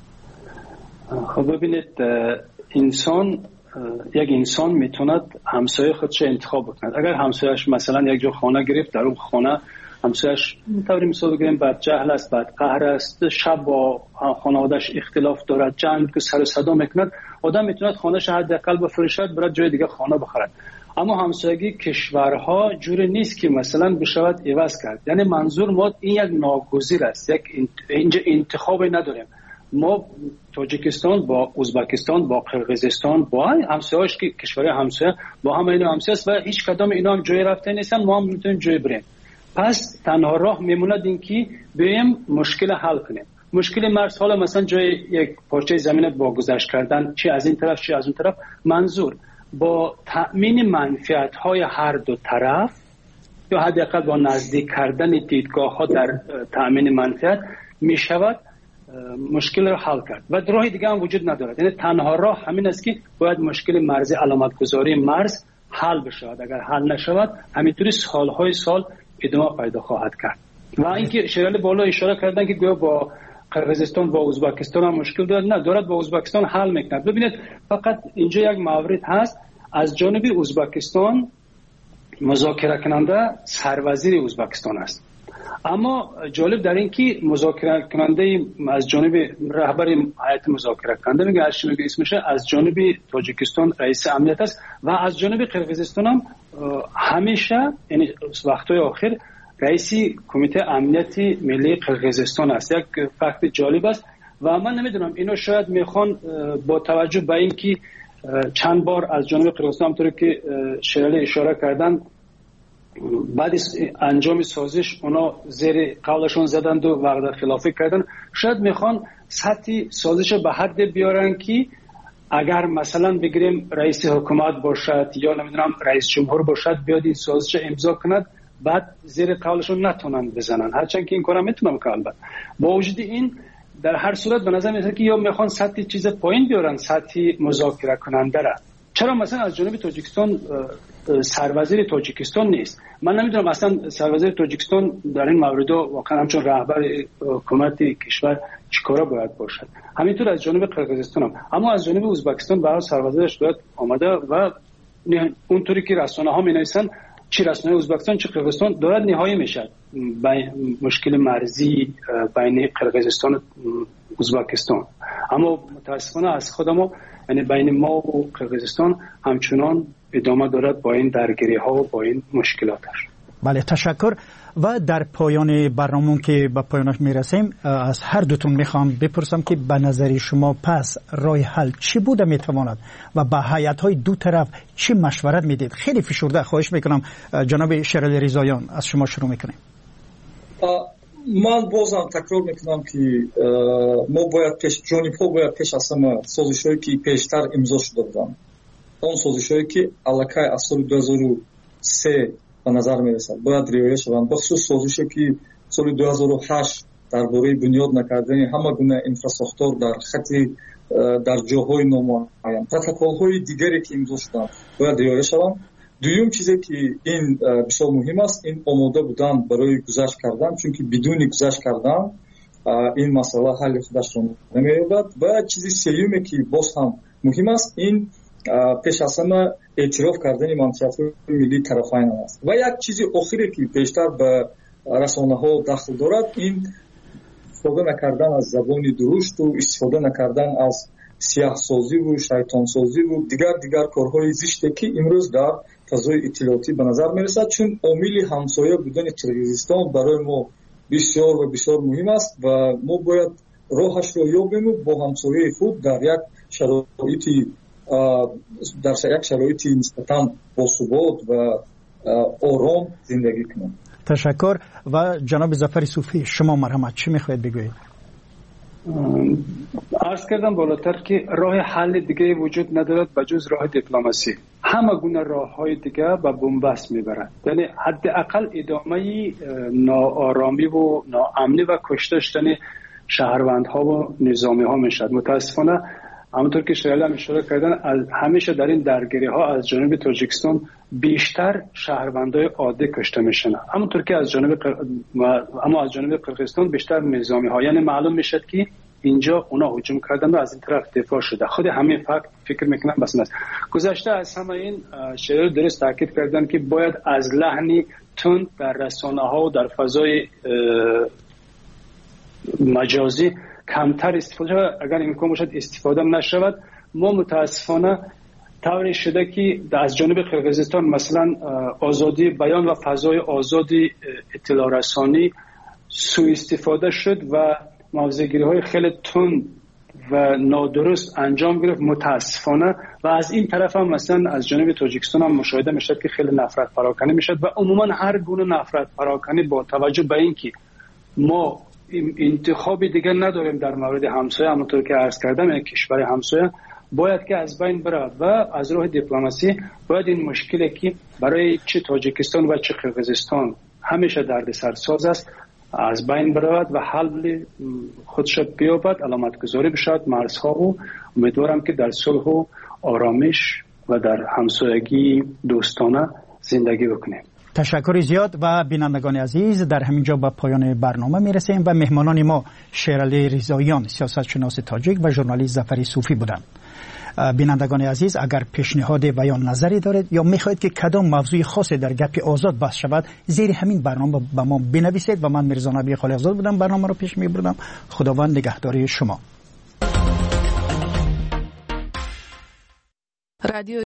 خب ببینید انسان یک انسان میتوند همسایه خودش انتخاب بکند. اگر همسایه‌اش مثلا یک جا خانه گرفت، در اون خانه همسایه‌اش طوری مثال بگیریم بد جهل است، بد قهر است، شب با خانواده‌اش اختلاف دارد، جنگ که سر و صدا میکند، آدم میتوند خانه‌اش حداقل بفروشد برای جای دیگه خانه بخرد. اما همسایگی کشورها جوری نیست که مثلا بشود عوض کرد. یعنی منظور ما این یک ناگزیر است، یک اینجا انتخابی نداریم. ما تاجیکستان با ازبکستان با قرقیزستان با همسایه‌اش که کشورهای همسایه با هم اینا همسایه است و هیچ کدام اینا هم جای رفته نیستن، ما هم میتونیم جای بریم. پس تنها راه میموند این که بیایم مشکل حل کنیم. مشکل مرز حالا مثلا جای یک پارچه زمین با گذشت کردن، چی از این طرف چی از اون طرف، منظور با تأمین منفعت های هر دو طرف یا حداقل با نزدیک کردن دیدگاه ها در تأمین منفعت می شود مشکل را حل کرد و راه دیگه هم وجود ندارد. یعنی تنها راه همین است که باید مشکل مرزی، علامت گذاری مرز حل بشود. اگر حل نشود همینطوری سالهای سال ادامه پیدا خواهد کرد. و اینکه شیرالی بالا اشاره کردن که گویا با قرقیزستان و ازبکستان هم مشکل دارد، نه، دارد با ازبکستان حل میکند. ببینید فقط اینجا یک مورد هست، از جانب ازبکستان مذاکره کننده سروزیر ازبکستان است، اما جالب در این که مذاکره کننده از جانب رهبر هیئت مذاکره کننده میگه هر چی میگه اسمشه، از جانب تاجیکستان رئیس امنیت است و از جانب قرقیزستان هم همیشه، یعنی وقتای آخر رئیس کمیته امنیت ملی قرقیزستان است. یک فکت جالب است و من نمیدونم اینو شاید میخوان با توجه به این که چند بار از جانب قرقیزستان همونطور که شیرالی اشاره کردن بعد انجام سازش اونا زیر قولشون زدند و وعده خلافی کردن، شاید میخوان سطح سازش به حد بیارن که اگر مثلا بگیریم رئیس حکومت باشد یا نمیدونم رئیس جمهور باشد بیاد این سازش امضا کند، بعد زیر قولشون نتونن بزنن، هرچند که این کارا میتونم که البته با وجود این در هر صورت به نظر میاد که یا میخوان سطح چیز پایین بیارن، سطح مذاکره کننده را. چرا مثلا از جانب تاجیکستان سروزیر تاجیکستان نیست؟ من نمیدونم اصلا سروزیر تاجیکستان در این مورد واقعا همچون رهبر حکومت کشور چیکارا باید باشد. همینطور از جانب قرقیزستان هم. اما از جانب ازبکستان برای سروزیرش باید آمده و اونطوری که رسانه ها می نویسن، چی رسانه ازبکستان چی قرقیزستان دارد نهایی میشد مشکل مرزی بین قرقیزستان و ازبکستان. اما متاسفانه از خودمو، یعنی بین ما و قرقیزستان همچنان ادامه دارد با این درگیری ها و با این مشکلاتش. بله، تشکر. و در پایان برنامه که به پایانش میرسیم از هر دوتون میخوام بپرسم که به نظر شما پس راه حل چی بوده میتواند و به هیئت های دو طرف چی مشورت میدید؟ خیلی فشرده خواهش میکنم جناب شیرالی رضاییان از شما شروع میکنیم. من بازم تکرار میکنم که ما باید پیش جانب ها باید پیش از همه سازش‌هایی که پیشتر امضا شده بودند، اون سازش‌هایی که الکی از سال دو هزار و سه به نظر میرسد باید رعایت شوند، بخصوص سازشی که سال دو هزار و هشت درباره بنیاد نکردن همه گونه انفراستراکچور در خط در جاهای نامعین، پروتکل‌های دیگری که امضا شدند باید رعایت شوند. دوم چیزی که این بسیار مهم است، این آماده بودن برای گذشت کردن، چون که بدون گذشت کردن این مسئله حل خودش را نمی‌یابد. و چیزی سومی که باز هم مهم است، این پیش از همه اعتراف کردن منفعت‌های ملی طرفین است. و یک چیزی آخری که بیشتر به رسانه‌ها دخل دارد، این استفاده نکردن از زبان درشت و استفاده نکردن از سیاه سازی و شیطان سازی و دیگر دیگر کارهای زشتی که امروز در فضای اطلاعاتی به نظر میرسد، چون عامل همسایه بودن قرقیزستان برای ما بسیار و بسیار مهم است و ما باید راهش را یابیم با همسایه خود در یک شرایطی در یک شرایطی نسبتاً باثبات و آرام زندگی کنیم. تشکر. و جناب ظفر صوفی شما مرحمت چی میخواید بگویید؟ عرض کردم بالاتر که راه حل دیگه وجود ندارد بجز راه دیپلماسی. همه گونه راه های دیگه به بنبست میبرد، یعنی حداقل ادامه ناآرامی و ناامنی و کشته شدن شهروندها و نظامی ها میشد. متاسفانه همونطور که شیرالی هم اشاره کردن، از همیشه در این درگیری ها از جانب تاجیکستان بیشتر شهروندای عادی کشته میشن، همونطور که از جانب قر... اما از جانب قرقیزستان بیشتر نظامی ها. یعنی معلوم میشد که اینجا اونا هجوم کردن و از این طرف دفاع شده. خود همین فکت فکر میکنم بس است. گذشته از همه این شیرالی درست تاکید کردن که باید از لحنی تند در رسانه ها و در فضای مجازی کمتر استفاده شود، اگر امکان باشد استفاده نشود. ما متاسفانه طوری شده که از جانب قرقیزستان مثلا آزادی بیان و فضای آزادی اطلاع رسانی سوء استفاده شد و موضع‌گیری‌های خیلی تند و نادرست انجام گرفت متاسفانه. و از این طرف هم مثلا از جانب تاجیکستان هم مشاهده میشد که خیلی نفرت پراکنی میشد و عموما هر گونه نفرت پراکنی با توجه به اینکه ما انتخابی دیگه نداریم در مورد همسایه، همونطور که عرض کردم یک کشور همسایه باید که از بین بره و از راه دیپلماسی باید این مشکلی که برای چه تاجیکستان و چه قرقیزستان همیشه دردسرساز است از بین برود و حل خودش بیابد، علامت گذاری بشود مرزها و امیدوارم که در صلح و آرامش و در همسایگی دوستانه زندگی بکنیم. تشکر زیاد. و بینندگان عزیز، در همینجا به پایان برنامه میرسیم و مهمانان ما شیرعلی رضاییان سیاستشناس تاجیک و ژورنالیست ظفر صوفی بودند. بینندگان عزیز، اگر پیشنهاد و یا نظری دارید یا میخواهید که کدام موضوع خاصی در گپ آزاد بحث شود، زیر همین برنامه به ما بنویسید. و من میرزا نبی خالقزاد بودم، برنامه رو پیش میبردم. خداوند نگهداری شما. رادیو